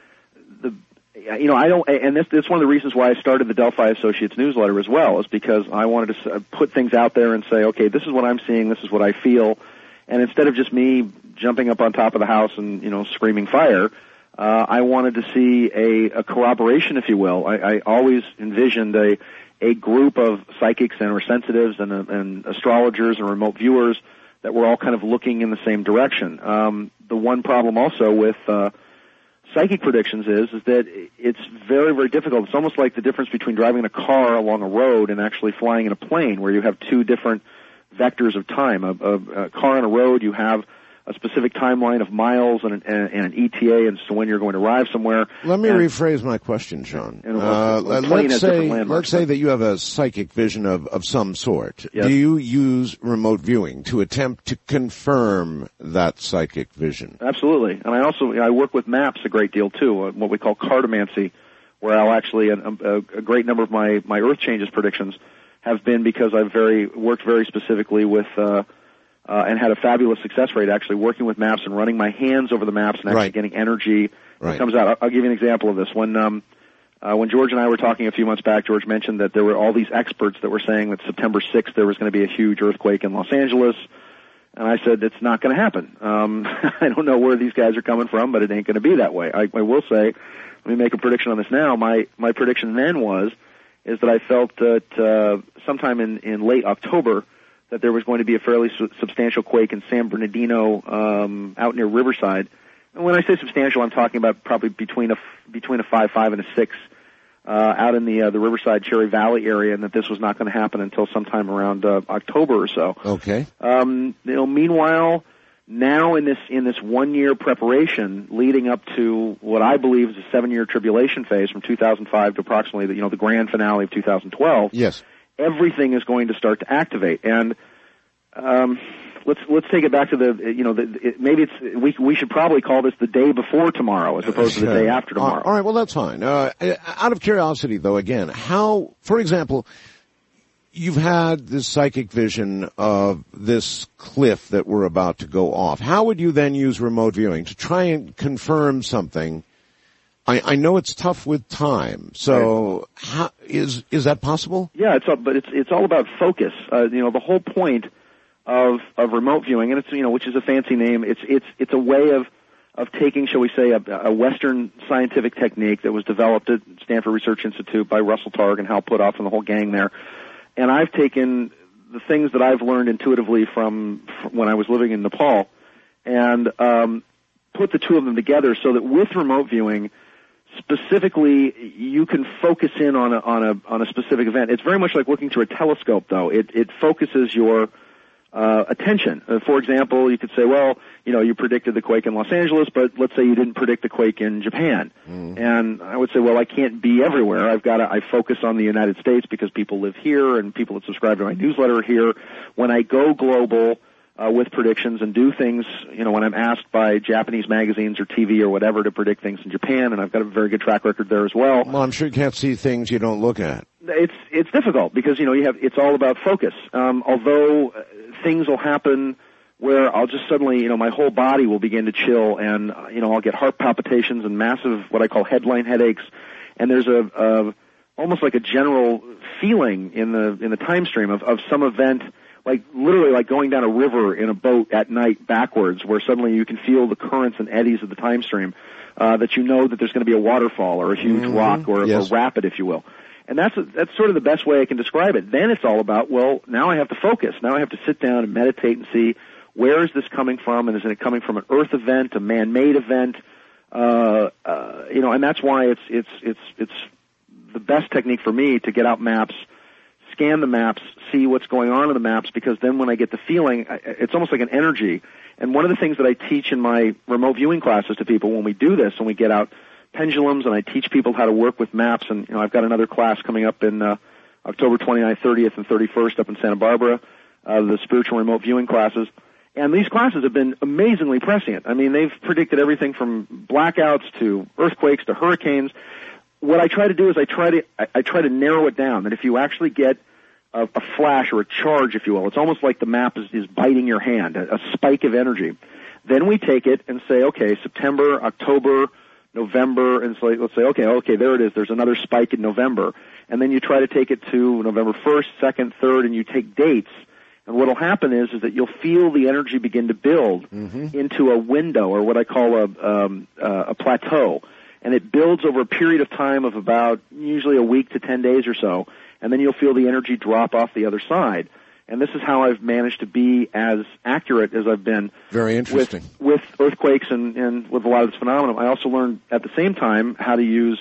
Speaker 19: I don't, and it's one of the reasons why I started the Delphi Associates newsletter as well, is because I wanted to put things out there and say, okay, this is what I'm seeing, this is what I feel, and instead of just me jumping up on top of the house and screaming fire, I wanted to see a corroboration, if you will. I always envisioned a group of psychics and or sensitives and astrologers and remote viewers that we're all kind of looking in the same direction. The one problem also with psychic predictions is that it's very, very difficult. It's almost like the difference between driving a car along a road and actually flying in a plane, where you have two different vectors of time. A car on a road, you have a specific timeline of miles and an ETA, and so when you're going to arrive somewhere.
Speaker 1: Let me rephrase my question, Sean. Let's say that you have a psychic vision of some sort.
Speaker 19: Yes.
Speaker 1: Do you use remote viewing to attempt to confirm that psychic vision?
Speaker 19: Absolutely. And I work with maps a great deal too, what we call cartomancy, where I'll actually, a great number of my Earth changes predictions have been because I've worked very specifically with, and had a fabulous success rate actually working with maps and running my hands over the maps and actually getting energy that comes out. I'll give you an example of this. When George and I were talking a few months back, George mentioned that there were all these experts that were saying that September 6th there was going to be a huge earthquake in Los Angeles. And I said, it's not going to happen. I don't know where these guys are coming from, but it ain't going to be that way. I will say, let me make a prediction on this now. My prediction then is that I felt that sometime in late October that there was going to be a fairly substantial quake in San Bernardino, out near Riverside. And when I say substantial, I'm talking about probably between a 5.5 and a 6, out in the Riverside Cherry Valley area, and that this was not going to happen until sometime around October or so.
Speaker 1: Okay.
Speaker 19: Meanwhile, now in this 1 year preparation leading up to what I believe is a 7-year tribulation phase from 2005 to approximately the grand finale of 2012.
Speaker 1: Yes.
Speaker 19: Everything is going to start to activate, and let's take it back to we should probably call this the day before tomorrow as opposed to the day after tomorrow.
Speaker 1: All right, well that's fine. Out of curiosity though, again, how, for example, you've had this psychic vision of this cliff that we're about to go off. How would you then use remote viewing to try and confirm something? I know it's tough with time, so how, is that possible?
Speaker 19: Yeah, it's all about focus. The whole point of remote viewing, and it's which is a fancy name. It's a way of taking, shall we say, a Western scientific technique that was developed at Stanford Research Institute by Russell Targ and Hal Puthoff and the whole gang there. And I've taken the things that I've learned intuitively from when I was living in Nepal and put the two of them together so that with remote viewing, specifically, you can focus in on a specific event. It's very much like looking through a telescope, though. It focuses your attention. For example, you could say, well, you predicted the quake in Los Angeles, but let's say you didn't predict the quake in Japan. And I would say, well, I can't be everywhere. I focus on the United States because people live here and people that subscribe to my newsletter are here. When I go global with predictions and do things, when I'm asked by Japanese magazines or TV or whatever to predict things in Japan, and I've got a very good track record there as well.
Speaker 1: Well, I'm sure you can't see things you don't look at.
Speaker 19: It's difficult because it's all about focus. Although things will happen where I'll just suddenly my whole body will begin to chill and I'll get heart palpitations and massive what I call headline headaches, and there's a almost like a general feeling in the time stream of some event, like literally like going down a river in a boat at night backwards, where suddenly you can feel the currents and eddies of the time stream, that that there's going to be a waterfall or a huge rock or a rapid, if you will. And that's sort of the best way I can describe it. Then it's all about, well, now I have to focus. Now I have to sit down and meditate and see where is this coming from, and is it coming from an Earth event, a man-made event? And that's why it's the best technique for me to get out maps, scan the maps, see what's going on in the maps, because then when I get the feeling, it's almost like an energy. And one of the things that I teach in my remote viewing classes to people when we do this, when we get out pendulums and I teach people how to work with maps, and I've got another class coming up in October 29th, 30th, and 31st up in Santa Barbara, the spiritual remote viewing classes. And these classes have been amazingly prescient. I mean, they've predicted everything from blackouts to earthquakes to hurricanes. What I try to do is I try to narrow it down, that if you actually get a flash or a charge, if you will, it's almost like the map is biting your hand, a spike of energy. Then we take it and say, okay, September, October, November, and so let's say, okay, there it is. There's another spike in November. And then you try to take it to November 1st, 2nd, 3rd, and you take dates. And what will happen is that you'll feel the energy begin to build into a window, or what I call a plateau. And it builds over a period of time of about usually a week to 10 days or so. And then you'll feel the energy drop off the other side. And this is how I've managed to be as accurate as I've been.
Speaker 1: Very interesting.
Speaker 19: With earthquakes and with a lot of this phenomenon. I also learned at the same time how to use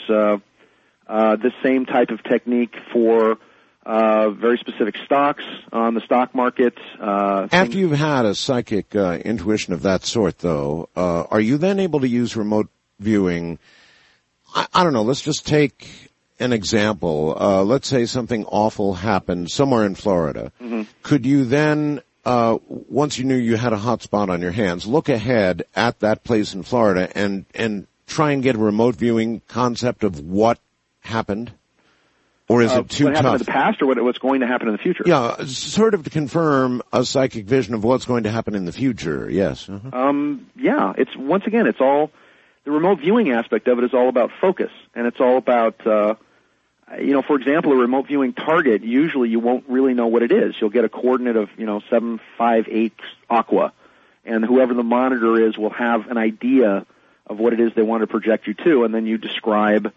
Speaker 19: this same type of technique for very specific stocks on the stock market.
Speaker 1: After you've had a psychic intuition of that sort, though, are you then able to use remote viewing? I don't know, let's just take an example. Let's say something awful happened somewhere in Florida. Could you then, once you knew you had a hot spot on your hands, look ahead at that place in Florida and try and get a remote viewing concept of what happened? Or is it too
Speaker 19: tough? What happened in the past, or what's going to happen in the future?
Speaker 1: Yeah, sort of to confirm a psychic vision of what's going to happen in the future, yes.
Speaker 19: Yeah, it's all, the remote viewing aspect of it is all about focus, and it's all about, for example, a remote viewing target, usually you won't really know what it is. You'll get a coordinate of, 758 aqua, and whoever the monitor is will have an idea of what it is they want to project you to, and then you describe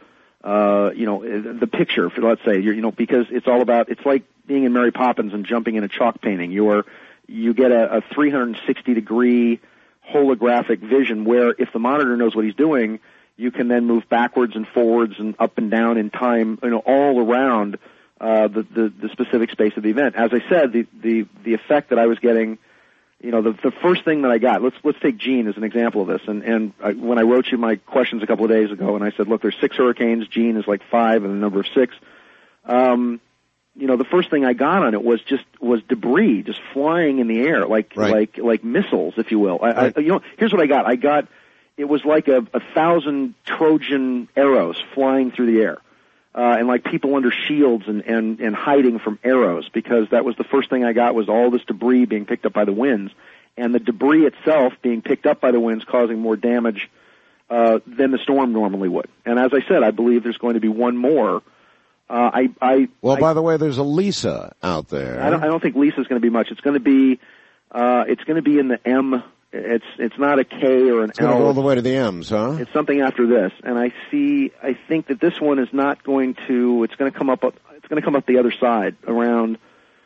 Speaker 19: the picture, for, let's say, because it's all about, it's like being in Mary Poppins and jumping in a chalk painting. You get a 360-degree holographic vision where if the monitor knows what he's doing, you can then move backwards and forwards and up and down in time, all around the specific space of the event. As I said, the effect that I was getting the first thing that I got, let's take Gene as an example of this. And when I wrote you my questions a couple of days ago, and I said, look, there's 6 hurricanes, Gene is like 5 and a number of 6. The first thing I got on it was debris just flying in the air, like missiles, if you will. Here's what I got. It was like 1,000 Trojan arrows flying through the air. And like people under shields and hiding from arrows, because that was the first thing I got, was all this debris being picked up by the winds, and the debris itself being picked up by the winds causing more damage than the storm normally would. And as I said, I believe there's going to be one more. By
Speaker 1: the way, there's a Lisa out there.
Speaker 19: I don't think Lisa's going to be much. It's going to be in the M. It's not a K or an
Speaker 1: It's going
Speaker 19: L.
Speaker 1: to go all the way to the M's, huh?
Speaker 19: It's something after this, and I think that this one is not going to. It's going to come up the other side around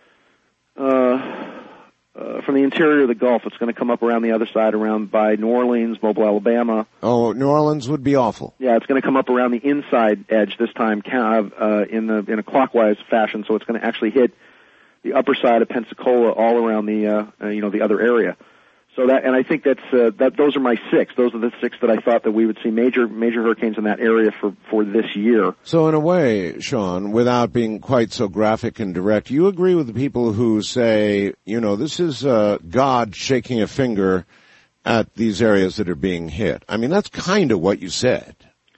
Speaker 19: from the interior of the Gulf. It's going to come up around the other side, around by New Orleans, Mobile, Alabama.
Speaker 1: Oh, New Orleans would be awful.
Speaker 19: Yeah, it's going to come up around the inside edge this time, in a clockwise fashion. So it's going to actually hit the upper side of Pensacola, all around the other area. So and I think those are my 6. Those are the 6 that I thought that we would see major hurricanes in that area for this year.
Speaker 1: So in a way, Sean, without being quite so graphic and direct, you agree with the people who say, this is God shaking a finger at these areas that are being hit. I mean, that's kind of what you said.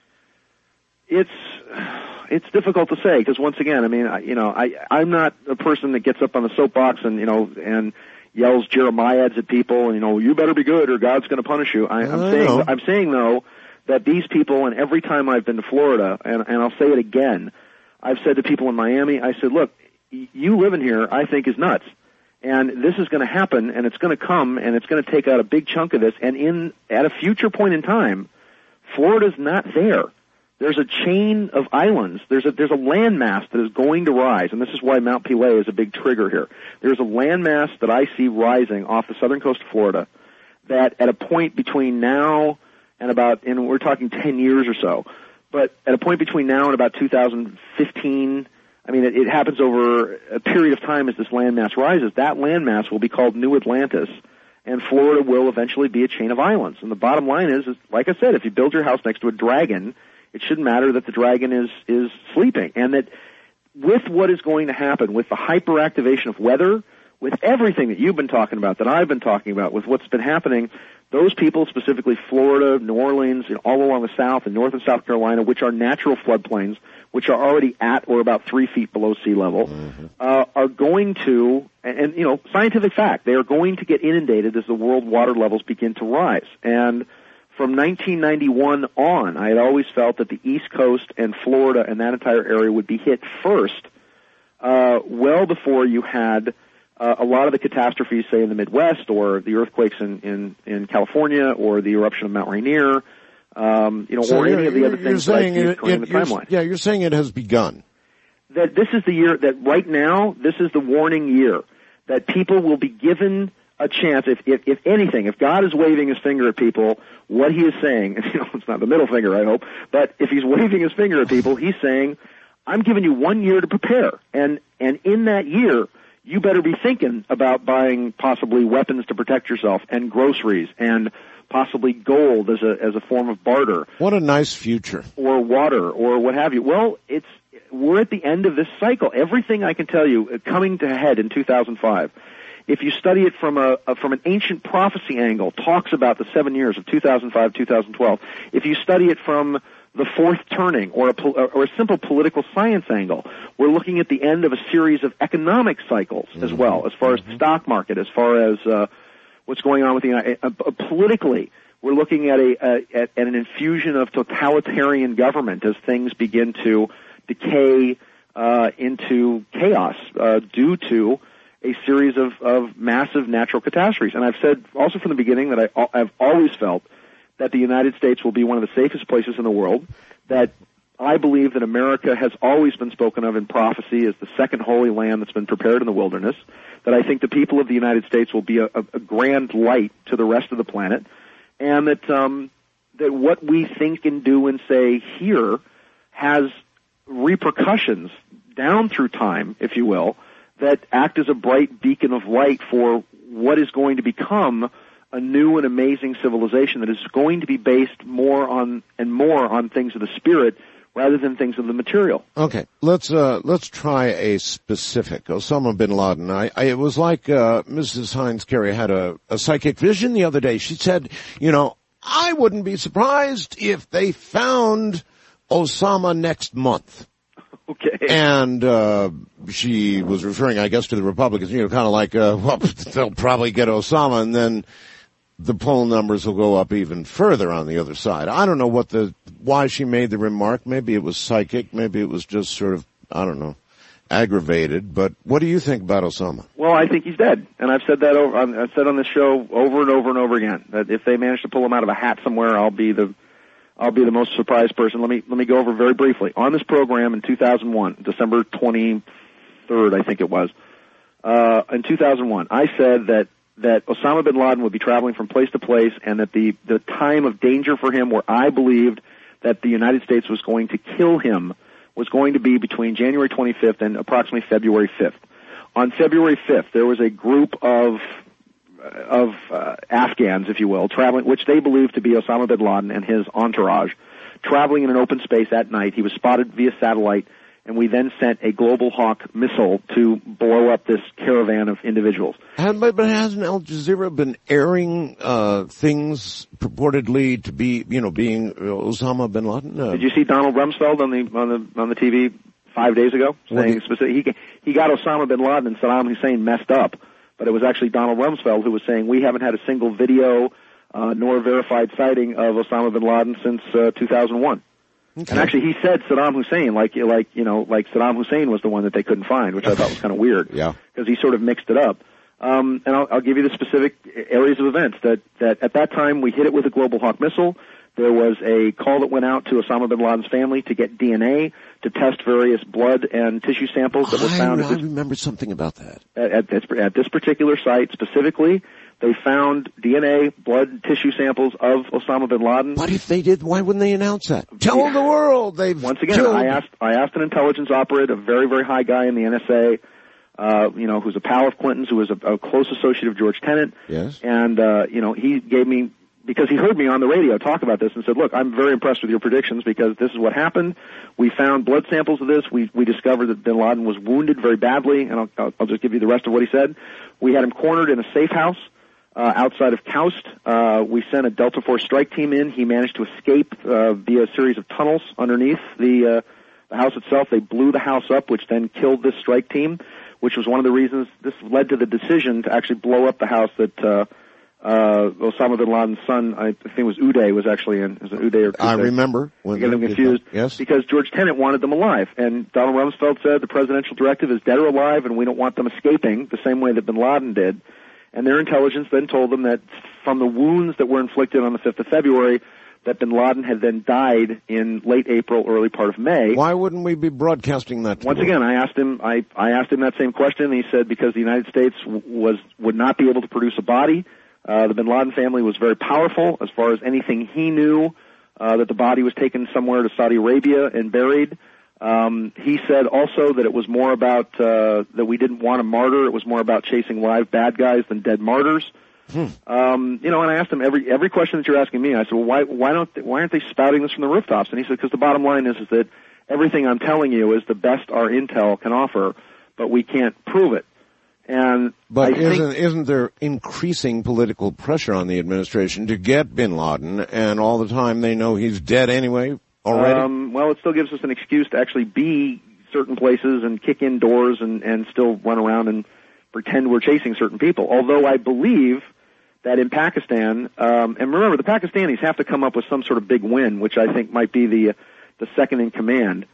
Speaker 19: It's difficult to say, because once again, I mean, I'm not a person that gets up on the soapbox and yells Jeremiads at people, and you better be good or God's going to punish you. I'm saying though that these people, and every time I've been to Florida, and I'll say it again, I've said to people in Miami, I said, look, you living here, I think, is nuts, and this is going to happen, and it's going to come, and it's going to take out a big chunk of this, and at a future point in time, Florida's not there. There's a chain of islands. There's a landmass that is going to rise, and this is why Mount Pelée is a big trigger here. There's a landmass that I see rising off the southern coast of Florida that at a point between now and we're talking 10 years or so, but at a point between now and about 2015, I mean, it happens over a period of time as this landmass rises. That landmass will be called New Atlantis, and Florida will eventually be a chain of islands. And the bottom line is like I said, if you build your house next to a dragon, it shouldn't matter that the dragon is sleeping, and that with what is going to happen, with the hyperactivation of weather, with everything that you've been talking about, that I've been talking about, with what's been happening, those people, specifically Florida, New Orleans, all along the South and North and South Carolina, which are natural floodplains, which are already at or about 3 feet below sea level, are going to, and scientific fact, they are going to get inundated as the world water levels begin to rise. And from 1991 on, I had always felt that the East Coast and Florida and that entire area would be hit first, well before you had a lot of the catastrophes, say in the Midwest, or the earthquakes in California, or the eruption of Mount Rainier, or any of the other things that I see occurring in the timeline.
Speaker 1: Yeah, you're saying it has begun.
Speaker 19: That this is the year, that right now, this is the warning year, that people will be given a chance, if anything, if God is waving his finger at people, what he is saying, it's not the middle finger, I hope, but if he's waving his finger at people, he's saying, I'm giving you 1 year to prepare, and in that year, you better be thinking about buying possibly weapons to protect yourself, and groceries, and possibly gold as a form of barter.
Speaker 1: What a nice future.
Speaker 19: Or water, or what have you. Well, we're at the end of this cycle. Everything I can tell you, coming to a head in 2005, if you study it from an ancient prophecy angle, talks about the 7 years of 2005, 2012. If you study it from the fourth turning, or a simple political science angle, we're looking at the end of a series of economic cycles as well, as far as the stock market, as far as what's going on with politically. We're looking at an infusion of totalitarian government as things begin to decay into chaos due to a series of massive natural catastrophes. And I've said also from the beginning that I've always felt that the United States will be one of the safest places in the world, that I believe that America has always been spoken of in prophecy as the second holy land that's been prepared in the wilderness, that I think the people of the United States will be a grand light to the rest of the planet, and that what we think and do and say here has repercussions down through time, if you will, that act as a bright beacon of light for what is going to become a new and amazing civilization that is going to be based more on things of the spirit rather than things of the material.
Speaker 1: Okay, let's try a specific. Osama bin Laden. It was like Mrs. Heinz Carey had a psychic vision the other day. She said, I wouldn't be surprised if they found Osama next month.
Speaker 19: Okay.
Speaker 1: And she was referring, I guess, to the Republicans, kind of like, they'll probably get Osama, and then the poll numbers will go up even further on the other side. I don't know why she made the remark. Maybe it was psychic. Maybe it was just sort of, I don't know, aggravated. But what do you think about Osama?
Speaker 19: Well, I think he's dead, and I've said that I've said on this show over and over and over again that if they manage to pull him out of a hat somewhere, I'll be the most surprised person. Let me go over very briefly. On this program in 2001, December 23rd, I think it was, in 2001, I said that Osama bin Laden would be traveling from place to place, and that the time of danger for him where I believed that the United States was going to kill him was going to be between January 25th and approximately February 5th. On February 5th, there was a group of Afghans, if you will, traveling, which they believed to be Osama bin Laden and his entourage, traveling in an open space at night. He was spotted via satellite, and we then sent a Global Hawk missile to blow up this caravan of individuals.
Speaker 1: But hasn't Al Jazeera been airing things purportedly to be, being Osama bin Laden?
Speaker 19: Did you see Donald Rumsfeld on the TV 5 days ago saying specifically he got Osama bin Laden and Saddam Hussein messed up? But it was actually Donald Rumsfeld who was saying we haven't had a single video nor verified sighting of Osama bin Laden since 2001. Okay. And actually, he said Saddam Hussein, like Saddam Hussein was the one that they couldn't find, which I thought was kind of weird.
Speaker 1: Yeah.
Speaker 19: Because he sort of mixed it up. And I'll give you the specific areas of events that at that time we hit it with a Global Hawk missile. There was a call that went out to Osama bin Laden's family to get DNA, to test various blood and tissue samples that were found.
Speaker 1: I remember something about that.
Speaker 19: At this particular site specifically, they found DNA, blood, tissue samples of Osama bin Laden.
Speaker 1: What if they did? Why wouldn't they announce that? Tell the world they've
Speaker 19: Once again,
Speaker 1: killed.
Speaker 19: I asked an intelligence operative, a very, very high guy in the NSA, who's a pal of Clinton's, who was a close associate of George Tenet.
Speaker 1: Yes.
Speaker 19: And, he gave me, because he heard me on the radio talk about this and said, look, I'm very impressed with your predictions because this is what happened. We found blood samples of this. We discovered that bin Laden was wounded very badly, and I'll just give you the rest of what he said. We had him cornered in a safe house outside of Kaust. We sent a Delta Force strike team in. He managed to escape via a series of tunnels underneath the house itself. They blew the house up, which then killed this strike team, which was one of the reasons this led to the decision to actually blow up the house that Osama bin Laden's son, I think it was Uday, was actually in. Is it Uday or Uday?
Speaker 1: I remember.
Speaker 19: I get them confused.
Speaker 1: Yes.
Speaker 19: Because George Tenet wanted them alive. And Donald Rumsfeld said the presidential directive is dead or alive, and we don't want them escaping the same way that bin Laden did. And their intelligence then told them that from the wounds that were inflicted on the 5th of February, that bin Laden had then died in late April, early part of May.
Speaker 1: Why wouldn't we be broadcasting that?
Speaker 19: Once again, I asked him that same question, and he said because the United States would not be able to produce a body. The bin Laden family was very powerful as far as anything he knew, that the body was taken somewhere to Saudi Arabia and buried. He said also that it was more about, that we didn't want a martyr. It was more about chasing live bad guys than dead martyrs. And I asked him every question that you're asking me. I said, well, why aren't they spouting this from the rooftops? And he said, because the bottom line is that everything I'm telling you is the best our intel can offer, but we can't prove it.
Speaker 1: But isn't there increasing political pressure on the administration to get bin Laden, and all the time they know he's dead anyway already?
Speaker 19: Well, it still gives us an excuse to actually be certain places and kick in doors and still run around and pretend we're chasing certain people. Although I believe that in Pakistan, and remember, the Pakistanis have to come up with some sort of big win, which I think might be the second in command.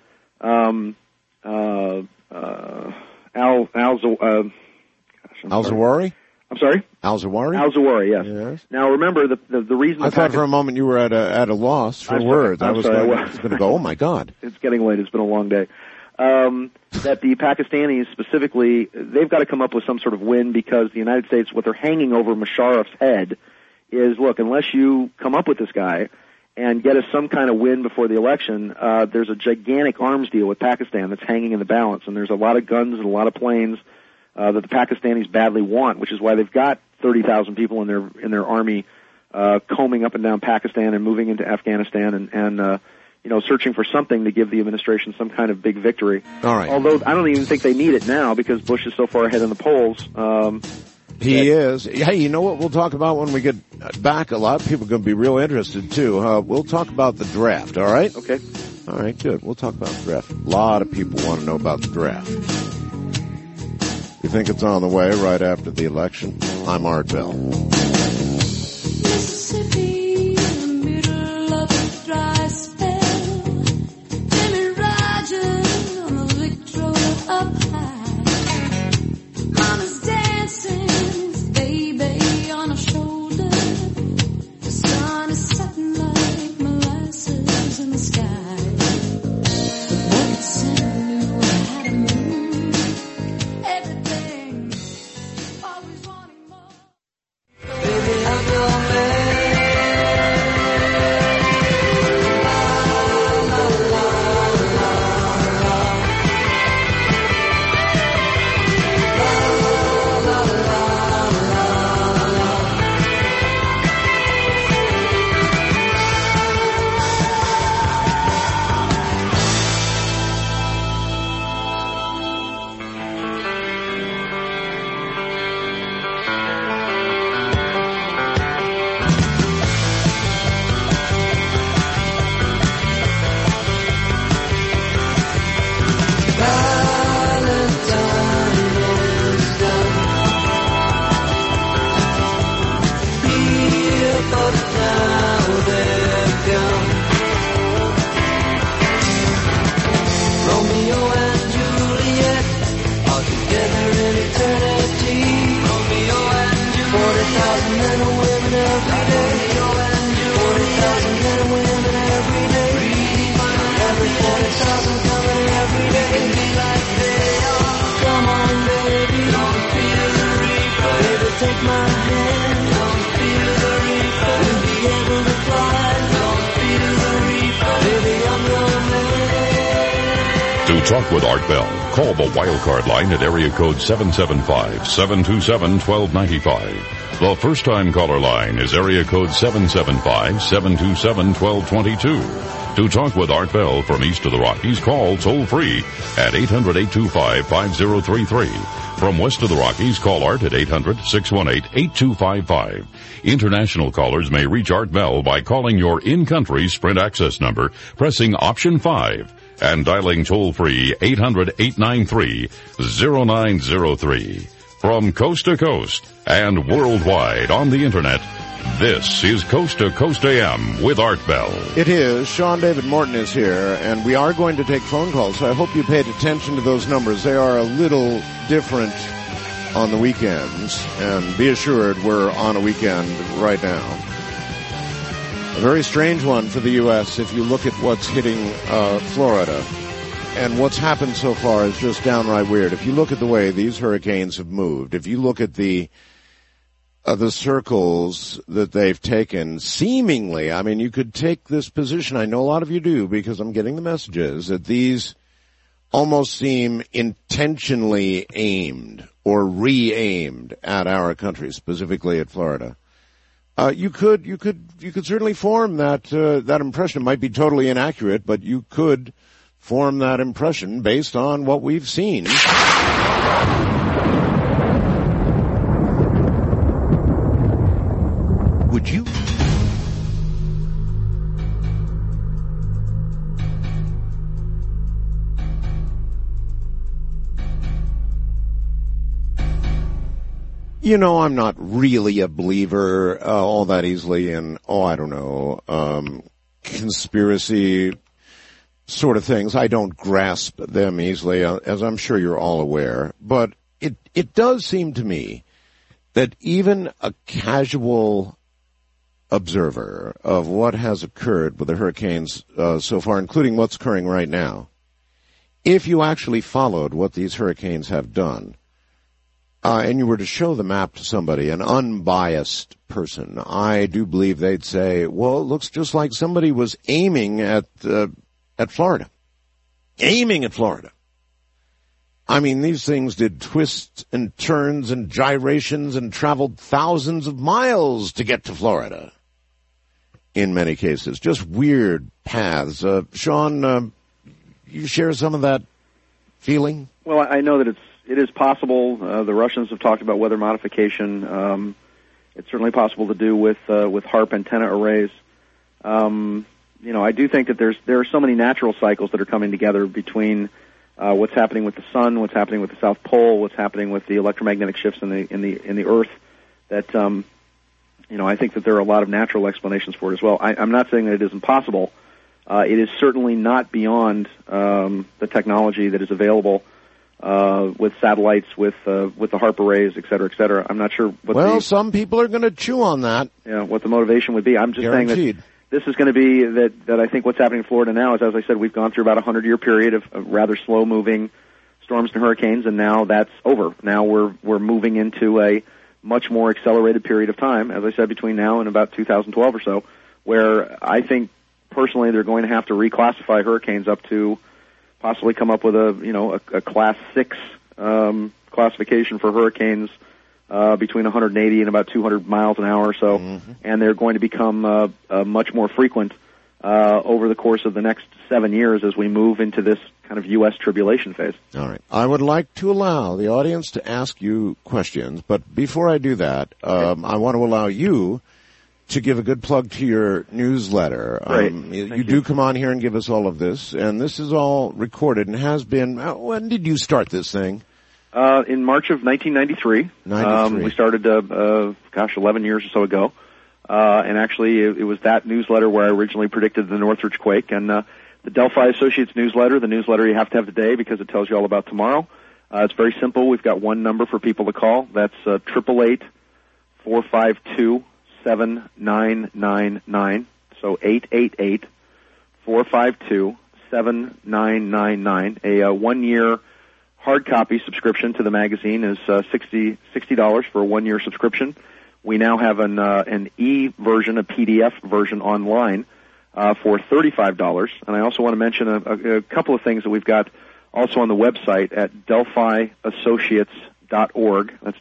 Speaker 1: Al-Zawahiri?
Speaker 19: I'm sorry?
Speaker 1: Al-Zawahiri?
Speaker 19: Al-Zawahiri, yes. Now remember the reason
Speaker 1: I thought for a moment you were at a loss for words. I was going to go, oh my God.
Speaker 19: It's getting late. It's been a long day. That the Pakistanis specifically, they've got to come up with some sort of win because the United States, what they're hanging over Musharraf's head is, look, unless you come up with this guy and get us some kind of win before the election, there's a gigantic arms deal with Pakistan that's hanging in the balance, and there's a lot of guns and a lot of planes that the Pakistanis badly want, which is why they've got 30,000 people in their army combing up and down Pakistan and moving into Afghanistan and searching for something to give the administration some kind of big victory.
Speaker 1: All right.
Speaker 19: Although I don't even think they need it now because Bush is so far ahead in the polls.
Speaker 1: He is. Hey, you know what we'll talk about when we get back? A lot of people are going to be real interested, too. We'll talk about the draft, all right?
Speaker 19: Okay.
Speaker 1: All right, good. We'll talk about the draft. A lot of people want to know about the draft. You think it's on the way right after the election? I'm Art Bell.
Speaker 8: Mississippi, in the middle of a dry spell. Jimmy Rogers on the Victrola up high. Mama's dancing, his baby on her shoulder. The sun is setting like molasses in the sky. What Santa knew how to move everything, always wanting more. Baby, I'm your man. Take my hand, don't feel the reaper. We'll be able to fly, don't feel the reaper. Baby, I'm your man.
Speaker 9: To talk with Art Bell, call the Wildcard line at area code 775-727-1295. The first-time caller line is area code 775-727-1222. To talk with Art Bell from east of the Rockies, call toll-free at 800-825-5033. From west of the Rockies, call Art at 800-618-8255. International callers may reach Art Bell by calling your in-country Sprint access number, pressing option 5, and dialing toll-free 800-893-0903. From coast to coast and worldwide on the Internet, this is Coast to Coast AM with Art Bell.
Speaker 1: It is. Sean David Morton is here, and we are going to take phone calls, so I hope you paid attention to those numbers. They are a little different on the weekends, and be assured we're on a weekend right now. A very strange one for the U.S. if you look at what's hitting Florida. And what's happened so far is just downright weird. If you look at the way these hurricanes have moved, if you look at the circles that they've taken, seemingly, I mean, you could take this position, I know a lot of you do, because I'm getting the messages, that these almost seem intentionally aimed or re-aimed at our country, specifically at Florida. You could certainly form that impression. It might be totally inaccurate, but you could form that impression based on what we've seen. Would you? You know, I'm not really a believer all that easily in, I don't know, conspiracy sort of things. I don't grasp them easily, as I'm sure you're all aware. But it does seem to me that even a casual observer of what has occurred with the hurricanes so far, including what's occurring right now, if you actually followed what these hurricanes have done, and you were to show the map to somebody, an unbiased person, I do believe they'd say, well, it looks just like somebody was aiming at Florida. Aiming at Florida. I mean, these things did twists and turns and gyrations and traveled thousands of miles to get to Florida. In many cases, just weird paths. Sean, you share some of that feeling?
Speaker 19: Well, I know that it is possible. The Russians have talked about weather modification. It's certainly possible to do with HAARP antenna arrays. I do think that there are so many natural cycles that are coming together between what's happening with the sun, what's happening with the South Pole, what's happening with the electromagnetic shifts in the Earth. That I think that there are a lot of natural explanations for it as well. I'm not saying that it isn't possible. It is certainly not beyond the technology that is available with satellites, with the HAARP arrays, et cetera, I'm not sure what
Speaker 1: some people are going to chew on that.
Speaker 19: Yeah, what the motivation would be. I'm just saying that this is going to be that I think what's happening in Florida now is, as I said, we've gone through about a 100-year period of rather slow-moving storms and hurricanes, and now that's over. Now we're moving into a much more accelerated period of time, as I said, between now and about 2012 or so, where I think personally they're going to have to reclassify hurricanes up to possibly come up with a Class 6 classification for hurricanes between 180 and about 200 miles an hour or so, and they're going to become much more frequent over the course of the next 7 years as we move into this kind of U.S. tribulation phase.
Speaker 1: All right. I would like to allow the audience to ask you questions, but before I do that, I want to allow you to give a good plug to your newsletter.
Speaker 19: Right.
Speaker 1: You do come on here and give us all of this, and this is all recorded and has been. When did you start this thing?
Speaker 19: In March of 1993. We started, 11 years or so ago. And actually, it was that newsletter where I originally predicted the Northridge quake. And the Delphi Associates newsletter, the newsletter you have to have today because it tells you all about tomorrow. It's very simple. We've got one number for people to call. That's 888-452-7999. So 888-452-7999. A 1-year hard copy subscription to the magazine is $60 for a 1-year subscription. We now have an e-version, a PDF version online for $35. And I also want to mention a couple of things that we've got also on the website at DelphiAssociates.org. That's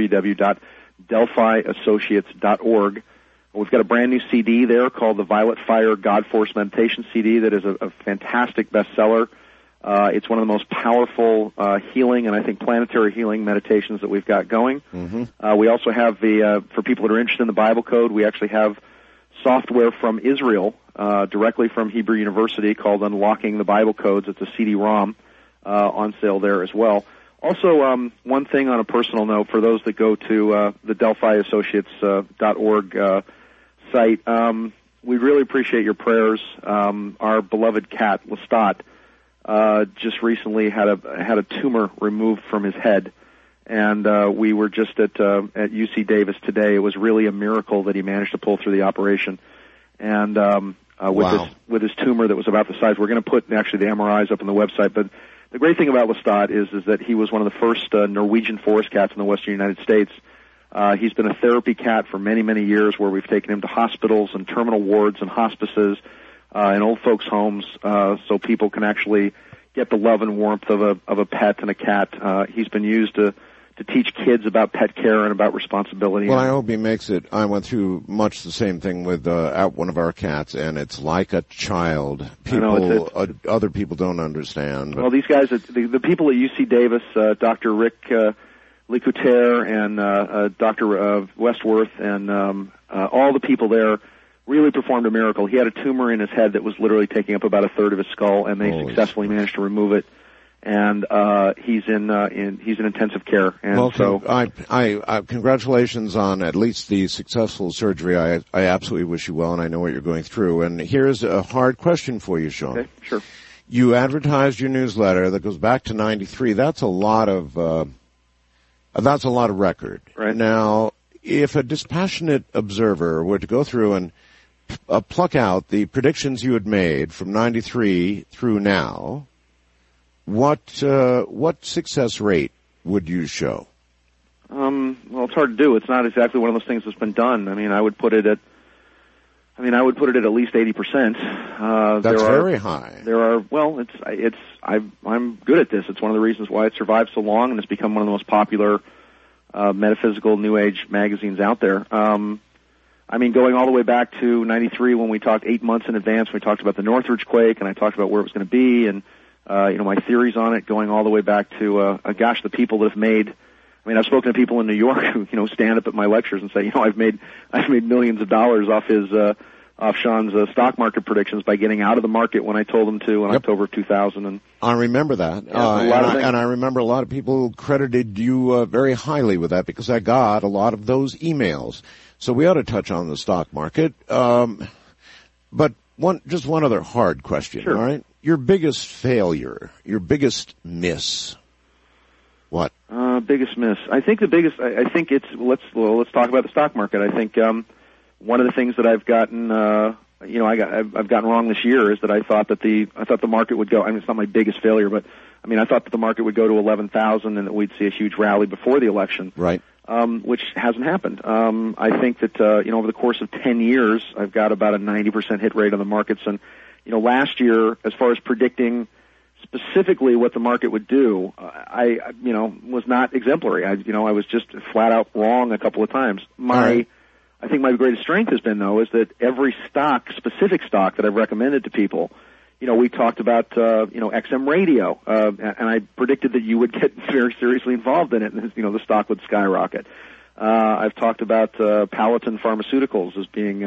Speaker 19: www.DelphiAssociates.org. We've got a brand new CD there called the Violet Fire God Force Meditation CD that is a fantastic bestseller. It's one of the most powerful healing and I think planetary healing meditations that we've got going. We also have for people that are interested in the Bible Code, we actually have software from Israel directly from Hebrew University called Unlocking the Bible Codes. It's a CD-ROM on sale there as well. Also, one thing on a personal note for those that go to the DelphiAssociates.org site, we really appreciate your prayers. Our beloved cat, Lestat, just recently had a tumor removed from his head, and we were just at UC Davis today. It was really a miracle that he managed to pull through the operation. And with his tumor that was about the size, we're going to put actually the MRIs up on the website. But the great thing about Lestat is that he was one of the first Norwegian forest cats in the western United States. He's been a therapy cat for many, many years, where we've taken him to hospitals and terminal wards and hospices and old folks' homes, so people can actually get the love and warmth of a pet and a cat. He's been used to teach kids about pet care and about responsibility.
Speaker 1: Well, I hope he makes it. I went through much the same thing with one of our cats, and it's like a child. People, other people don't understand. But.
Speaker 19: Well, these guys, the people at UC Davis, Dr. Rick Lecoutere and Dr. Westworth and all the people there really performed a miracle. He had a tumor in his head that was literally taking up about a third of his skull, and they successfully managed to remove it. And he's in intensive care. And
Speaker 1: well,
Speaker 19: so
Speaker 1: I congratulations on at least the successful surgery. I absolutely wish you well, and I know what you're going through. And here's a hard question for you, Sean.
Speaker 19: Okay, sure.
Speaker 1: You advertised your newsletter that goes back to '93. That's a lot of record.
Speaker 19: Right.
Speaker 1: Now, if a dispassionate observer were to go through and pluck out the predictions you had made from '93 through now, what success rate would you show?
Speaker 19: Well, it's hard to do. It's not exactly one of those things that's been done. I mean, I would put it at I mean, I would put it at least 80%.
Speaker 1: That's very high.
Speaker 19: There are, well, I'm good at this. It's one of the reasons why it survived so long and it's become one of the most popular metaphysical New Age magazines out there. I mean, going all the way back to 93 when we talked 8 months in advance, we talked about the Northridge quake, and I talked about where it was going to be, and my theories on it, going all the way back to the people that have made. I mean, I've spoken to people in New York who stand up at my lectures and say, I've made millions of dollars off Sean's stock market predictions by getting out of the market when I told them to in October of 2000. And
Speaker 1: I remember that, and I remember a lot of people credited you very highly with that because I got a lot of those emails. So we ought to touch on the stock market. But just one other hard question,
Speaker 19: sure.
Speaker 1: All right? Your biggest failure, your biggest miss, what?
Speaker 19: Biggest miss. I think let's talk about the stock market. I think, one of the things that I've gotten, I've gotten wrong this year is that I thought the market would go, I mean, it's not my biggest failure, but I mean, I thought that the market would go to 11,000 and that we'd see a huge rally before the election.
Speaker 1: Right.
Speaker 19: Which hasn't happened. I think that, over the course of 10 years, I've got about a 90% hit rate on the markets. And, last year, as far as predicting specifically what the market would do, I was not exemplary. I was just flat out wrong a couple of times. I think my greatest strength has been, though, is that every specific stock that I've recommended to people, we talked about, XM Radio, and I predicted that you would get very seriously involved in it, and, the stock would skyrocket. I've talked about, Paladin Pharmaceuticals as being,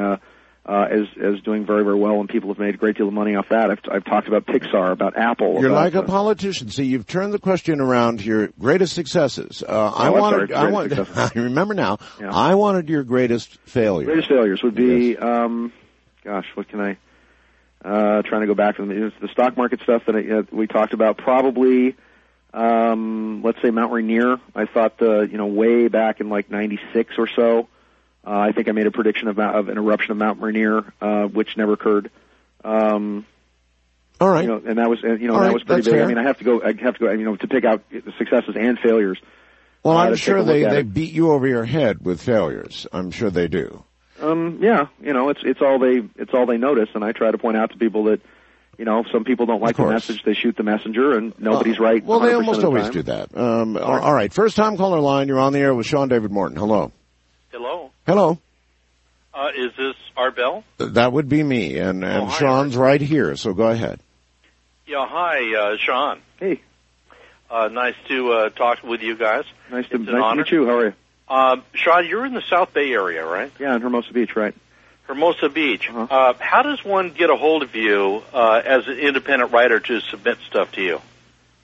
Speaker 19: as doing very, very well, and people have made a great deal of money off that. I've talked about Pixar, about Apple.
Speaker 1: You're like a politician. See, you've turned the question around to your greatest successes. I remember now. Yeah. I wanted your greatest failure.
Speaker 19: Greatest failures would be, what can I? Trying to go back to the stock market stuff that we talked about. Probably, let's say Mount Rainier. I thought way back in like '96 or so. I think I made a prediction of an eruption of Mount Rainier, which never occurred.
Speaker 1: All right.
Speaker 19: And that was pretty big. Fair. I mean, I have to go, to pick out the successes and failures.
Speaker 1: Well, I'm sure they beat you over your head with failures. I'm sure they do.
Speaker 19: Yeah, it's all they notice, and I try to point out to people that, some people don't like the message, they shoot the messenger, and nobody's right.
Speaker 1: Well, they almost always do that. All right, first time caller line, you're on the air with Sean David Morton. Hello.
Speaker 21: Hello. Is this Art Bell?
Speaker 1: That would be me, and
Speaker 21: hi,
Speaker 1: Sean's
Speaker 21: Art.
Speaker 1: right here, so go ahead.
Speaker 21: Yeah, hi, Sean.
Speaker 19: Hey.
Speaker 21: Nice to talk with you guys.
Speaker 19: Nice to meet you. How are you?
Speaker 21: Sean, you're in the South Bay area, right?
Speaker 19: Yeah, in Hermosa Beach, right.
Speaker 21: Hermosa Beach. Uh-huh. How does one get a hold of you as an independent writer to submit stuff to you?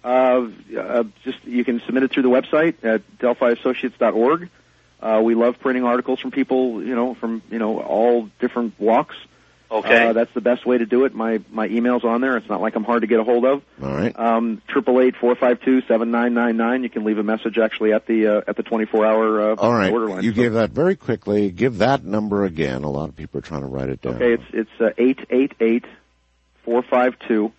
Speaker 19: You can submit it through the website at DelphiAssociates.org. We love printing articles from people, from all different walks.
Speaker 21: Okay.
Speaker 19: That's the best way to do it. My email's on there. It's not like I'm hard to get a hold of.
Speaker 1: All right.
Speaker 19: 888-452-7999. You can leave a message actually at the 24-hour
Speaker 1: all right.
Speaker 19: order line.
Speaker 1: You gave that very quickly. Give that number again. A lot of people are trying to write it down.
Speaker 19: Okay, it's 888-452-7999.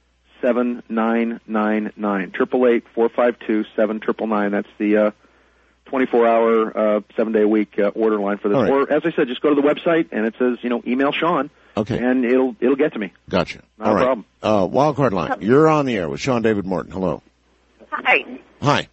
Speaker 19: 888-452-7999. That's the 24-hour, 7-day-a-week order line for this.
Speaker 1: Right.
Speaker 19: Or, as I said, just go to the website, and it says, email Sean.
Speaker 1: Okay.
Speaker 19: And it'll get to me.
Speaker 1: Gotcha.
Speaker 19: Not
Speaker 1: All
Speaker 19: a
Speaker 1: right.
Speaker 19: problem.
Speaker 1: Wildcard line. You're on the air with Sean David Morton. Hello.
Speaker 22: Hi.
Speaker 1: Hi.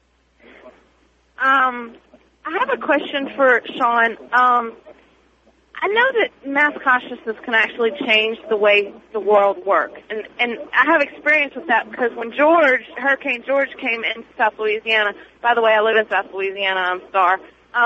Speaker 22: I have a question for Sean. I know that mass consciousness can actually change the way the world works, and I have experience with that because when Hurricane George came into South Louisiana, by the way, I live in South Louisiana, I'm Star,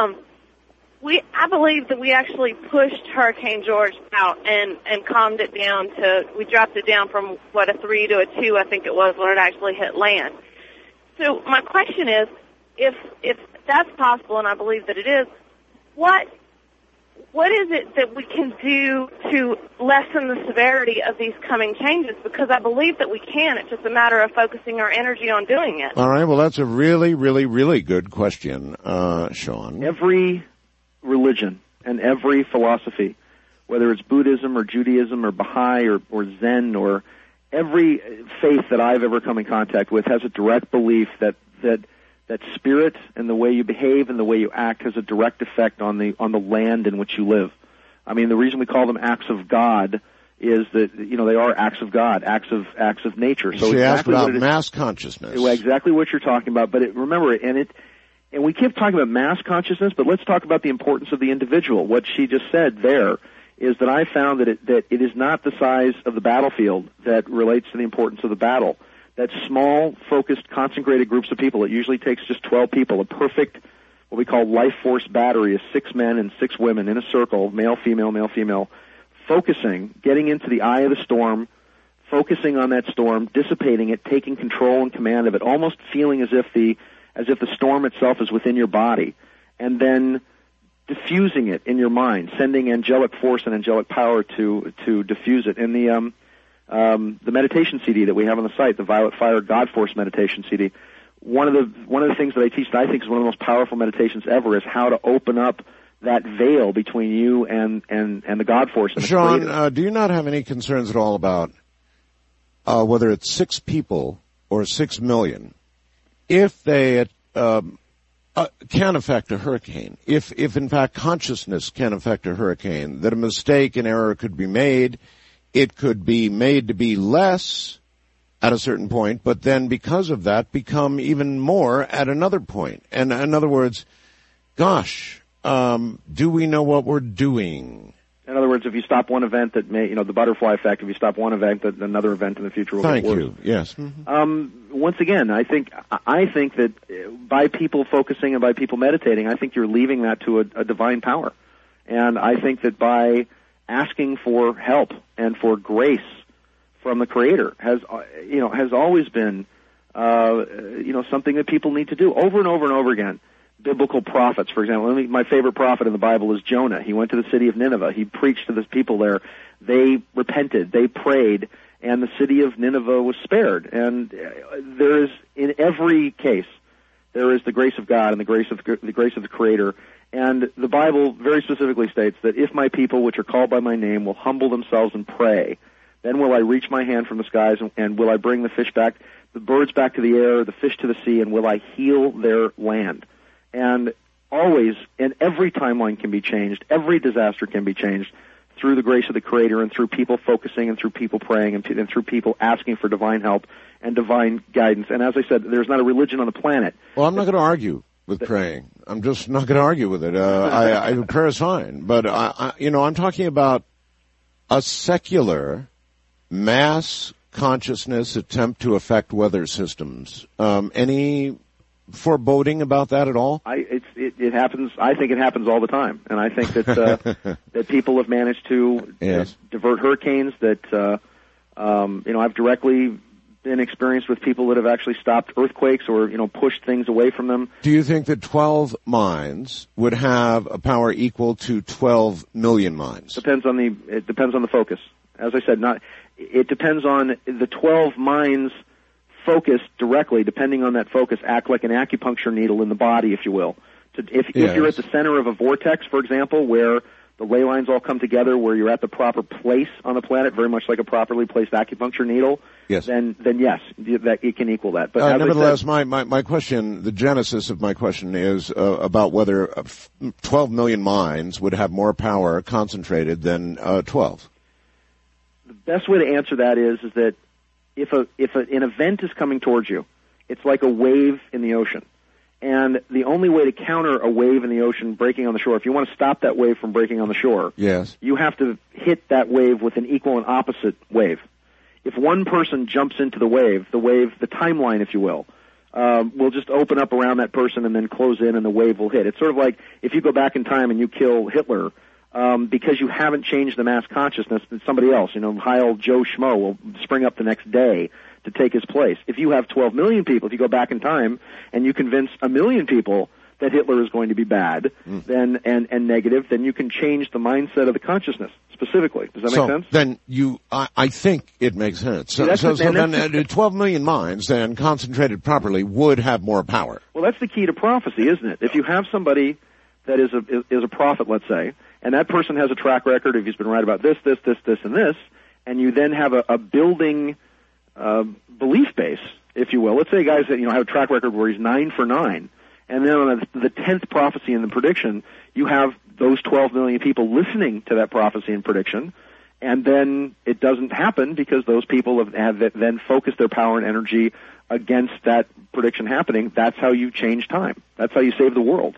Speaker 22: I believe that we actually pushed Hurricane George out and calmed it down we dropped it down from, a 3 to a 2, I think it was, when it actually hit land. So my question is, if that's possible, and I believe that it is, what is it that we can do to lessen the severity of these coming changes? Because I believe that we can. It's just a matter of focusing our energy on doing it.
Speaker 1: All right. Well, that's a really, really, really good question, Sean.
Speaker 19: Every religion and every philosophy, whether it's Buddhism or Judaism or Baha'i or Zen or every faith that I've ever come in contact with has a direct belief that spirit and the way you behave and the way you act has a direct effect on the land in which you live. I mean, the reason we call them acts of God is that, you know, they are acts of God, acts of nature. So
Speaker 1: she asked
Speaker 19: exactly
Speaker 1: about mass consciousness.
Speaker 19: Exactly what you're talking about, but remember, and we keep talking about mass consciousness, but let's talk about the importance of the individual. What she just said there is that I found that it is not the size of the battlefield that relates to the importance of the battle. That small, focused, concentrated groups of people, it usually takes just 12 people, a perfect, what we call life force battery of 6 men and 6 women in a circle, male, female, focusing, getting into the eye of the storm, focusing on that storm, dissipating it, taking control and command of it, almost feeling as if the storm itself is within your body, and then diffusing it in your mind, sending angelic force and angelic power to diffuse it. In the meditation CD that we have on the site, the Violet Fire God Force meditation CD, one of the things that I teach that I think is one of the most powerful meditations ever is how to open up that veil between you and the God Force. And
Speaker 1: Sean, do you not have any concerns at all about whether it's 6 people or 6 million, if they can affect a hurricane, if in fact consciousness can affect a hurricane, that a mistake, an error could be made, it could be made to be less at a certain point, but then because of that become even more at another point. And in other words, gosh, do we know what we're doing?
Speaker 19: In other words, if you stop one event that may, the butterfly effect, if you stop one event, that another event in the future will get worse.
Speaker 1: Thank you. Yes.
Speaker 19: Once again, I think that by people focusing and by people meditating, I think you're leaving that to a divine power. And I think that by asking for help and for grace from the Creator has always been, something that people need to do over and over and over again. Biblical prophets, for example. My favorite prophet in the Bible is Jonah. He went to the city of Nineveh. He preached to the people there. They repented. They prayed, and the city of Nineveh was spared. And there is, in every case, there is the grace of God and the grace of the Creator. And the Bible very specifically states that if my people, which are called by my name, will humble themselves and pray, then will I reach my hand from the skies, and will I bring the fish back, the birds back to the air, the fish to the sea, and will I heal their land. And always, and every timeline can be changed, every disaster can be changed through the grace of the Creator and through people focusing and through people praying and through people asking for divine help and divine guidance. And as I said, there's not a religion on the planet.
Speaker 1: Well, I'm not going to argue with praying. I'm just not going to argue with it. Prayer is fine. But, I'm talking about a secular mass consciousness attempt to affect weather systems. Any foreboding about that at all?
Speaker 19: It happens. I think it happens all the time, and I think that that people have managed to divert hurricanes. That I've directly been experienced with people that have actually stopped earthquakes or pushed things away from them.
Speaker 1: Do you think that 12 minds would have a power equal to 12 million minds?
Speaker 19: It depends on the focus. As I said, it depends on the 12 minds. Focus directly, depending on that focus, act like an acupuncture needle in the body, if you will. If you're at the center of a vortex, for example, where the ley lines all come together, where you're at the proper place on the planet, very much like a properly placed acupuncture needle, then yes, that it can equal that. But
Speaker 1: nevertheless, my question, the genesis of my question is about whether 12 million minds would have more power concentrated than 12.
Speaker 19: The best way to answer that is that if an event is coming towards you, it's like a wave in the ocean. And the only way to counter a wave in the ocean breaking on the shore, if you want to stop that wave from breaking on the shore, you have to hit that wave with an equal and opposite wave. If one person jumps into the wave, the timeline, if you will just open up around that person and then close in and the wave will hit. It's sort of like if you go back in time and you kill Hitler, because you haven't changed the mass consciousness, that somebody else, high old Joe Schmo will spring up the next day to take his place. If you have 12 million people, if you go back in time and you convince 1 million people that Hitler is going to be bad, then and negative, then you can change the mindset of the consciousness specifically. Does that make sense?
Speaker 1: Then I think it makes sense. So then 12 million minds, then concentrated properly, would have more power.
Speaker 19: Well, that's the key to prophecy, isn't it? If you have somebody that is a prophet, let's say, and that person has a track record if he's been right about this, and this, and you then have a building belief base, if you will. Let's say guys that have a track record where he's 9 for 9, and then on the 10th prophecy in the prediction, you have those 12 million people listening to that prophecy and prediction, and then it doesn't happen because those people have then focused their power and energy against that prediction happening. That's how you change time. That's how you save the world.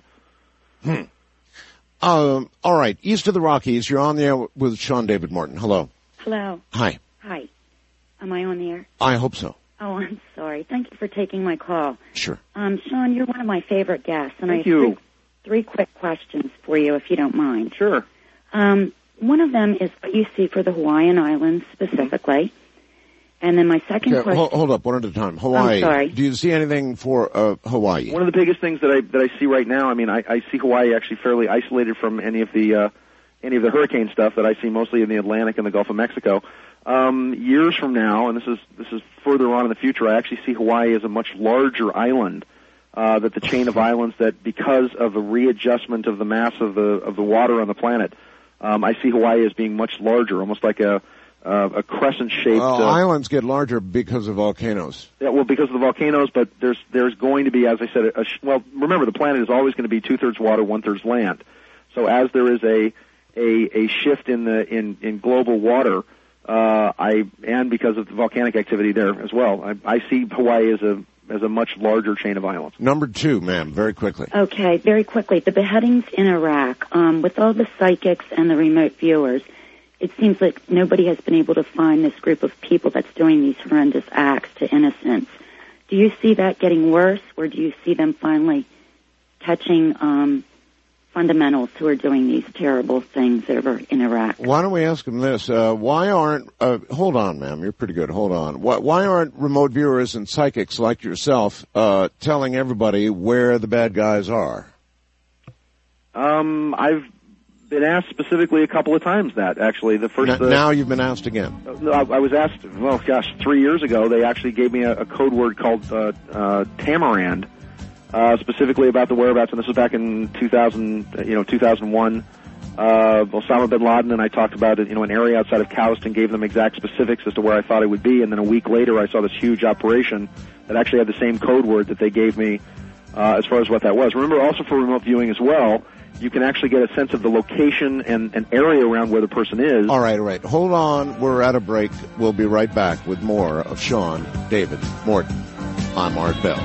Speaker 1: All right, east of the Rockies, you're on the air with Sean David Morton. Hello.
Speaker 2: Hello.
Speaker 1: Hi.
Speaker 2: Hi. Am I on the air?
Speaker 1: I hope so.
Speaker 2: Oh, I'm sorry. Thank you for taking my call.
Speaker 1: Sure.
Speaker 2: Sean, you're one of my favorite guests, and
Speaker 19: Thank
Speaker 2: I have
Speaker 19: you.
Speaker 2: three quick questions for you, if you don't mind.
Speaker 19: Sure.
Speaker 2: One of them is what you see for the Hawaiian Islands specifically, and then my second
Speaker 1: Okay,
Speaker 2: question.
Speaker 1: hold up, one at a time. Hawaii.
Speaker 2: I'm sorry.
Speaker 1: Do you see anything for Hawaii?
Speaker 19: One of the biggest things that I see right now, I mean, I see Hawaii actually fairly isolated from any of the hurricane stuff that I see mostly in the Atlantic and the Gulf of Mexico. Years from now, and this is further on in the future, I actually see Hawaii as a much larger island. That the chain of islands, that because of a readjustment of the mass of the water on the planet, I see Hawaii as being much larger, almost like a crescent-shaped.
Speaker 1: Islands get larger because of volcanoes.
Speaker 19: Yeah, well, because of the volcanoes, but there's going to be, as I said, well, remember the planet is always going to be 2/3 water, 1/3 land. So as there is a shift in global water, and because of the volcanic activity there as well, I see Hawaii as a much larger chain of islands.
Speaker 1: Number 2, ma'am, very quickly.
Speaker 2: Okay, very quickly. The beheadings in Iraq, with all the psychics and the remote viewers, it seems like nobody has been able to find this group of people that's doing these horrendous acts to innocents. Do you see that getting worse, or do you see them finally catching fundamentals who are doing these terrible things over in Iraq?
Speaker 1: Why don't we ask them this? Why aren't, hold on, ma'am, you're pretty good, hold on. Why aren't remote viewers and psychics like yourself telling everybody where the bad guys are?
Speaker 19: I've been asked specifically a couple of times that, actually. The first
Speaker 1: now you've been asked again.
Speaker 19: I was asked, 3 years ago, they actually gave me a code word called Tamarand, specifically about the whereabouts, and this was back in 2001. Osama bin Laden, and I talked about it, an area outside of Cowston, gave them exact specifics as to where I thought it would be, and then a week later I saw this huge operation that actually had the same code word that they gave me as far as what that was. Remember, also for remote viewing as well, you can actually get a sense of the location and an area around where the person is.
Speaker 1: All right. Hold on. We're at a break. We'll be right back with more of Sean David Morton. I'm Art Bell.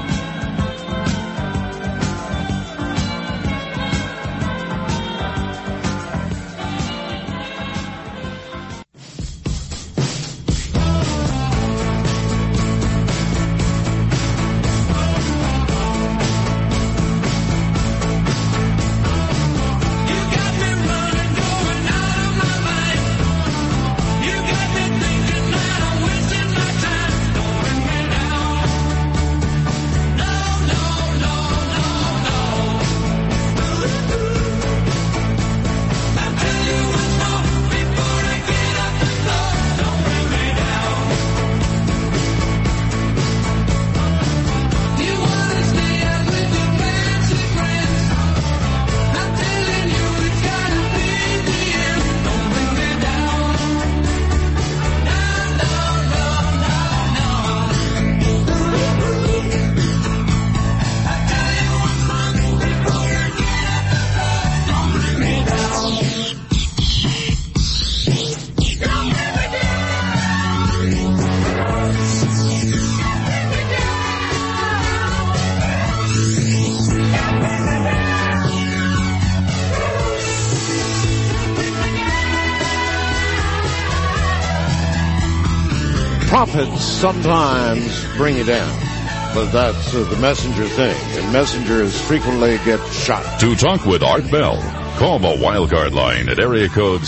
Speaker 1: Prophets sometimes bring you down, but that's the messenger thing, and messengers frequently get shot.
Speaker 9: To talk with Art Bell, call the Wildcard line at area code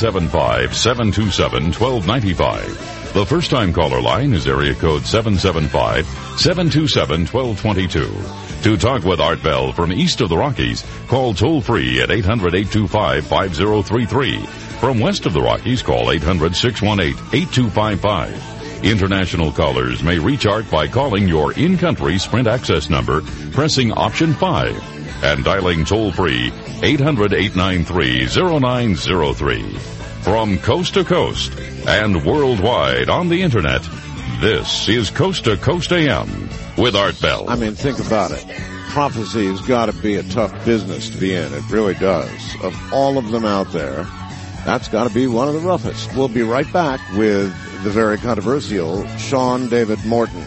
Speaker 9: 775-727-1295. The first-time caller line is area code 775-727-1222. To talk with Art Bell from east of the Rockies, call toll-free at 800-825-5033. From west of the Rockies, call 800-618-8255. International callers may reach Art by calling your in-country Sprint access number, pressing option 5, and dialing toll-free 800-893-0903. From coast to coast and worldwide on the Internet, this is Coast to Coast AM with Art Bell.
Speaker 1: I mean, think about it. prophecy has got to be a tough business to be in. It really does. Of all of them out there, that's got to be one of the roughest. We'll be right back with the very controversial Sean David Morton.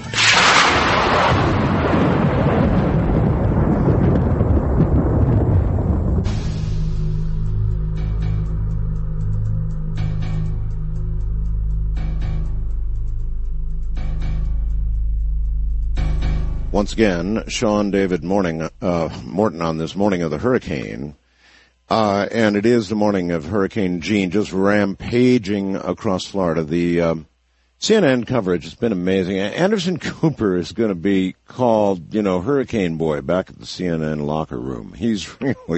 Speaker 1: Once again, Sean David Morton on this morning of the hurricane. And it is the morning of Hurricane Jean just rampaging across Florida. The CNN coverage has been amazing. Anderson Cooper is going to be called, Hurricane Boy back at the CNN locker room. He's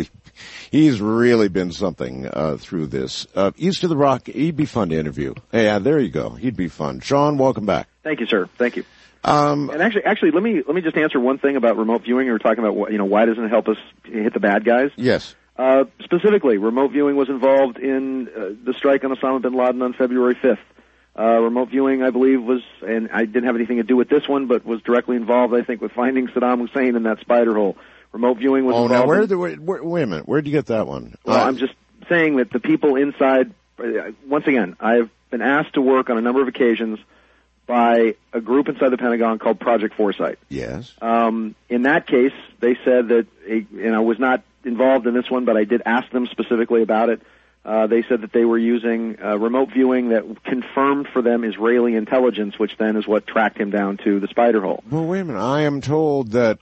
Speaker 1: really been something through this. East of the Rock, he'd be fun to interview. Yeah, there you go. He'd be fun. Sean, welcome back.
Speaker 19: Thank you, sir. Thank you. And actually, let me just answer one thing about remote viewing. You were talking about, why doesn't it help us hit the bad guys?
Speaker 1: Yes.
Speaker 19: Specifically, remote viewing was involved in the strike on Osama bin Laden on February 5th. Remote viewing, I believe, was, and I didn't have anything to do with this one, but was directly involved, I think, with finding Saddam Hussein in that spider hole. Remote viewing was involved.
Speaker 1: Now wait a minute. Where'd you get that one?
Speaker 19: Well, I'm just saying that the people inside, once again, I've been asked to work on a number of occasions by a group inside the Pentagon called Project Foresight.
Speaker 1: Yes.
Speaker 19: In that case, they said that, I was not involved in this one, but I did ask them specifically about it. They said that they were using remote viewing that confirmed for them Israeli intelligence, which then is what tracked him down to the spider hole.
Speaker 1: Well, wait a minute. I am told that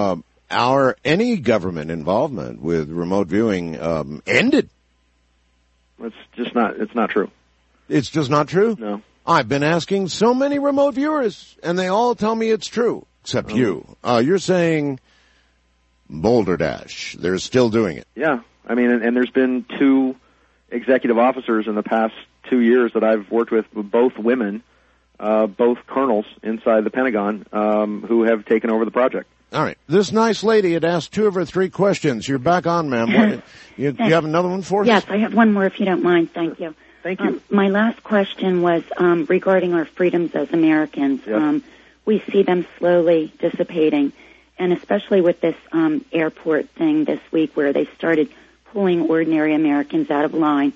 Speaker 1: any government involvement with remote viewing ended.
Speaker 19: It's not true.
Speaker 1: It's just not true?
Speaker 19: No.
Speaker 1: I've been asking so many remote viewers, and they all tell me it's true, except you. You're saying Boulder Dash. They're still doing it.
Speaker 19: Yeah. I mean, and there's been 2 executive officers in the past 2 years that I've worked with both women, both colonels inside the Pentagon, who have taken over the project.
Speaker 1: All right. This nice lady had asked 2 of her 3 questions. You're back on, ma'am. You have another one for us?
Speaker 2: Yes, I have one more if you don't mind. Thank you.
Speaker 19: Thank you.
Speaker 2: My last question was regarding our freedoms as Americans.
Speaker 19: Yes.
Speaker 2: We see them slowly dissipating, and especially with this airport thing this week where they started pulling ordinary Americans out of line.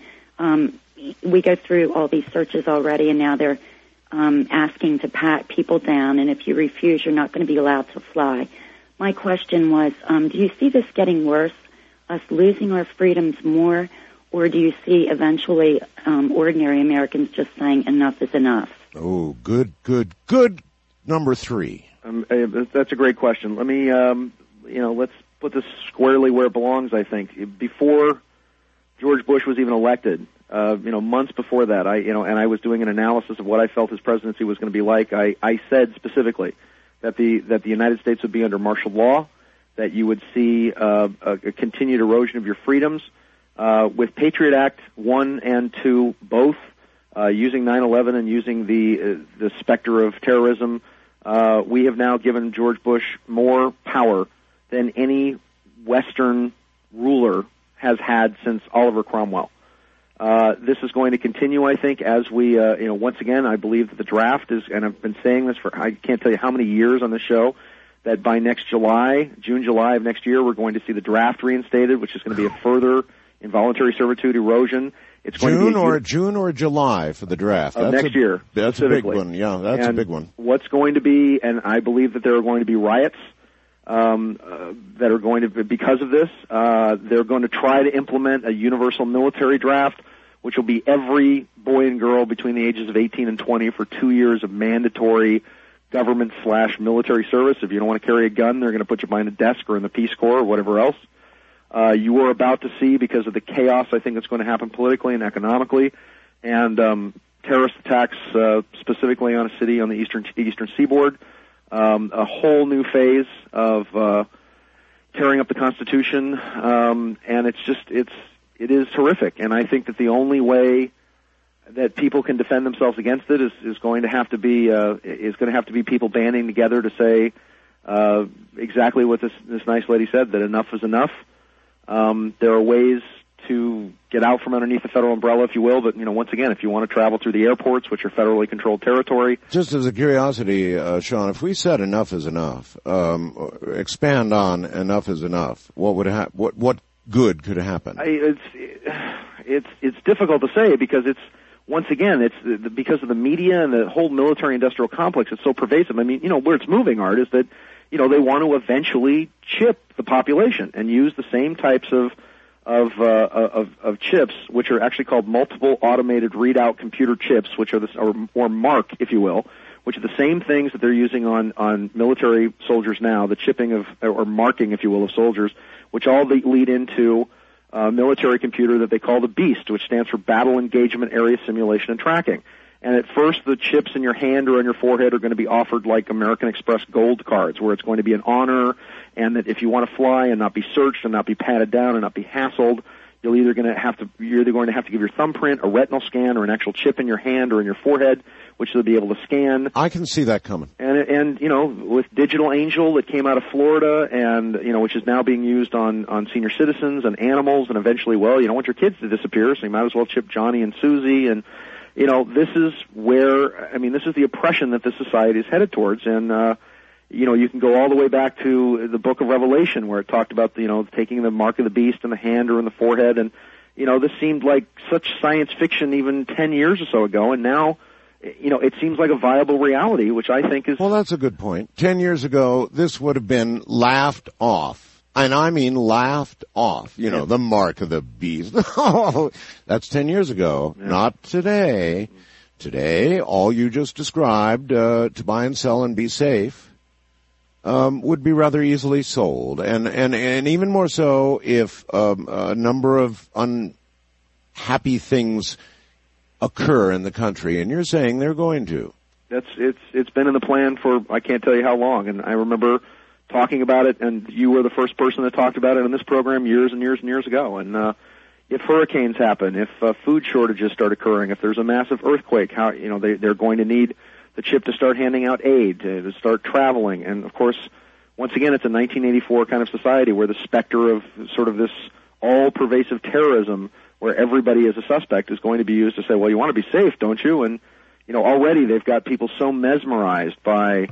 Speaker 2: We go through all these searches already, and now they're asking to pat people down, and if you refuse, you're not going to be allowed to fly. My question was, do you see this getting worse, us losing our freedoms more, or do you see eventually ordinary Americans just saying enough is enough?
Speaker 1: Oh, good. Number 3.
Speaker 19: That's a great question. Let me, let's put this squarely where it belongs, I think. Before George Bush was even elected, months before that, I was doing an analysis of what I felt his presidency was going to be like. I said specifically that the United States would be under martial law, that you would see a continued erosion of your freedoms. With Patriot Act 1 and 2, both using 9/11 and using the specter of terrorism, we have now given George Bush more power than any Western ruler has had since Oliver Cromwell. This is going to continue, I think, as we, once again, I believe that the draft is, and I've been saying this for, I can't tell you how many years on the show, that by next June, July of next year, we're going to see the draft reinstated, which is going to be a further involuntary servitude erosion. It's going to be
Speaker 1: June or July for the draft.
Speaker 19: That's next year.
Speaker 1: That's a big one. Yeah, that's a big one.
Speaker 19: What's going to be, and I believe that there are going to be riots that are going to be because of this. They're going to try to implement a universal military draft, which will be every boy and girl between the ages of 18 and 20 for 2 years of mandatory government/military service. If you don't want to carry a gun, they're going to put you behind a desk or in the Peace Corps or whatever else. You are about to see, because of the chaos I think that's going to happen politically and economically, and terrorist attacks specifically on a city on the eastern seaboard, a whole new phase of tearing up the Constitution, and it is horrific. And I think that the only way that people can defend themselves against it is going to have to be people banding together to say exactly what this nice lady said, that enough is enough. There are ways to get out from underneath the federal umbrella, if you will. But, once again, if you want to travel through the airports, which are federally controlled territory.
Speaker 1: Just as a curiosity, Sean, if we said enough is enough, expand on enough is enough, what would what good could happen?
Speaker 19: It's difficult to say because once again, it's because of the media and the whole military-industrial complex. It's so pervasive. I mean, where it's moving, Art, is that they want to eventually chip the population and use the same types of chips, which are actually called multiple automated readout computer chips, which are or MARC, if you will, which are the same things that they're using on military soldiers now, the chipping of or marking, if you will, of soldiers, which all lead into military computer that they call the BEAST, which stands for Battle Engagement Area Simulation and Tracking. And at first, the chips in your hand or on your forehead are going to be offered like American Express Gold cards, where it's going to be an honor, and that if you want to fly and not be searched and not be patted down and not be hassled, you're either going to have to give your thumbprint, a retinal scan, or an actual chip in your hand or in your forehead, which they'll be able to scan.
Speaker 1: I can see that coming.
Speaker 19: And with Digital Angel that came out of Florida, and which is now being used on senior citizens and animals, and eventually, you don't want your kids to disappear, so you might as well chip Johnny and Susie. And this is this is the oppression that this society is headed towards. And you can go all the way back to the Book of Revelation, where it talked about taking the mark of the beast in the hand or in the forehead. And this seemed like such science fiction even 10 years or so ago, and now it seems like a viable reality, which I think is...
Speaker 1: Well, that's a good point. 10 years ago, this would have been laughed off. And I mean laughed off. The mark of the beast. That's 10 years ago. Yeah. Not today. Today, all you just described, to buy and sell and be safe, would be rather easily sold. And even more so if, a number of unhappy things occur in the country, and you're saying they're going to.
Speaker 19: It's been in the plan for I can't tell you how long, and I remember talking about it, and you were the first person that talked about it in this program years and years and years ago. And if hurricanes happen, if food shortages start occurring, if there's a massive earthquake, how they're going to need the chip to start handing out aid, to start traveling. And of course, once again, it's a 1984 kind of society where the specter of sort of this all-pervasive terrorism, where everybody is a suspect, is going to be used to say, well, you want to be safe, don't you? And already they've got people so mesmerized by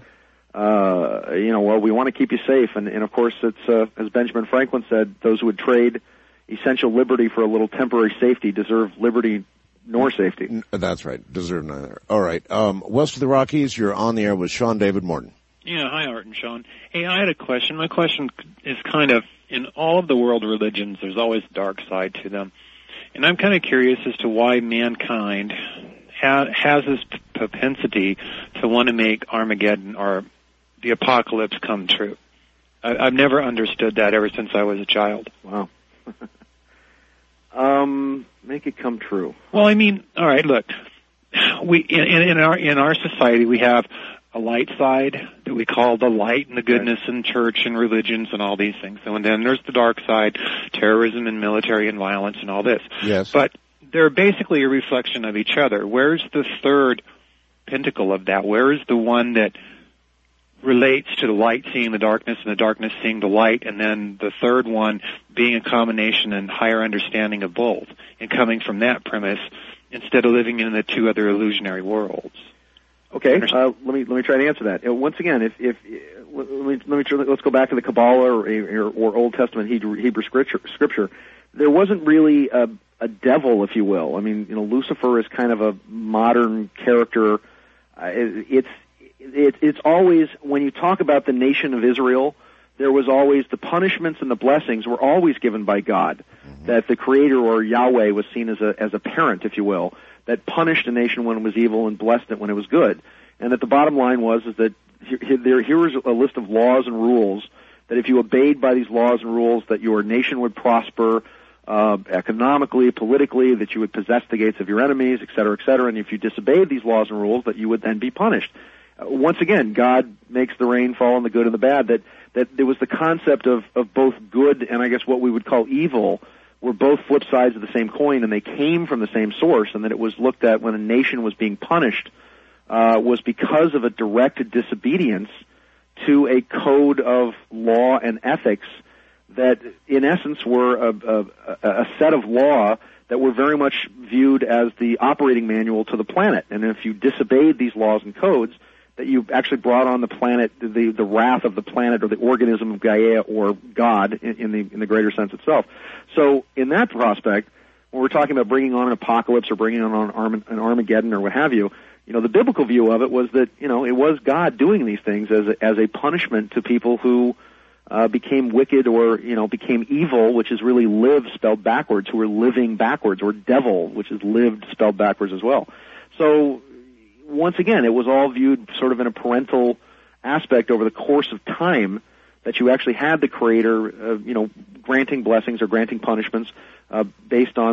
Speaker 19: we want to keep you safe. And of course, it's, as Benjamin Franklin said, those who would trade essential liberty for a little temporary safety deserve liberty nor safety.
Speaker 1: That's right. Deserve neither. All right. West of the Rockies, you're on the air with Sean David Morton.
Speaker 3: Yeah. Hi, Art and Sean. Hey, I had a question. My question is kind of, in all of the world religions, there's always a dark side to them. And I'm kind of curious as to why mankind has this propensity to want to make Armageddon or the apocalypse come true. I've never understood that ever since I was a child.
Speaker 19: Wow. Make it come true.
Speaker 3: Well, I mean, all right, look, we in our society we have a light side that we call the light and the goodness and church and religions and all these things. And then there's the dark side, terrorism and military and violence and all this.
Speaker 1: Yes.
Speaker 3: But they're basically a reflection of each other. Where's the third pentacle of that? Where is the one that relates to the light seeing the darkness and the darkness seeing the light, and then the third one being a combination and higher understanding of both, and coming from that premise instead of living in the two other illusionary worlds?
Speaker 19: Okay, let me try to answer that. Once again, let's go back to the Kabbalah or Old Testament Hebrew scripture. There wasn't really a devil, if you will. I mean, Lucifer is kind of a modern character. It's always, when you talk about the nation of Israel, there was always the punishments and the blessings were always given by God. Mm-hmm. That the Creator or Yahweh was seen as a parent, if you will, that punished a nation when it was evil and blessed it when it was good. And that the bottom line was that here was a list of laws and rules that if you obeyed by these laws and rules, that your nation would prosper economically, politically, that you would possess the gates of your enemies, et cetera, and if you disobeyed these laws and rules, that you would then be punished. Once again, God makes the rain fall on the good and the bad, that there was the concept of both good and I guess what we would call evil were both flip sides of the same coin, and they came from the same source, and that it was looked at when a nation was being punished was because of a direct disobedience to a code of law and ethics that in essence were a set of law that were very much viewed as the operating manual to the planet. And if you disobeyed these laws and codes, that you actually brought on the planet the wrath of the planet or the organism of Gaia or God in the greater sense itself. So in that prospect, when we're talking about bringing on an apocalypse or bringing on an Armageddon or what have you, the biblical view of it was that, it was God doing these things as a punishment to people who became wicked or, became evil, which is really live spelled backwards, who were living backwards, or devil, which is lived spelled backwards as well. So once again, it was all viewed sort of in a parental aspect over the course of time, that you actually had the Creator, granting blessings or granting punishments based on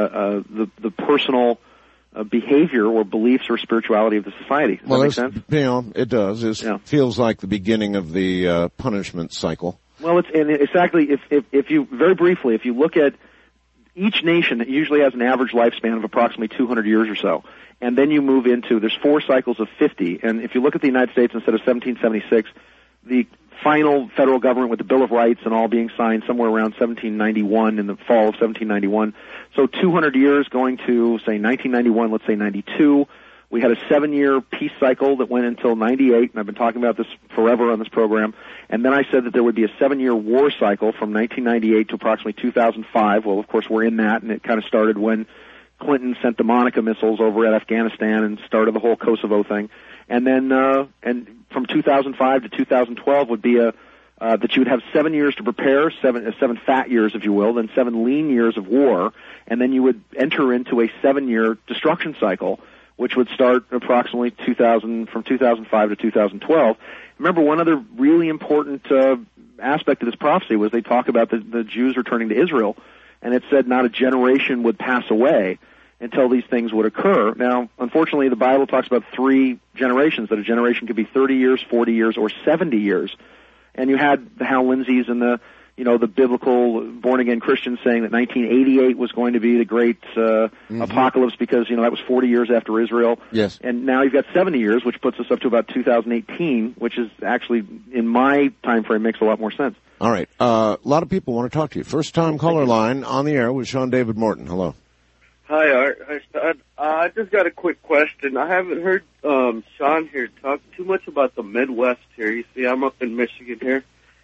Speaker 19: the personal behavior or beliefs or spirituality of the society. Does that make sense?
Speaker 1: It does. It feels like the beginning of the punishment cycle.
Speaker 19: Well, exactly. If you very briefly, if you look at each nation, it usually has an average lifespan of approximately 200 years or so. And then you move into, there's 4 cycles of 50. And if you look at the United States, instead of 1776, the final federal government with the Bill of Rights and all being signed somewhere around 1791, in the fall of 1791. So 200 years going to, say, 1991, let's say 92. We had a 7-year peace cycle that went until 98, and I've been talking about this forever on this program. And then I said that there would be a 7-year war cycle from 1998 to approximately 2005. Well, of course, we're in that, and it kind of started when Clinton sent the Monica missiles over at Afghanistan and started the whole Kosovo thing. And then, and from 2005 to 2012 would be that you would have 7 years to prepare, seven fat years, if you will, then 7 lean years of war, and then you would enter into a 7-year destruction cycle, which would start approximately from 2005 to 2012. Remember, one other really important aspect of this prophecy was they talk about the Jews returning to Israel, and it said not a generation would pass away until these things would occur. Now, unfortunately, the Bible talks about 3 generations, that a generation could be 30 years, 40 years, or 70 years. And you had the Hal Lindsays and the biblical born-again Christians saying that 1988 was going to be the great apocalypse because, that was 40 years after Israel.
Speaker 1: Yes.
Speaker 19: And now you've got 70 years, which puts us up to about 2018, which is actually, in my time frame, makes a lot more sense.
Speaker 1: All right. A lot of people want to talk to you. First-time caller line on the air with Sean David Morton. Hello.
Speaker 4: Hi, Art. Hi, Stud. I just got a quick question. I haven't heard Sean here talk too much about the Midwest here. You see, I'm up in Michigan here.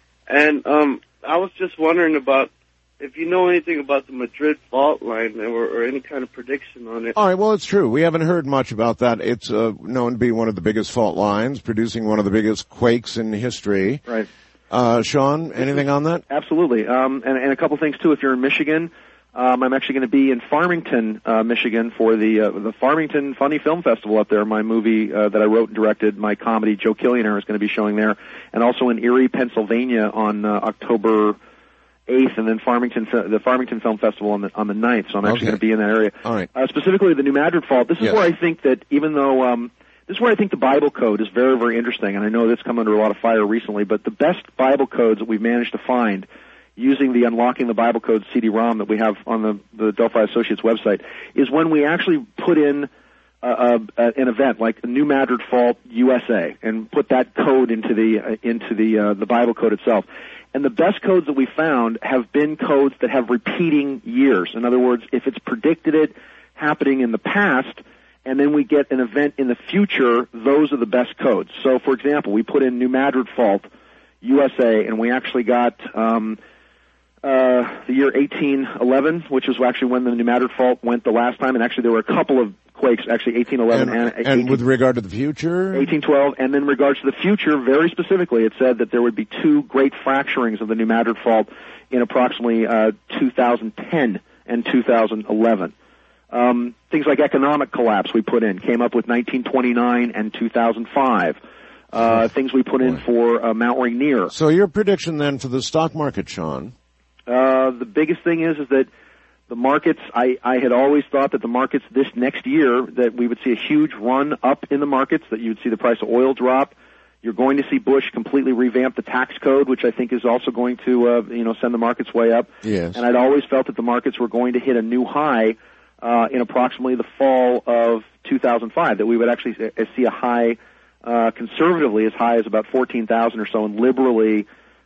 Speaker 4: And I was just wondering about if you know anything about the Madrid fault line or any kind of prediction on it.
Speaker 1: All right, well, it's true. We haven't heard much about that. It's known to be one of the biggest fault lines, producing one of the biggest quakes in history.
Speaker 19: Right.
Speaker 1: Sean, anything on that?
Speaker 19: Absolutely. And a couple things, too. If you're in Michigan, I'm actually going to be in Farmington, Michigan for the Farmington Funny Film Festival up there. My movie that I wrote and directed, my comedy, Joe Killionaire, is going to be showing there. And also in Erie, Pennsylvania on October 8th, and then the Farmington Film Festival on the 9th. So I'm actually going to be in that area.
Speaker 1: All right.
Speaker 19: Specifically the New Madrid Fault. This is where I think that even though this is where I think the Bible code is very, very interesting, and I know that's come under a lot of fire recently, but the best Bible codes that we've managed to find using the Unlocking the Bible Code CD-ROM that we have on the Delphi Associates website is when we actually put in an event like the New Madrid Fault USA and put that code into the Bible code itself. And the best codes that we found have been codes that have repeating years. In other words, if it's predicted it happening in the past, and then we get an event in the future, those are the best codes. So, for example, we put in New Madrid Fault USA, and we actually got the year 1811, which was actually when the New Madrid Fault went the last time, and actually there were a couple of quakes, actually 1811
Speaker 1: and with regard to the future?
Speaker 19: 1812, and then in regards to the future, very specifically, it said that there would be 2 great fracturings of the New Madrid Fault in approximately 2010 and 2011. Things like economic collapse we put in, came up with 1929 and 2005. Things we put in for Mount Rainier.
Speaker 1: So your prediction then for the stock market, Sean?
Speaker 19: The biggest thing is that the markets, I had always thought that the markets this next year, that we would see a huge run up in the markets, that you would see the price of oil drop. You're going to see Bush completely revamp the tax code, which I think is also going to, send the markets way up.
Speaker 1: Yes.
Speaker 19: And I'd always felt that the markets were going to hit a new high in approximately the fall of 2005, that we would actually see a high, conservatively as high as about 14,000 or so, and liberally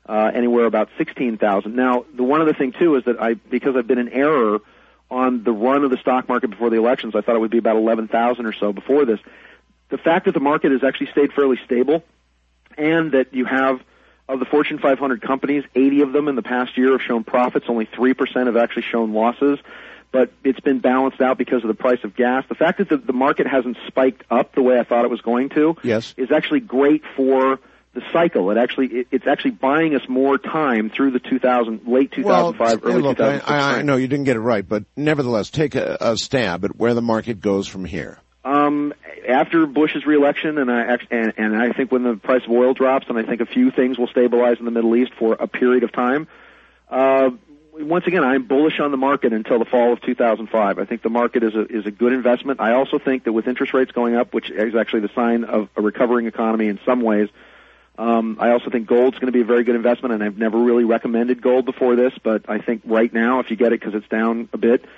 Speaker 19: anywhere about 16,000. Now, the one other thing too is that because I've been in error on the run of the stock market before the elections, I thought it would be about 11,000 or so before this. The fact that the market has actually stayed fairly stable, and that you have, of the Fortune 500 companies, 80 of them in the past year have shown profits, only 3% have actually shown losses, but it's been balanced out because of the price of gas. The fact that the market hasn't spiked up the way I thought it was going to is actually great for the cycle. It's actually buying us more time through the late 2005, early 2006.
Speaker 1: I know you didn't get it right, but nevertheless, take a stab at where the market goes from here.
Speaker 19: After Bush's reelection, and I think when the price of oil drops, and I think a few things will stabilize in the Middle East for a period of time. Once again, I'm bullish on the market until the fall of 2005. I think the market is a good investment. I also think that with interest rates going up, which is actually the sign of a recovering economy in some ways, I also think gold's going to be a very good investment, and I've never really recommended gold before this, but I think right now, if you get it because it's down a bit,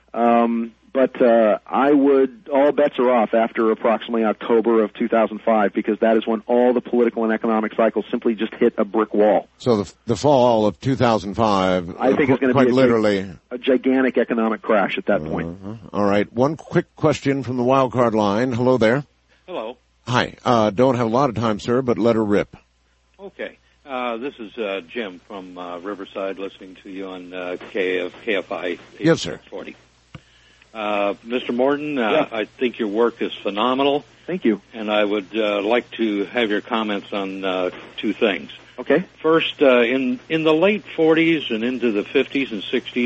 Speaker 19: all bets are off after approximately October of 2005, because that is when all the political and economic cycles simply just hit a brick wall.
Speaker 1: So the fall of 2005,
Speaker 19: I think, is going
Speaker 1: quite
Speaker 19: to be
Speaker 1: literally
Speaker 19: a gigantic economic crash at that point.
Speaker 1: All right. One quick question from the wild card line. Hello there.
Speaker 5: Hello.
Speaker 1: Hi. Don't have a lot of time, sir, but let her rip.
Speaker 5: Okay. This is Jim from Riverside, listening to you on KFI.
Speaker 1: Yes, sir.
Speaker 5: 40. Mr. Morton, I think your work is phenomenal.
Speaker 19: Thank you.
Speaker 5: And I would like to have your comments on two things.
Speaker 19: Okay.
Speaker 5: First, in the late 40s and into the 50s and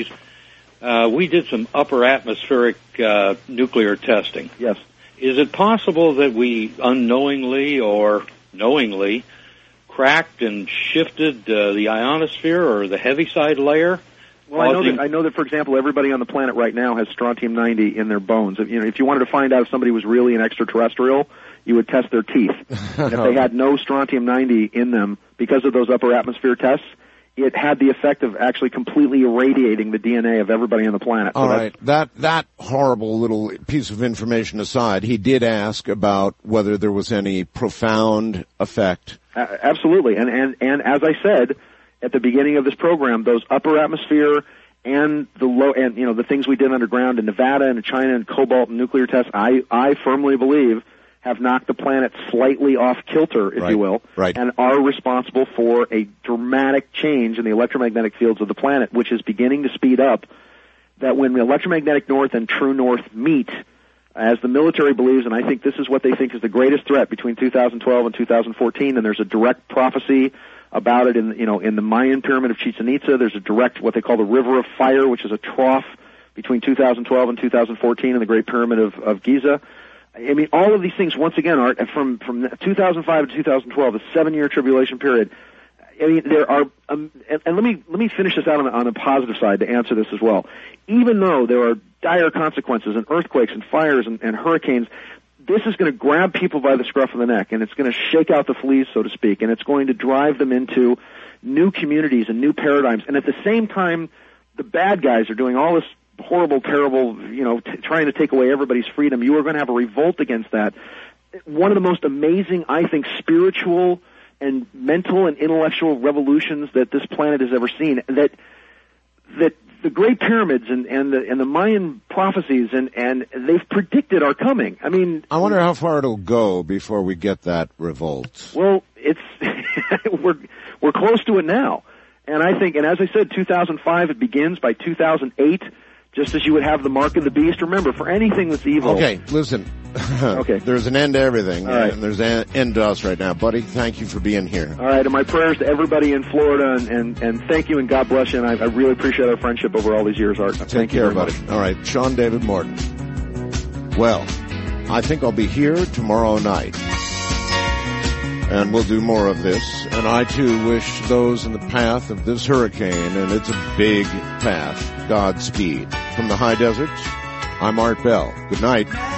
Speaker 5: 60s, we did some upper atmospheric nuclear testing.
Speaker 19: Yes.
Speaker 5: Is it possible that we unknowingly or knowingly cracked and shifted the ionosphere or the heaviside layer?
Speaker 19: Well, I know that, for example, everybody on the planet right now has strontium-90 in their bones. If you wanted to find out if somebody was really an extraterrestrial, you would test their teeth. And if they had no strontium-90 in them because of those upper atmosphere tests, it had the effect of actually completely irradiating the DNA of everybody on the planet.
Speaker 1: All right. That horrible little piece of information aside, he did ask about whether there was any profound effect.
Speaker 19: Absolutely. And as I said at the beginning of this program, those upper atmosphere and the things we did underground in Nevada and China and cobalt and nuclear tests, I firmly believe have knocked the planet slightly off kilter, if you will, and are responsible for a dramatic change in the electromagnetic fields of the planet, which is beginning to speed up. That when the electromagnetic north and true north meet, as the military believes, and I think this is what they think is the greatest threat between 2012 and 2014, and there's a direct prophecy about it in the Mayan pyramid of Chichen Itza. There's a direct, what they call the River of Fire, which is a trough between 2012 and 2014 in the Great Pyramid of Giza. I mean, all of these things, once again, are from 2005 to 2012, a 7-year tribulation period. I mean, there are, and let me finish this out on a positive side to answer this as well. Even though there are dire consequences and earthquakes and fires and hurricanes, this is going to grab people by the scruff of the neck, and it's going to shake out the fleas, so to speak, and it's going to drive them into new communities and new paradigms. And at the same time, the bad guys are doing all this horrible, terrible, trying to take away everybody's freedom. You are going to have a revolt against that. One of the most amazing, I think, spiritual and mental and intellectual revolutions that this planet has ever seen, that the Great Pyramids and the Mayan prophecies and they've predicted are coming. I mean,
Speaker 1: I wonder how far it'll go before we get that revolt.
Speaker 19: Well, it's we're close to it now, and I think, and as I said, 2005 it begins. By 2008, just as you would have the mark of the beast. Remember, for anything that's evil.
Speaker 1: Okay, listen.
Speaker 19: Okay.
Speaker 1: There's an end to everything,
Speaker 19: right.
Speaker 1: And there's an end to us right now. Buddy, thank you for being here.
Speaker 19: All right, and my prayers to everybody in Florida, and thank you, and God bless you, and I really appreciate our friendship over all these years, Art.
Speaker 1: Take care, buddy. All right, Sean David Morton. Well, I think I'll be here tomorrow night, and we'll do more of this, and I, too, wish those in the path of this hurricane, and it's a big path, Godspeed. From the high desert, I'm Art Bell. Good night.